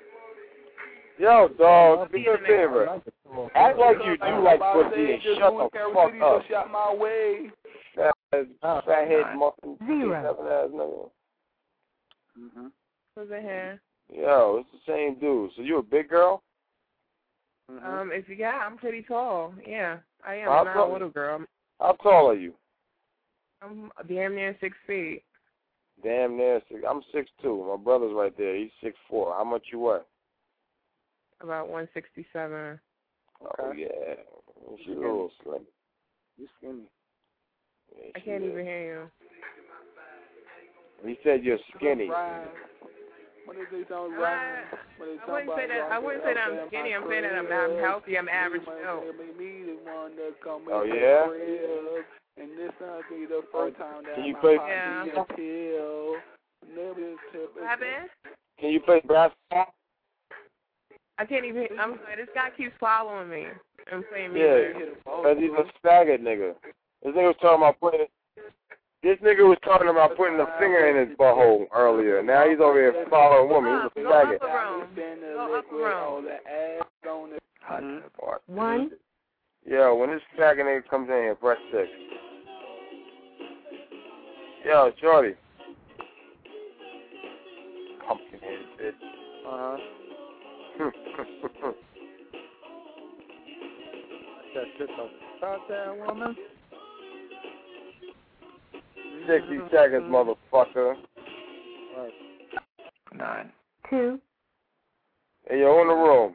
Yo, dog, do me a favor. Act like you do like pussy and shut the fuck up. Shot my way. Fat, ass, fat head muffin. Zero. Seven ass nigga. Mm-hmm. Who's in here? Yo, it's the same dude. So you a big girl? Mm-hmm. Um, if you yeah, I'm pretty tall. Yeah, I am. How I'm not tall- a little girl. How tall are you? I'm damn near six feet. Damn near six. I'm six two. My brother's right there. He's six four. How much you weigh? About one sixty-seven. Oh yeah, she's a little slim. You skinny. Yeah, I she can't is. even hear you. He said you're skinny. When they say something Uh, right, when they I talk wouldn't say about that. I rock wouldn't it say that out I'm there, skinny. my I'm saying that I'm, crib, I'm healthy. I'm you average might built. make me the one that come Oh, in yeah? the crib, and this not be the first time that Can you my play- posse Yeah. get killed. Never this tip What happened? Can you play basketball? I can't even. I'm sorry. This guy keeps following me and playing Yeah, music. because he's a faggot nigga. This nigga was talking about putting. This nigga was talking about putting a finger in his butthole earlier. Now he's over here following women. He's a Go upper faggot. room. Go upper room. Mm-hmm. One. Yo, when this faggot nigga comes in here, press six. Yo, shorty. Pumpkin head bitch. Uh-huh. That shit the fuck out there, woman. sixty seconds, motherfucker. Right. Nine. Two. Hey, yo, in the room.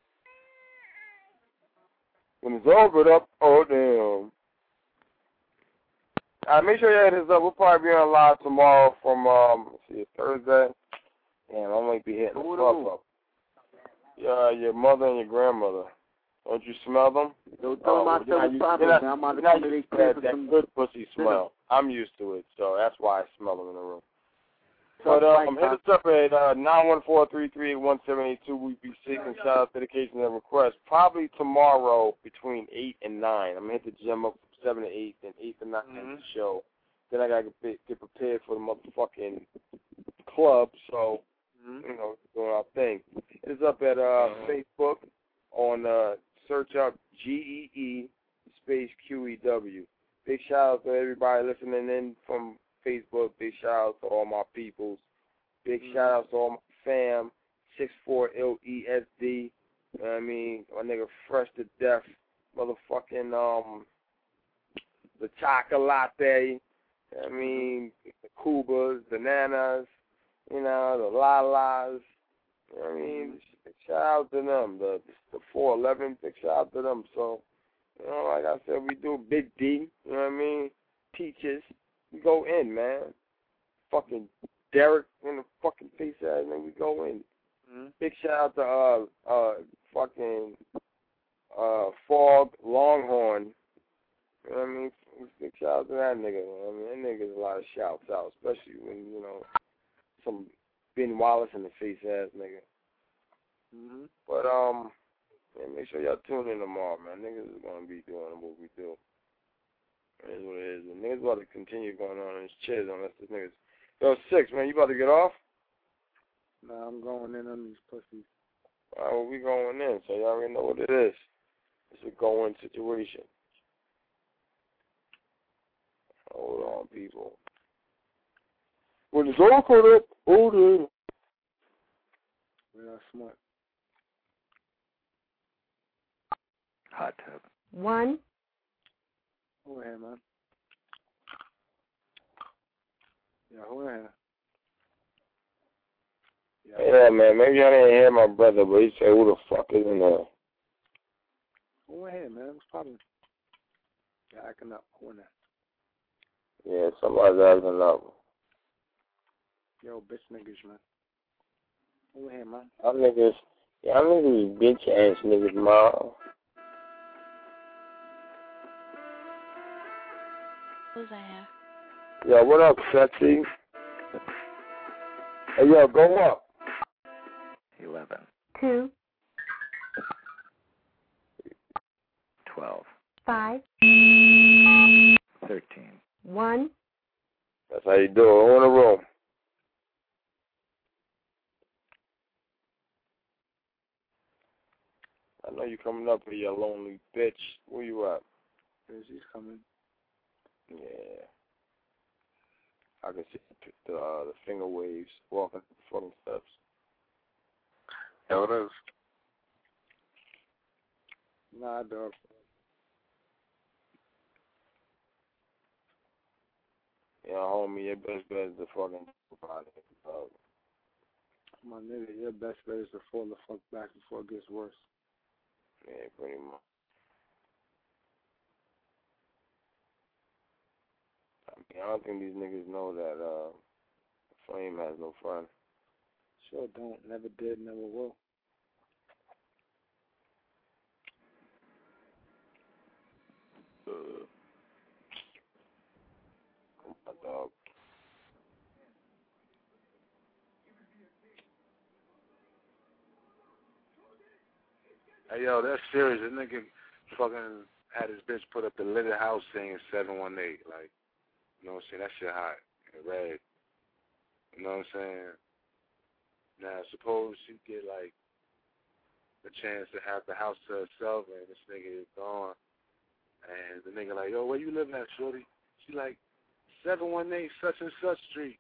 When it's over, up, oh, damn. All right, make sure you add this up. We'll probably be on live tomorrow from, um, let's see, Thursday. Damn, I might be hitting the fuck up. Yeah, your mother and your grandmother. Don't you smell them? Don't tell them I you're sell not, property, you're man. I'm not, on you're not the used to committee that, that some- good pussy smell. I'm used to it, so that's why I smell them in the room. But um, hit us up at uh, nine one four, three three eight, one seven eight two. We be seeking shout out, dedication, and requests. Probably tomorrow between eight and nine. I'm going to hit the gym up from seven to eight, then eight to nine mm-hmm. the show. Then I got to get, get prepared for the motherfucking club, so, mm-hmm. you know, doing our thing. Hit us up at uh, uh-huh. Facebook on uh, search up G E E space Q E W. Big shout out to everybody listening in from Facebook. Big shout out to all my peoples. Big mm-hmm. shout out to all my fam. six four L E S D. You know what I mean? My nigga fresh to death. Motherfucking um the chocolate. You know what I mean? The Cubas, the Nanas, you know, the Lalas. You know what I mean? Big shout out to them. The the four eleven, big shout out to them. So, you know, like I said, we do Big D, you know what I mean? Peaches. We go in, man. Fucking Derek in the fucking face ass, man. We go in. Mm-hmm. Big shout out to uh uh fucking uh Fog Longhorn. You know what I mean? Big shout out to that nigga. I mean, that nigga's a lot of shouts out, especially when, you know, some Ben Wallace in the face ass nigga. Mm-hmm. But um man, make sure y'all tune in tomorrow, man. Niggas is gonna be doing what we do. It is what it is. And niggas about to continue going on in his chairs unless this niggas. Yo, Six, man, you about to get off? Nah, I'm going in on these pussies. All right, well, we going in, so y'all already know what it is. It's a going situation. Hold on, people. When it's all caught up, hold on. We are smart. Hot tub. One. Go ahead, man. Yeah, go ahead. Yeah. yeah, man, maybe I didn't hear my brother, but he said, who the fuck is in there? Go ahead, man. What's poppin'? Yeah, acting up. Go in there. Yeah, somebody's acting up. Yo, bitch niggas, man. Go ahead, man. Y'all niggas, y'all niggas bitch ass niggas, man. Who's that? Yo, what up, sexy? Hey, yo, go up. Eleven. Two. Twelve. Five. Thirteen. One. That's how you do it. Who in the room? I know you coming up here, you lonely bitch. Where you at? She's coming. Yeah. I can see the uh, the finger waves walking the fucking steps. Yeah, what is? Nah, dog. Yeah, homie, your best bet is to fucking body. Uh, My nigga, your best bet is to fall the fuck back before it gets worse. Yeah, pretty much. I mean, I don't think these niggas know that uh, Flame has no fun. Sure don't. Never did, never will. Uh, come on, dog. Hey, yo, that's serious. This nigga fucking had his bitch put up the little house saying seven one eight. Like, you know what I'm saying? That shit hot and red. You know what I'm saying? Now, suppose she get, like, a chance to have the house to herself and this nigga is gone. And the nigga like, yo, where you living at, shorty? She like, seven one eight such and such street.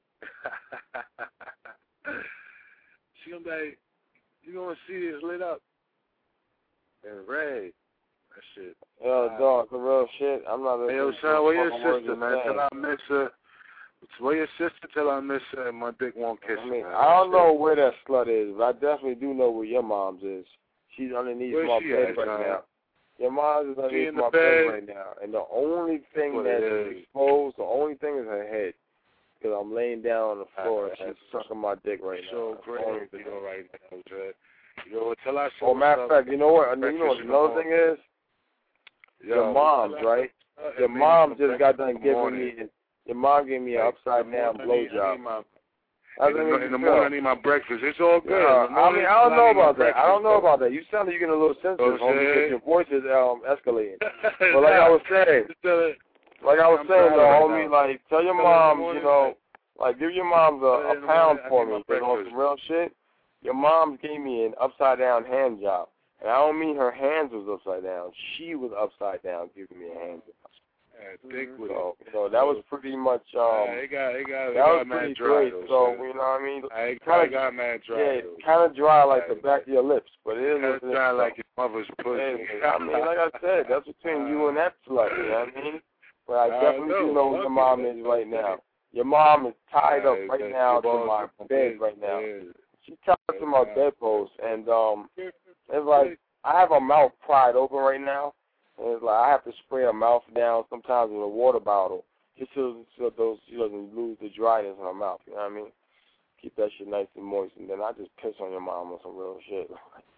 She gonna be like, you gonna see this lit up. And red. That shit. Yo, wow. dog, the real shit. I'm not a Hey, yo, son, where your sister, man? Tell her I miss her. Where your sister? Tell her I miss her and my dick won't kiss I mean, her. I don't know where that slut is, but I definitely do know where your mom's is. She's underneath Where's my she bed at, right son? now. Your mom's is underneath in the my bed? bed right now. And the only thing What that's it is. exposed, the only thing is her head. Because I'm laying down on the floor and That's she's sucking my dick right so now. great. You know, right now, Dre. You know, tell all I saw Oh, matter of fact, you know what? You know what breakfast in the another thing is? Your mom's, right? Your mom just got done giving me, your mom gave me an upside down blowjob. In the, in the morning, I need my breakfast. It's all good. Uh, I mean, I don't know about that. I don't know though. about that. You sound like you're getting a little sensitive, Oh, homie, shit. because your voice is um, escalating. But like I was saying, like I was I'm saying, tired though, right homie, now. like, tell your Tell her in the mom, morning, you know, like, give your mom a, a pound I for need me, my because on breakfast. some real shit, your mom gave me an upside-down hand job. And I don't mean her hands was upside down. She was upside down giving me a hand job. Yeah, thick with So, it. so that was pretty much, um, Yeah, it got, it got, it that got was mad pretty dry, great. though, So, shit. you know what I mean? I Kinda, got mad dry. yeah, though. kind of dry like Yeah, the back of your lips, but it is Kinda what it is. dry though. like your mother's pussy. Hey, I mean, like I said, that's between you and that slut, you know what I mean? But I I definitely know, do know who fuck your it, mom that's is what right I'm now. saying. Your mom is tied Yeah, up right that- now your to balls my are bed big, right now. yeah. She's tied up to my bedpost, and um, it's like I have her mouth pried open right now, and it's like I have to spray her mouth down sometimes with a water bottle just so, so those she doesn't lose the dryness in her mouth. You know what I mean? Keep that shit nice and moist, and then I just piss on your mom or some real shit.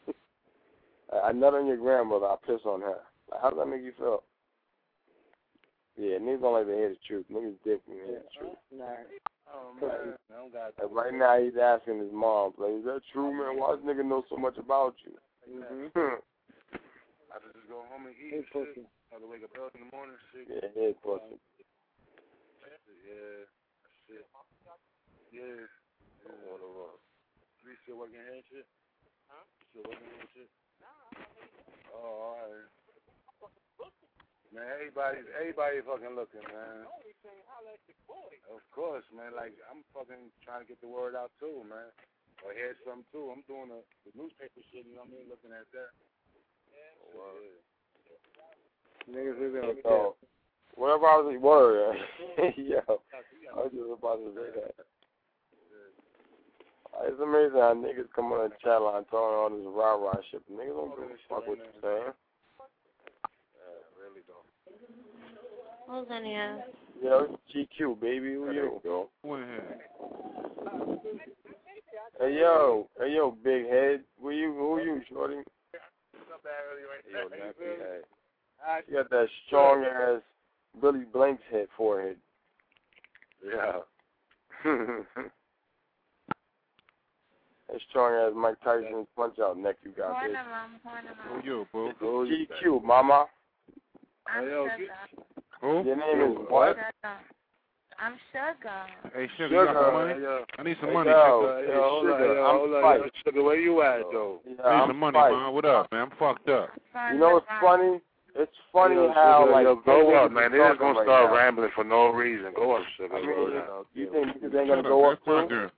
I nut on your grandmother, I piss on her. Like, how does that make you feel? Yeah, niggas don't like to hear the truth. Niggas dick when they hear the truth. Oh, man. I don't got Like right now, he's asking his mom, like, is that true, man? Why does nigga know so much about you? Mm-hmm. I could just go home and eat and shit. I have to wake up early in the morning and shit. Yeah, he is pussy. Yeah, shit. Yeah. Yeah. You still working here and shit? Huh? Still working here and shit? No. Oh, all right. Man, everybody, everybody fucking looking, man. Of course, man. Like, I'm fucking trying to get the word out, too, man. Or hear something, too. I'm doing the, the newspaper shit, you know what I mean? Looking at that. Yeah. Well, Niggas is in the car. Whatever I was, word. Yo, I was just about to say that. It's amazing how niggas come on the chat line talking all this rah-rah shit. But niggas don't give a fuck what you're saying. Yeah, really don't. Who's in here? Yo, it's G Q, baby. Who you? Go. Who in here? Hey, yo. Hey, yo, big head. Who you? Who you, shorty? Yo, nappy head. You got that strong-ass Billy Blanks head forehead. Yeah. That strong-ass Mike Tyson punch-out neck you got, Point bitch. them on, point them on. Who you, boo? Who G Q, mama. I'm Hey, yo, Sugar. Who? Your name is what? Sugar. I'm Sugar. Hey, Sugar, Sugar. you got some money? Hey, yo. I need some Hey, money, yo. Sugar. Hey, Yo, hold on, Sugar, yo, I'm hold on, spiked. yo. Sugar, where you at, though? Yeah, I need I'm some money, spiked. man. What up, man? I'm fucked up. You know what's funny? It's funny yo, how, Sugar, like, yo, go niggas up, man. be They just talking gonna right start now. rambling for no reason. Go up, Sugar. I mean, Go you up. know, you think niggas ain't Shut gonna go up up, man. too? Girl.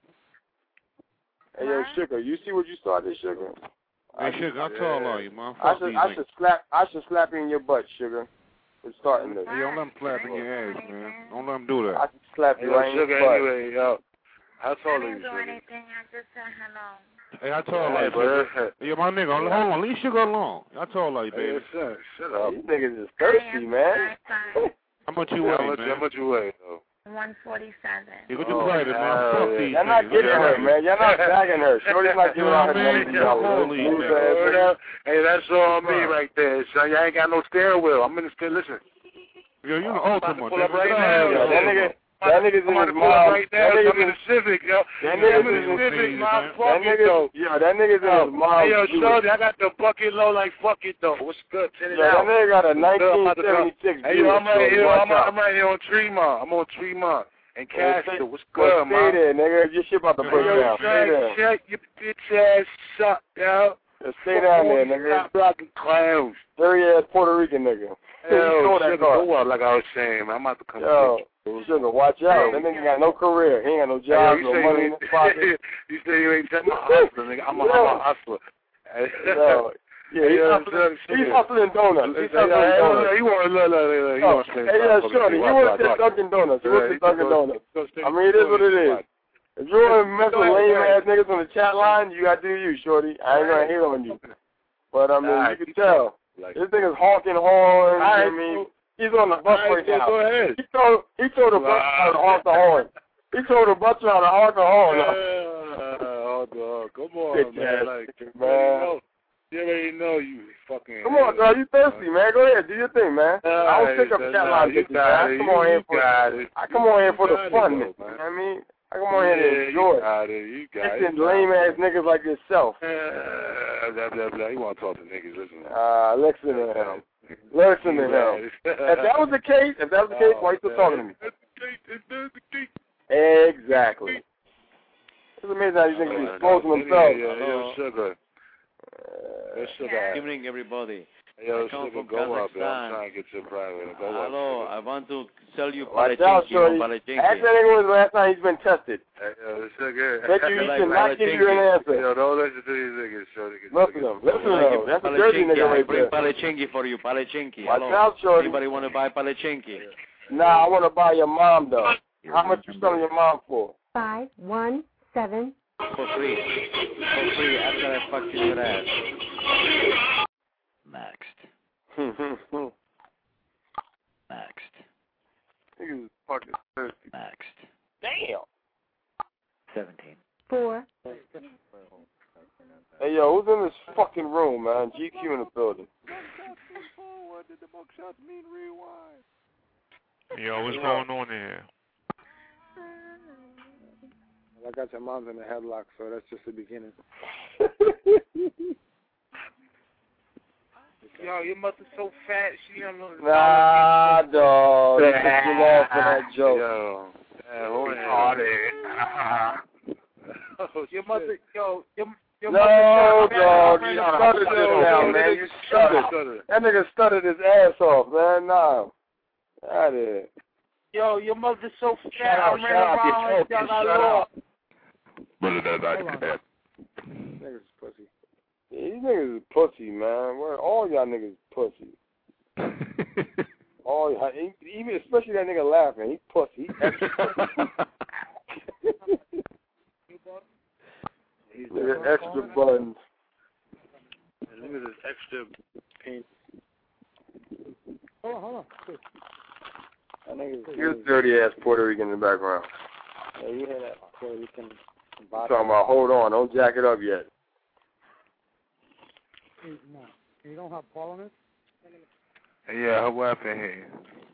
Hey, yo, Sugar, you see what you started, Sugar? Hey, Sugar, I told all you, man. I Fuck should, these I niggas. should slap, I should slap you in your butt, Sugar. For starting this. Hey, don't let them slap in your ass, man. Don't let them do that. I should slap Hey, you yo, right in Sugar, your butt. anyway, yo. How I tall are didn't you, do Sugar? anything. I just said hello. Hey, I told Hey, you, but Sugar. Hey, my nigga, hold on. Leave Sugar alone. I told you, Hey, baby. shut, shut up. These niggas is thirsty, man. How much you How weigh, much, man? how much you weigh, though? one forty-seven. You go to Oh, private, man. hell Fuck yeah. these Y'all not niggas. getting Yeah. her, man. Y'all not bagging her. Shorty's not giving out her Yeah, number to man. y'all. Holy Loser man. ass Word niggas. up. Hey, that's all me right there, son. Y'all ain't got no steering wheel. I'm in the steering. Listen. Yo, you the I'm about to ultimate, pull up nigga. right Get now, out of Yo, here. that nigga, that nigga's I'm in about his to pull up mom. right That now. I'm nigga's in in, the Civic, yo. that I'm nigga's in the in his, Civic, man. that Fuck that it, though. nigga's, yo, that nigga's in his mom's Hey, yo, Jeep. Shorty, I got the bucket low like fuck it, though. What's good? Send it Yo, that out. nigga got a What's good? I'm about to nineteen seventy-six Hey, yo, I'm right Buick, here. Watch I'm, out. I'm right here on Tremont. I'm on Tremont. And Well, Castor. stay- What's well, good, stay man? there, nigga. Your shit about to Hey, break Yo, down. Stay shut, there. shut your bitch ass up, yo. Just stay down there, nigga. Stop blocking clowns. Dirty ass Puerto Rican nigga. You Yo, know that Sugar, car. go up like I was saying, man. I'm about to come Yo, get you. Sugar, watch out. Hey. That nigga got no career. He ain't got no Hey, yo, job, you no say money you in ain't, his pocket. you say you ain't I'm a hustler, nigga. I'm a, I'm a hustler. Yo, yeah, he's Yo, hustling, Sugar, he's hustling donuts. He's Hey, hustling hey, donuts. you want to look, look, look, you Oh, want to say hey, yeah, something? Shorty, you Watch, want watch, to say watch. Dunkin' Donuts. You want to Yeah, say Dunkin' go- Donuts. go stay- I mean, it is what it is. watch. If you want to mess Go with ahead, lame go ass ahead. niggas on the chat line, you got to do you, Shorty. I ain't going to hate on you. But, I mean, Nah, you can keep tell. Like, This nigga's honking horns. You know Alright, what I mean? cool. He's on the bus Alright, right so now. go ahead. He told, he told the bus driver to honk the horn. He told the bus driver to honk the horn. Uh, oh, dog. Come on, Bitch man. ass Like, nigga, man. man. You know, You already know you fucking. Come on, dog. You thirsty, man? Go ahead, do your thing, man. Uh, I don't pick up chat line bitches, man. I come on here for I come on here for the fun, man. You know what I mean? I come on here to enjoy. You got it. You got it. Listen, lame ass niggas like yourself. Uh, blah blah blah. You want to talk to niggas? Listen. Uh, listen to him. Listen to him. If that was the case, if that was the case, why are you still talking to me? Exactly. It's amazing how these niggas be exposing themselves. Yeah, yeah, yo, sugar. Yo, sugar. Good evening, everybody. Yo, I come sugar, from go up, yo. I'm Kazakhstan. trying to get your private. Go up. Hello, I want to sell you Watch out, palachinki. shorty. No Ask that palachinki. nigga when the last time he's been tested. Hey, yo, sugar. Bet you he cannot give you an answer. Yo, don't listen to these niggas, shorty. Listen to them. Listen to them. That's a dirty nigga I right bring there. palachinki for you, palachinki. Watch Hello. out, shorty. Anybody want to buy palachinki? Nah, I want to buy your mom, though. How much you selling your mom for? Five, one, seven. For free. For free after I fucked you your ass. Maxed. Maxed. Niggas is fucking thirsty. Maxed. Damn. Seventeen. Four. Hey, yo, who's in this fucking room, man? G Q in the building. Yo, what's going on here? I got your mom's in the headlock, so that's just the beginning. Yo, your mother's so fat, she don't know. Nah, dog. You took you off for that joke. Yo. Yeah, hold on. Your mother, yo, your, your no, mother. dog. You stuttered this now, man. You stuttered. That nigga stuttered his ass off, man. Nah. Out here. Yo, your mother's so fat. Shut up, I ran shut up, around you and talking, got shut lost. Brother, that's like that. Niggas is pussy. Yeah, these niggas is pussy, man. Where all y'all niggas pussy. all y'all, even especially that nigga laughing, he pussy. He extra. He's Nigga extra buttons. Niggas is extra pain. Hold on, hold on. That nigga's Here's dirty ass Puerto Rican in the background. Yeah, you hear that Puerto Rican Talking about, hold on, don't jack it up yet. No. You don't have Paul on it? Yeah, her wife in here.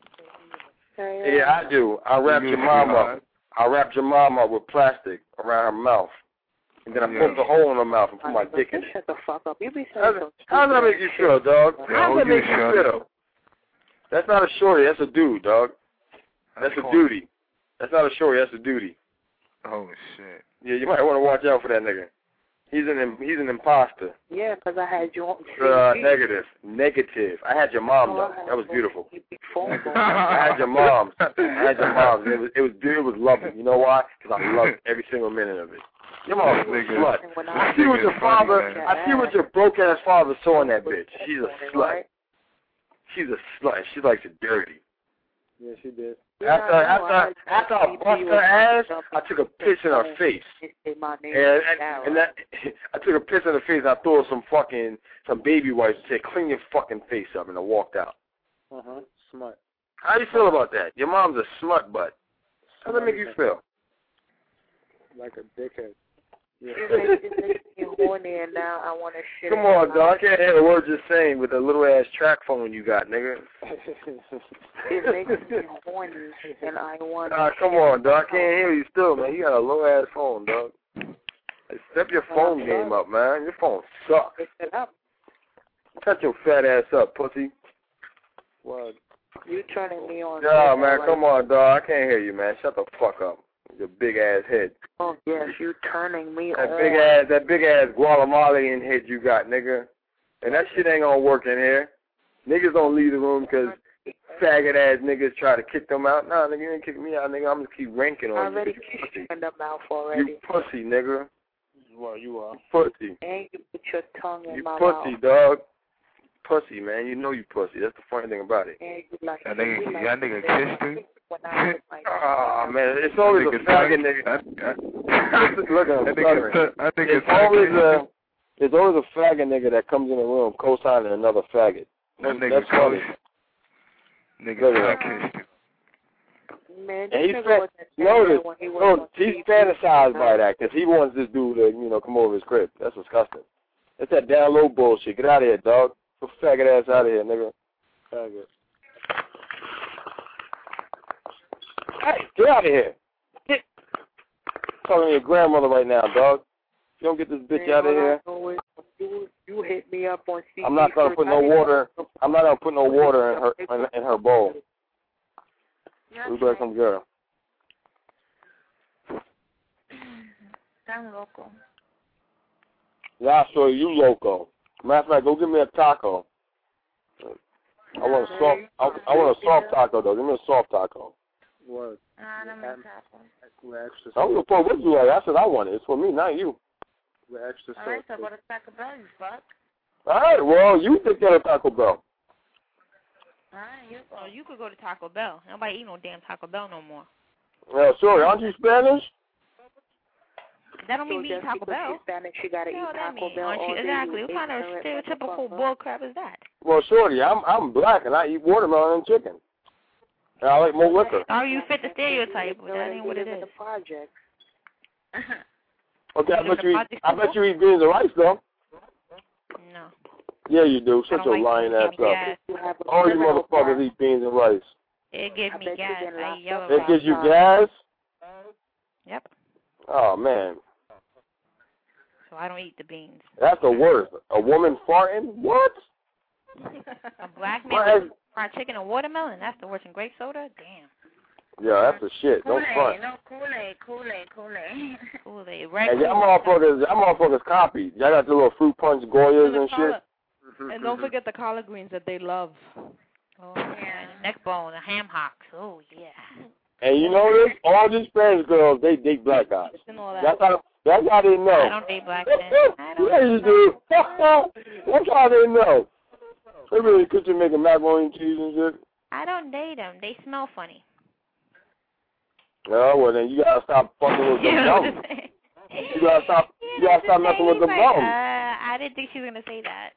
Yeah, I do. I wrapped your mom up. I wrapped your mom up with plastic around her mouth. And then I Yeah. poked a hole in her mouth and put my dick in it. Shut the fuck up. You be saying How so how does that make you feel, dog? Yeah, How does that who you make you shorty? feel? That's not a shorty, that's a dude, dog. That's a duty. That's not a shorty, that's a duty. Oh, shit. Yeah, you might want to watch out for that nigga. He's an im- he's an imposter. Yeah, because I had you on. Uh, negative. Negative. I had your mom, though. That was beautiful. I had your mom. I had your mom. It was it was beautiful. It was lovely. You know why? Because I loved every single minute of it. Your mom was a slut. I see what your father. I see what your broke ass father saw in that bitch. She's a slut. She's a slut. She likes it dirty. Yeah, she did. After after after I bust her ass, I took a piss in her face. And, and, and that I took a piss in her face and I threw her some fucking some baby wipes and said, clean your fucking face up, and I walked out. Uh huh. Smart. How do you feel about that? Your mom's a smut butt. How does that make you feel? Like a dickhead. Yeah. It makes me horny, and now I want to shit. Come on, dog. I can't hear the words you're saying with the little ass track phone you got, nigga. It makes me horny, and I want. Ah, come on, dog. I can't hear you still, man. You got a low ass phone, dog. Hey, step your phone game up, man. Your phone sucks. Pick it up. Cut your fat ass up, pussy. What? You turning me on? Nah, man. Come on, dog. I can't hear you, man. Shut the fuck up. Your big ass head. Oh yes, you turning me That on. big ass, that big ass Guatemala head you got, nigga. And that shit ain't gonna work in here. Niggas don't leave the room because faggot ass niggas try to kick them out. Nah, nigga, you ain't kick me out, nigga. I'm gonna keep ranking I on you. already You kicked pussy. you in the mouth already. You pussy, nigga. Well, you are. Pussy. And you put your tongue in You my pussy, mouth. dog. Pussy, man. You know you pussy. That's the funny thing about it. And you like. That nigga, you like that nigga kissed you? Ah, man. It's always a faggot nigga. Look at him. That nigga, I think It's always a, there's always a faggot nigga that comes in the room co-signing another faggot. That nigga That's funny. Nigga, Look at I that. kissed you. Man, And he's this nigga fa- wasn't notice, there when he was notice, on he's T V. fantasized by that because he wants this dude to, you know, come over his crib. That's disgusting. It's that down low bullshit. Get out of here, dog. Get your faggot ass out of here, nigga. Faggot. Hey, get out of here. Get. Talking to your grandmother right now, dog. If you don't get this bitch out of here. You, you hit me up on C D. I'm not gonna put no water. I'm not gonna put no water in her in, in her bowl. Yeah, We better come get her. I'm local. Yeah, I saw you loco. Matter of fact, go get me a taco. I want a soft. I, I want a soft taco though. Give me a soft taco. What? I don't make taco. We're extra I don't give a fuck what you like. I said I want it. It's for me, not you. We're extra All right, so go to Taco Bell, you fuck. All right, well, you take care of Taco Bell. All right, you Oh, you could go to Taco Bell. Nobody eat no damn Taco Bell no more. Yeah, sorry, aren't you Spanish? That don't mean So me eat just Taco because Bell. she's Spanish, she gotta No, eat that Taco mean, Bell aren't all you, day. exactly. You What kind of ignorant stereotypical motherfucker. bull crap is that? Well, shorty, I'm I'm black and I eat watermelon and chicken. And I like more liquor. Oh, you fit the stereotype, but that ain't what it is. The project. Okay, I bet you eat, I bet you eat beans and rice though. No. Yeah, you do. Shut I your don't like lying ass gas. up. All you motherfuckers eat beans and rice. It gives me gas. I yell It gives you gas? Yep. Oh man, So I don't eat the beans. that's the worst. A woman farting? What? A black What man is- with fried chicken and watermelon? That's the worst. And grape soda? Damn. Yeah, that's the shit. Don't front. Kool-Aid, no Kool-Aid, Kool-Aid, Kool-Aid. Kool-Aid, And regular. y'all motherfuckers, y'all motherfuckers copied. Y'all got the little fruit punch Goyas and shit. And don't forget the collard greens that they love. Oh, yeah. Neck bone, the ham hocks. Oh, yeah. And you know this? All these Spanish girls, they date black guys. And all that. That's how, that's how they know. I don't date black men. I don't Yeah, you do. That's how they know. They really could making macaroni and cheese and shit. I don't date them. They smell funny. Oh, well, then you gotta stop fucking with them bums. You gotta stop, you gotta stop messing with them Uh, bums. I didn't think she was going to say that.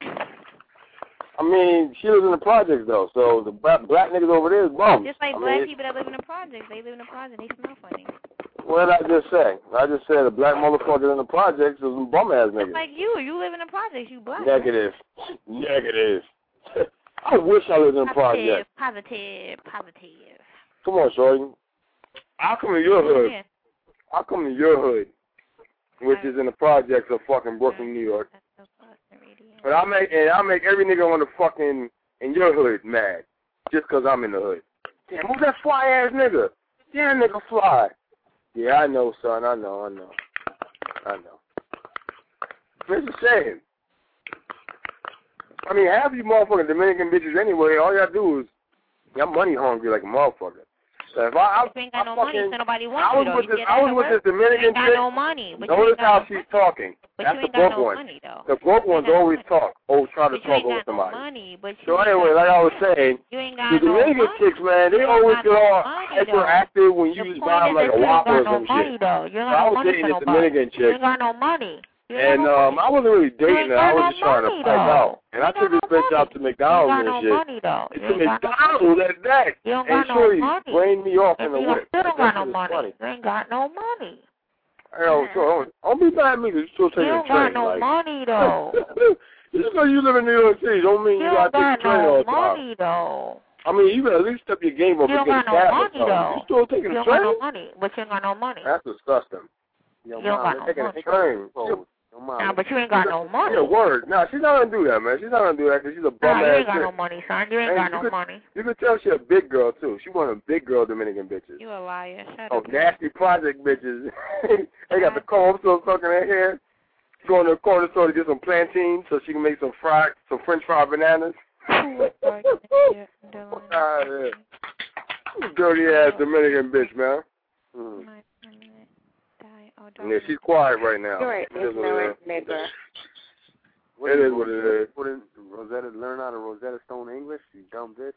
I mean, she lives in the projects, though, so the black, black niggas over there is bums. Just like I black mean, people that live in the projects. They live in the project. They smell funny. what did I just say? I just said the black motherfuckers in the projects is some bum-ass Just niggas. like you. You live in the projects. You black. Negative. Negative. I wish I lived in a project. Positive, positive, positive. Come on, shorty. I'll come to your hood. Yeah. I'll come to your hood, which is in the projects of fucking Brooklyn, New York. But I'll make and I'll make every nigga on the fucking in your hood mad just 'cause I'm in the hood. Damn, who's that fly ass nigga? Yeah, nigga fly. Yeah, I know, son. I know. I know. I know. It's a shame. I mean, half you motherfucking Dominican bitches anyway. All y'all do is y'all money hungry like a motherfucker. So if I, I, If you ain't got I no fucking, money, so nobody I wants was you, though. with You this, get I that was to with work. this Dominican You ain't got chick. no money. But you Notice ain't got how no, she's talking. but That's you the ain't got broke no one. money, though. The broke ones got no always talk. Oh, try to But you talk ain't over got no somebody. money. But you So ain't anyway, got like no I was money. saying, You ain't got the no Dominican money. chicks, man, they You ain't always got get no all money, hyperactive when you The just point buy them is like that a you ain't Whopper got or no some money, shit. though. You So ain't I got no was money dating for this nobody. Dominican You chick. ain't got no money. You ain't And got no um, money. I wasn't really dating her. I got was no just trying to money, pipe though. out. And I took this bitch out to McDonald's You and ain't got shit. no money, though. It's You to ain't got no McDonald's at that. You don't And got no sure, he money. brained me off in And the you whip. still That don't got shit no was money. funny. You ain't got no money. Hell, so don't, don't be mad at me 'cause you're still taking You a don't train. got no like, money, though. just because you live in New York City don't mean You you don't got to take got a train all no the time. money, though. I mean, you can at least step your game up You and don't get a got no cab or money, something. though. You still taking You a don't got train? no money, but you ain't got no money. That's disgusting. Yo, You don't mom, got they're taking no a money. Train. Yo, yo, mom, Nah, but you ain't got no money. Yeah, word. Nah, she's not gonna do that, man. She's not gonna do that because she's a bum Nah, you ass ain't got chick. no money, son. You ain't And got you no could, money. You can tell she a big girl too. She one of them big girl Dominican bitches. You a liar. Shut Oh, up. nasty project bitches. They got the comb still stuck in their hair. Going to the corner store to get some plantains so she can make some fried, some French fried bananas. Ah, yeah. Dirty ass Dominican bitch, man. Mm. Yeah, she's quiet right now. You're an It is what ignorant it is. nigga. It is what it is. Put in Rosetta, learn how to Rosetta Stone English, you dumb bitch.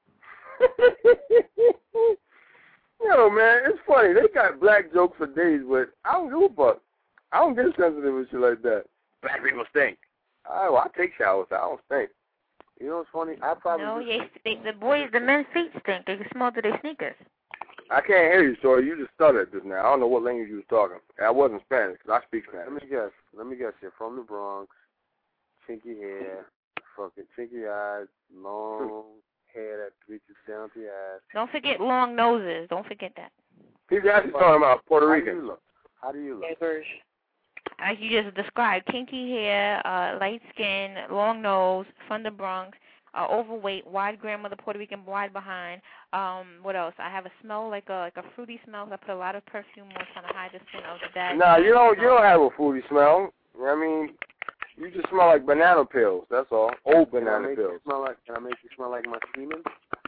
Yo, man, it's funny. They got black jokes for days, but I don't give a fuck. I don't get sensitive with shit like that. Black people stink. I, well, I take showers. I don't stink. You know what's funny? I probably No, just, they, they, the boys, the men's feet stink. They can smell through their sneakers. I can't hear you, sorry. You just stuttered just now. I don't know what language you was talking. I wasn't Spanish, because I speak let Spanish. me guess. Let me guess. You're from the Bronx. chinky hair, fucking chinky eyes, long hair that reaches down to your ass. Don't forget long noses. Don't forget that. People actually talking about Puerto How Rican. do you look? How do you look? Neighbors. As you just described, kinky hair, uh, light skin, long nose, from the Bronx, uh, overweight, wide grandmother, Puerto Rican, wide behind. Um, what else? I have a smell like a like a fruity smell. So I put a lot of perfume on trying to hide the scent of the dad. Nah, you don't. You don't have a fruity smell. I mean, you just smell like banana pills. That's all. Old Can I banana make pills. you smell like? Can I make you smell like my semen?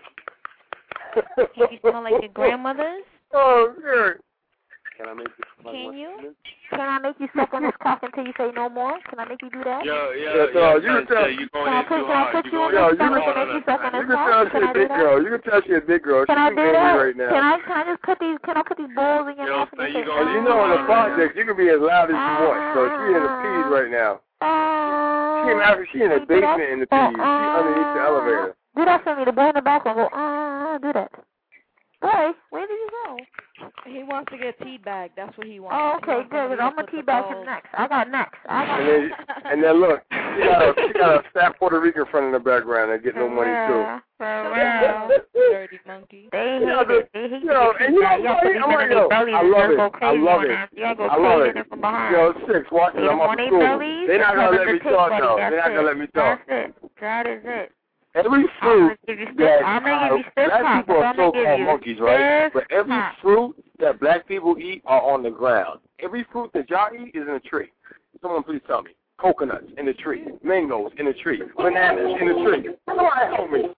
Can you smell like your grandmother's? Oh, good. Can I make you smell like Can my you? semen? Can I make you suck on this cock until you say no more? Can I make you do that? Yo, yo, Yeah, so yo, you can tell- you going Can I in put, too can I hard. put You you going in Yo, this in you stomach too and hard make you on suck that. on You this can tell cock? she Can a I do big that? girl. You can tell she a big girl. Can She's I too do crazy that? right now. Can I can I just put these can I put these balls in your Yo, mouth so and you say, going You know, in the ah, project, you can be as loud as you want. So she in the peas right now. ah, She in, the- she in the can you do that? basement in the Oh, peas. She underneath the ah. elevator. Do that for me. The boy in the background go, ah, do that. Boy, where did you go? He wants to get teabagged. That's what he wants. Oh, He okay, wants good. somebody I'm to gonna put the teabag him balls- next. I got next. I got And then, next. and then look, she got a, she got a fat Puerto Rican friend in the background that get no money too. For real. Dirty monkey. They You know, hate it. They hate you know, to and you know, get teabagged. Y'all put I'm these like, men in yo, their bellies I and love just go it. I crazy love on it. them. Y'all go I love crazy it. in from behind. Yo, six, watch They it. I'm on up to their school. bellies. They're not Tell gonna them let to me take, talk buddy. though. That's They're not it. gonna let me talk. That's it. That is it. Every I'm fruit gonna give you stiff that I'm gonna give you uh, stiff black cock. people are I'm gonna give so-called you monkeys, right? stiff But every cock. fruit that black people eat are on the ground. Every fruit that y'all eat is in a tree. Someone please tell me. Coconuts in the tree. Mangoes in the tree. Bananas in the tree. Somebody help me.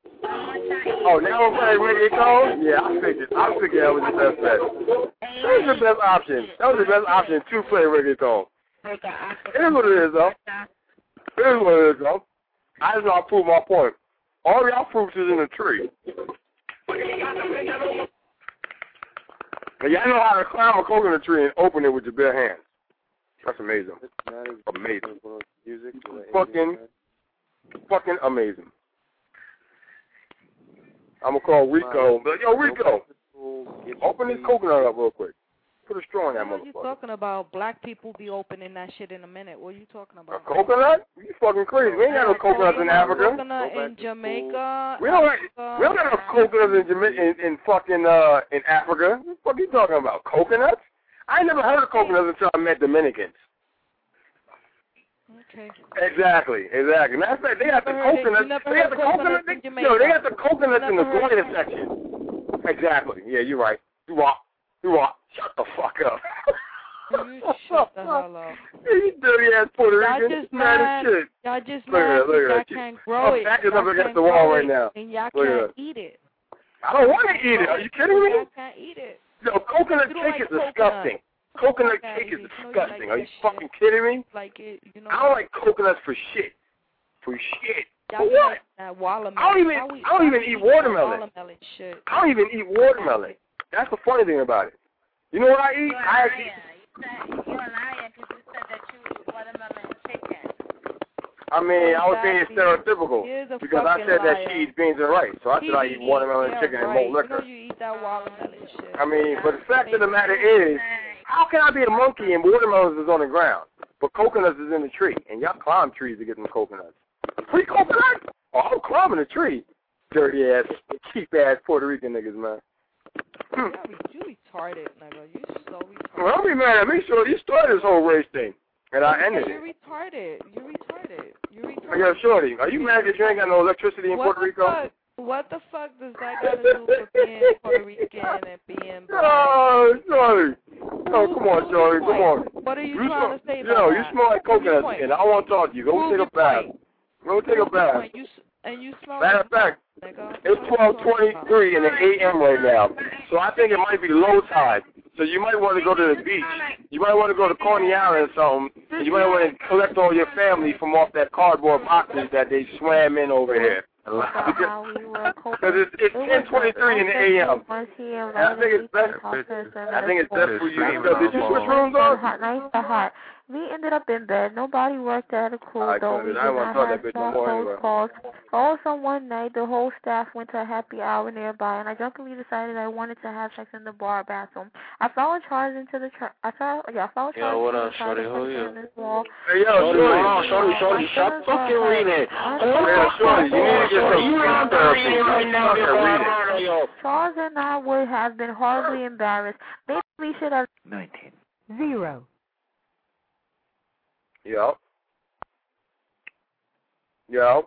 Oh, now I'm playing reggaeton? Yeah, I figured. I figured that was the best bet. That was the best option. That was the best option to play reggaeton. It is what it is, though. It is what it is, though. I just want to prove my point. All y'all fruits is in a tree. And y'all know how to climb a coconut tree and open it with your bare hands. That's amazing. Amazing. Fucking, fucking amazing. I'm going to call Rico. But, yo, Rico, open this coconut up real quick. Put a straw in that What are you motherfucker. talking about? Black people be opening that shit in a minute. What are you talking A about? coconut? You fucking crazy. We ain't got no coconuts in Africa. Coconut in Jamaica. We don't, Africa. we don't got no coconuts in, Jama- in, in fucking uh, in Africa. What the fuck are you talking about? Coconuts? I ain't never heard of coconuts until I met Dominicans. Okay. Exactly, exactly. Matter of fact, they got the Never heard it. coconuts. You never They got heard the coconuts. coconuts in They, yo, they got the coconuts in the Never heard goiter section. Exactly. Yeah, you're right. You are. You are. Shut the fuck up. You shut the hell up. You dirty ass Puerto Y'all Rican. just mad mad. as shit. Y'all just Look at mad that, look at because y'all that shit. can't grow I'm it. backing up Y'all against can't the wall grow right it, now. and y'all Look at can't that. eat it. I don't want to eat it. Are you kidding me? Y'all can't eat it. Yo, coconut You don't cake like is coconut. disgusting. Coconut Fuck outta cake is here. You know you disgusting. like Are you that fucking shit. kidding me? Like it, you know. I don't like coconuts for shit. For shit. Y'all For be what? like that watermelon. I don't even. How we- I don't how even we eat eat watermelon. Watermelon shit. I don't even eat watermelon. That's the funny thing about it. You know what I eat? You're a I liar. actually, You said, you're a liar because you said that you eat watermelon and chicken. I mean, I was being Exactly. stereotypical He is a because I fucking said that liar. she eats beans and rice, so I He said I be eat watermelon eating- and chicken yeah, and right. malt liquor. You know you eat that watermelon shit. I mean, but the fact of the matter is, how can I be a monkey and watermelons is on the ground, but coconuts is in the tree, and y'all climb trees to get them coconuts? Free coconut? Oh, I'm climbing a tree. Dirty ass, cheap ass Puerto Rican niggas, man. You retarded, nigga. You so retarded. Well, don't be mad at me, so you started this whole race thing, and I ended You're it. retarded. You're retarded. You're I retarded. got shorty. Are you mad that you ain't got no electricity in What Puerto the Rico? fuck? What the fuck does that got to do with being Puerto Rican and being black? Oh, shorty. Oh, come on, shorty. Come on. What are you, You trying smell, to say you about know, that? you smell like Prove your coconut point. skin. I want to talk to you. Go Prove take your a bath. point. Go take a Prove your bath. point. You, s- and you smell Matter like of fact, nigga. it's twelve twenty-three in the A M right now, so I think it might be low tide. So you might want to go to the beach. You might want to go to Coney Island or something, and you might want to collect all your family from off that cardboard boxes that they swam in over here. Because it's, it's ten twenty-three in the A M. And I think it's better. I think it's better for you. So did you switch rooms on? Hot, nice to hot. We ended up in bed. Nobody worked at a crew, Alright, though. Tony, We did I don't not want to talk have that bitch no staff more host anyway. calls. Also, one night, the whole staff went to a happy hour nearby, and I drunkenly decided I wanted to have sex in the bar bathroom. I followed Charles into the tra- I saw, yeah, I followed Yo, Charles what into up, the shorty? toilet, Who you? on this wall. Hey, yo, Shorty, Shorty. hold on, shorty, shorty, stop fucking reading. Hey, Shorty, you need to get some speech therapy. right now, Fucking Charles and I would have been horribly embarrassed. Maybe we should have... nineteen. Zero. Yo. Yo.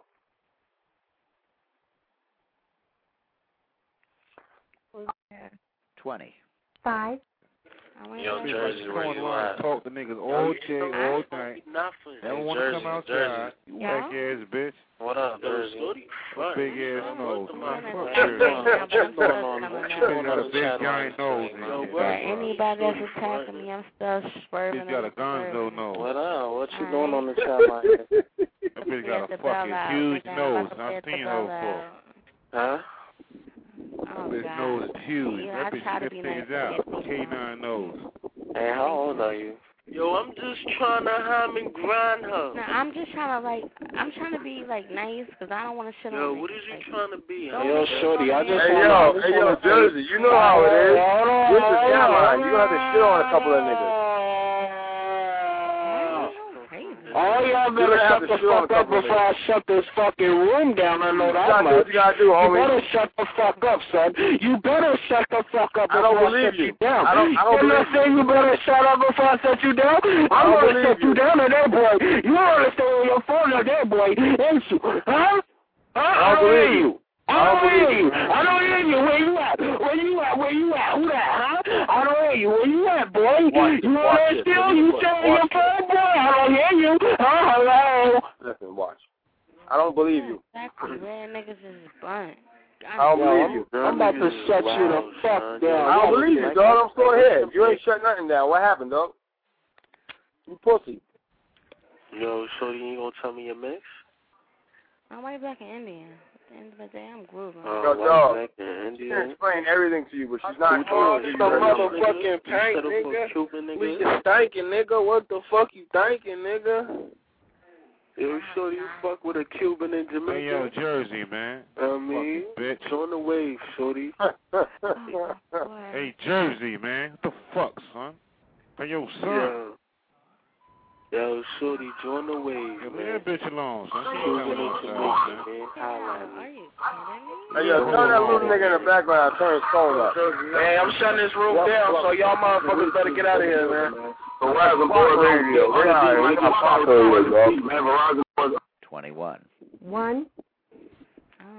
twenty. Five. Yo, Jersey, where you at? Talk to niggas all day, all night. Nothing. Never want to come outside. You whack ass bitch. What up, Jersey? Big ass nose. Man. Fuck What's Jersey. going on? You got a big giant nose. Yeah, anybody that's attacking me, I'm still swerving. Bitch got a gonzo nose. What up? What you doing on the chat line? That bitch got a fucking huge nose. I've seen her before. Huh? That bitch nose is huge. That bitch spit things out. K nine nose. Hey, how old are you? Yo, I'm just trying to ham and grind her. No, I'm just trying to like, I'm trying to be like nice because I don't want to shit on. Yo, me. what is you like, trying to be? Don't Yo, shorty, I just Hey, wanna, yo, hey, yo, Jersey, you know how it is. This is that line. You gonna have to shit on a couple of niggas. All y'all better shut the fuck up before I shut this fucking room down. I know that much. What you gotta do, homie? You better shut the fuck up, son. You better shut the fuck up I don't before I believe shut you. you down. I don't, I don't You're not believe you. saying you better shut up before I shut you down? I'm don't gonna believe shut you you. down today, boy. You wanna stay on your phone today, boy, ain't you? Huh? Huh? I don't hear you. I don't hear you. I don't hear you. Where you at? Where you at? Where you at? Who that, huh? I don't hear you. Where you at, boy? Watch You it, on watch that it, still? You watch stay on it. your phone, boy? I don't hear you. Huh? Hello? Listen, watch. I don't believe you. Exactly. Red niggas is blunt. I don't believe you. I'm about to shut you the fuck down. I don't believe you, dog. I'm still here. You ain't shut nothing down. What happened, dog? You pussy. Yo, shorty, you gonna tell me your mix? I'm way back in India. At the end of the day, I'm grooving. Uh, Yo, dog. back in She India. can explain everything to you, but she's not Oh, going the to give you her number. motherfucking paint, nigga. We just thinking, nigga. What the fuck you thinking, nigga? Yo, sure you fuck with a Cuban in Jamaica? Hey, yo, Jersey, man. I mean, bitch. it's on the wave, shorty. Hey, Jersey, man. What the fuck, son? Hey, yo, son. Yo, yo, shorty, join the wave, Yo, man. leave that bitch alone, son. She ain't Cuban coming in outside, Jamaica, man. man. Holla at me. Are you kidding me? Hey, yo, turn that little nigga in the background. Turn his phone up. Hey, I'm shutting this room down, so y'all motherfuckers better get out of here, man. Verizon Board Radio. twenty-one. One. Oh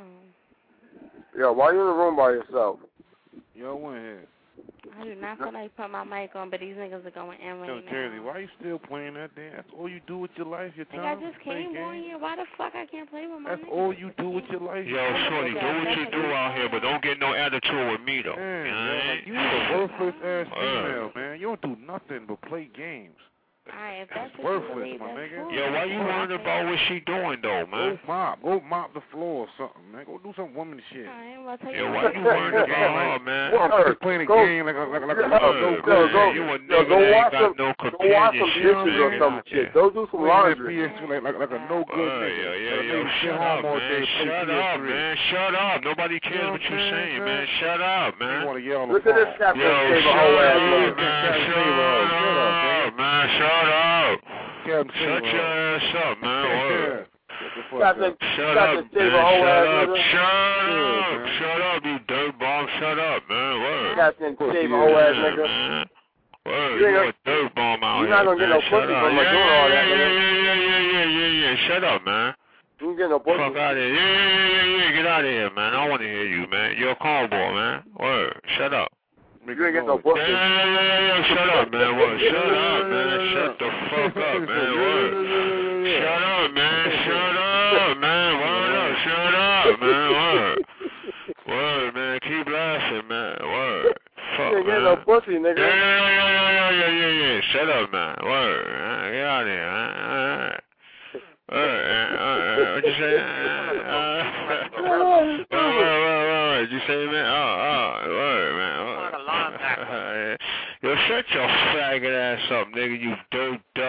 no. Yo, why you in the room by yourself? Yo, one here. I do not feel like putting my mic on, but these niggas are going in right Yo, now. Jersey, why you still playing that there? That's all you do with your life, your Like, time? I just play came on games? here. Why the fuck I can't play with my That's niggas? all you do with your life. Yo, shorty, do what you do out here, but don't get no attitude with me, though. Man, you know yo, what I like, mean? you a worthless ass Word. female, man. You don't do nothing but play games. Alright, if that's what Worthless, you believe, my that's nigga. cool. Yo, why you worried about what she doing, though, man? Go mop. Go mop the floor or something, man. Go do some woman shit. Alright, well, tell Yo, you why what. you worried about her, man? I'm just playing a Go- game like a, like a, like a, like a Yo, no yo, good. go, You a yo, nigga go that watch ain't got some, no go watch some companionship, dishes or nigga, some out shit. there. Go do some Playing that laundry. P S two like, like, like a no good Uh, nigga. yeah, yeah, That yo, nigga sit shut home up, all man. day, play Shut P S up, three. man. Shut up. Nobody cares You know what what you I'm saying, saying, man. man? Shut up, You man. want to yell on the Look at this phone. Captain Yo, Save a shut whole ass up, nigga. man. Captain Shut Save-A-Ho. Shut up, up, man. Shut up. Captain Shut Save-A-Ho. your ass up, man. Word. Shut the fuck Captain, up. Shut Captain up, Save man. a whole Shut ass up. nigga. Shut Good, up. man. Shut up, you dirt bomb. Shut up, man. Word. Captain Pussy Save a whole ass Yeah, nigga. man. Word. You You ain't a dirt bomb out You're here, not gonna get man. no Shut pussy up. from Yeah, doing all that, yeah, nigga. yeah, yeah, yeah, yeah, yeah, yeah. Shut up, man. You can get no pussy. Fuck out of here. Yeah, yeah, yeah, yeah, yeah. Get out of here, man. I don't want to hear you, man. You're a cornball, man. Word. Shut up. You ain't get no Yeah, pussy. yeah, yeah, yeah, yeah. Shut up, man. Word. Shut up, man. Shut the fuck up, man. Word. Shut up, man. Shut up, man. Word up. Shut up, man. Word. Word, man. Keep laughing, man. Word. Fuck, You ain't get man. no pussy, Yeah, nigga. yeah, yeah, yeah, yeah, yeah, yeah, yeah. Shut up, man. Word. Uh, get out of here, man. All right. Uh, uh, uh, what you say? Uh, uh, wait, wait, wait, wait. You say, man? Oh, oh, word, man. Word. Yo, shut your faggot ass up, nigga. You dirt, dirt.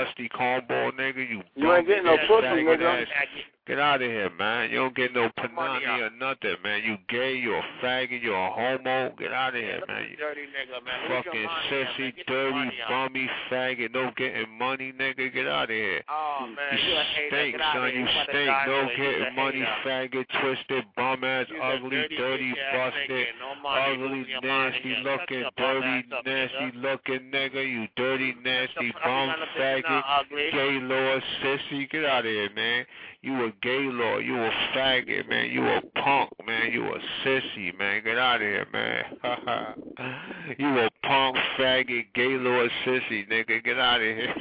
ain't getting no pussy, nigga. Ass. Get out of here, man. You don't get no panani or nothing, man. You gay, you a faggot, you a homo. Get out of here, man. You dirty nigga, man. fucking sissy, dirty, bummy, faggot. No getting money, nigga. Get out of here. Oh, man. You You a hater. stink, Get out son. of here. You You wanna stink. die, No nigga. getting You a money, hater. faggot, twisted, bum ass, You a ugly, dirty, dirty, bitch ass busted, nigga. No money, ugly, losing your mind nasty again. looking, Shut your bum dirty, ass up, nasty nigga. looking nigga. You dirty, nasty, Shut the bum, fuck up, faggot, bitch, now, ugly. gay lord, sissy. Get out of here, man. You a gay lord. You a faggot, man. You a punk, man. You a sissy, man. Get out of here, man. You a punk, faggot, gay lord, sissy, nigga. Get out of here.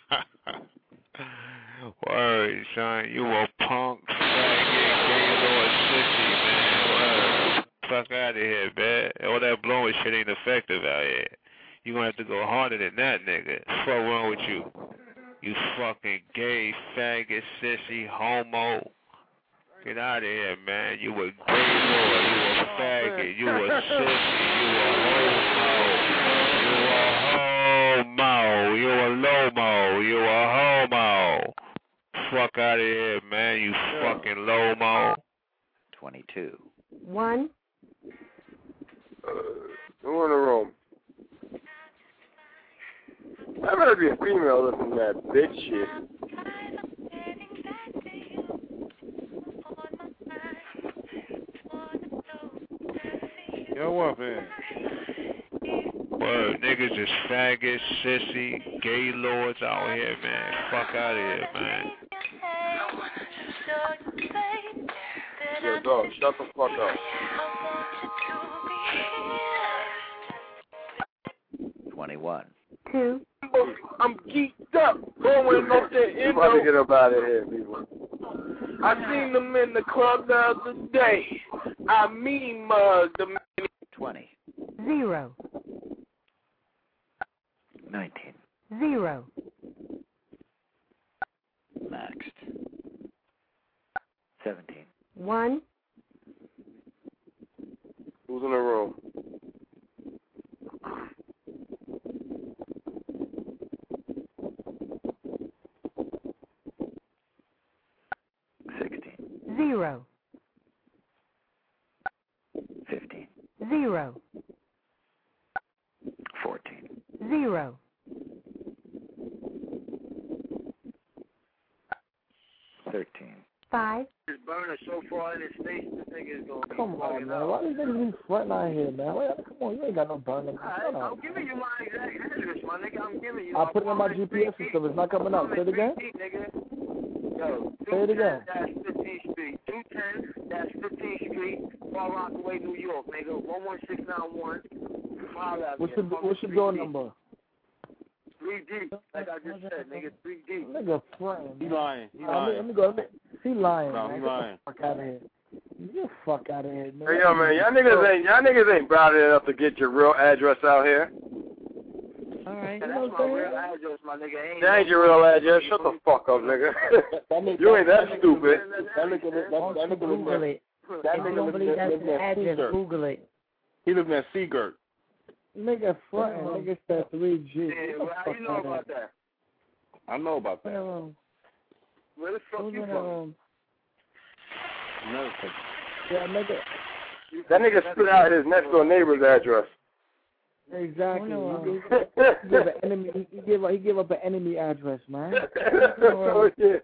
Word, son. You a punk, faggot, gay lord, sissy, man. Word. Fuck out of here, man. All that blowing shit ain't effective out here. You gonna have to go harder than that, nigga. What's wrong with you? You fucking gay, faggot, sissy, homo. Get out of here, man. You a gay lord. You a faggot. You a sissy. You a homo. You a homo. You a lomo. You a homo. Fuck out of here, man. You fucking lomo. twenty-two. One. Uh, who in the room? I better be a female listening to that bitch shit. Yo, what, man? Word, niggas is faggots, sissy, gay lords out here, man. Fuck out of here, man. Yo, dog, shut the fuck up. twenty-one. Two. I'm geeked up, going off the You about to get up out of here, people. I seen them in the club the other day. I mean, mugged them. twenty. Zero. nineteen. Zero. Maxed. seventeen. One. Who's in the room? sixteen. Zero. fifteen. Zero. fourteen. Zero. thirteen. Five. This burner so far in his face, this nigga is gonna be Come on, fucking man. up. Why these niggas be fronting out here, man? Why, come on, you ain't got no burn. Shut Alright, up. I'm giving you my exact address, my nigga. I'm giving you. I put it in my G P S system. It's not coming up. Say it again. Yo, Say it again. fifteenth Street, two ten fifteenth Street, Far Rockaway, New York, nigga. one one six nine one. What's your What's your door number? three D, like I just said, nigga. three D. Nigga fronting. He lying. He All right, lying. Let me go. Let me, he lying, No, man. he Get lying. the fuck out of here. Get the fuck out of here, man. Hey, yo, man, y'all niggas ain't y'all niggas ain't proud enough to get your real address out here. All right. That's my real address, my nigga. Ain't That ain't your real address. Shut the fuck up, nigga. You ain't that stupid. That nigga, that, that, that nigga Google live it. That If you nigga don't live believe that's live the near address, Seagirt. Google it. He lived in Seagirt. Nigga fronting. Nigga said three G. Yeah, well, how you know about that? I know about that. Where the fuck Who's you in the from? room? Nothing. Yeah, nigga. That nigga spit out his next door neighbor's address. Exactly. Oh, He gave, he gave an enemy. He, he gave. He gave up an enemy address, man. Oh yeah.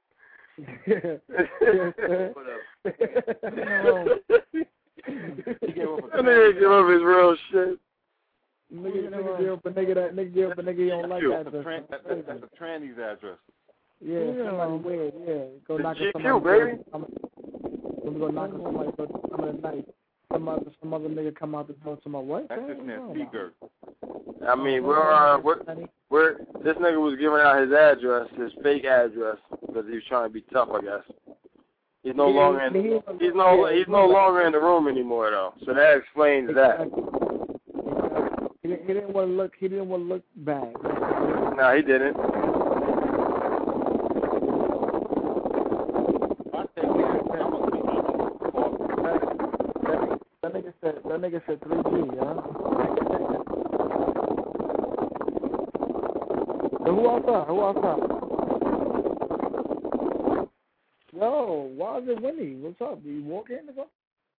That nigga give up his real shit. Nigga, nigga give up a nigga that nigga give up a nigga he don't like That's address. a tran- that- that- that's a tranny's address. Yeah, somebody weird. Yeah, go The knock G on Q, somebody. baby. Let me go knock on somebody for some of the night. Some other, some other nigga come out the door to my what? That's just near Seagirt. I mean, we're uh, we're, we're this nigga was giving out his address, his fake address, because he was trying to be tough, I guess. He's no Yeah, longer in. he- He's no. yeah, He's no longer in the room anymore, though. So that explains that. He didn't, he didn't want to look. He didn't want to look bad. No, he didn't. That nigga said. That nigga said three G, huh? So who else up? Who else up? Yo, why is it windy? What's up? Do you walk in or something?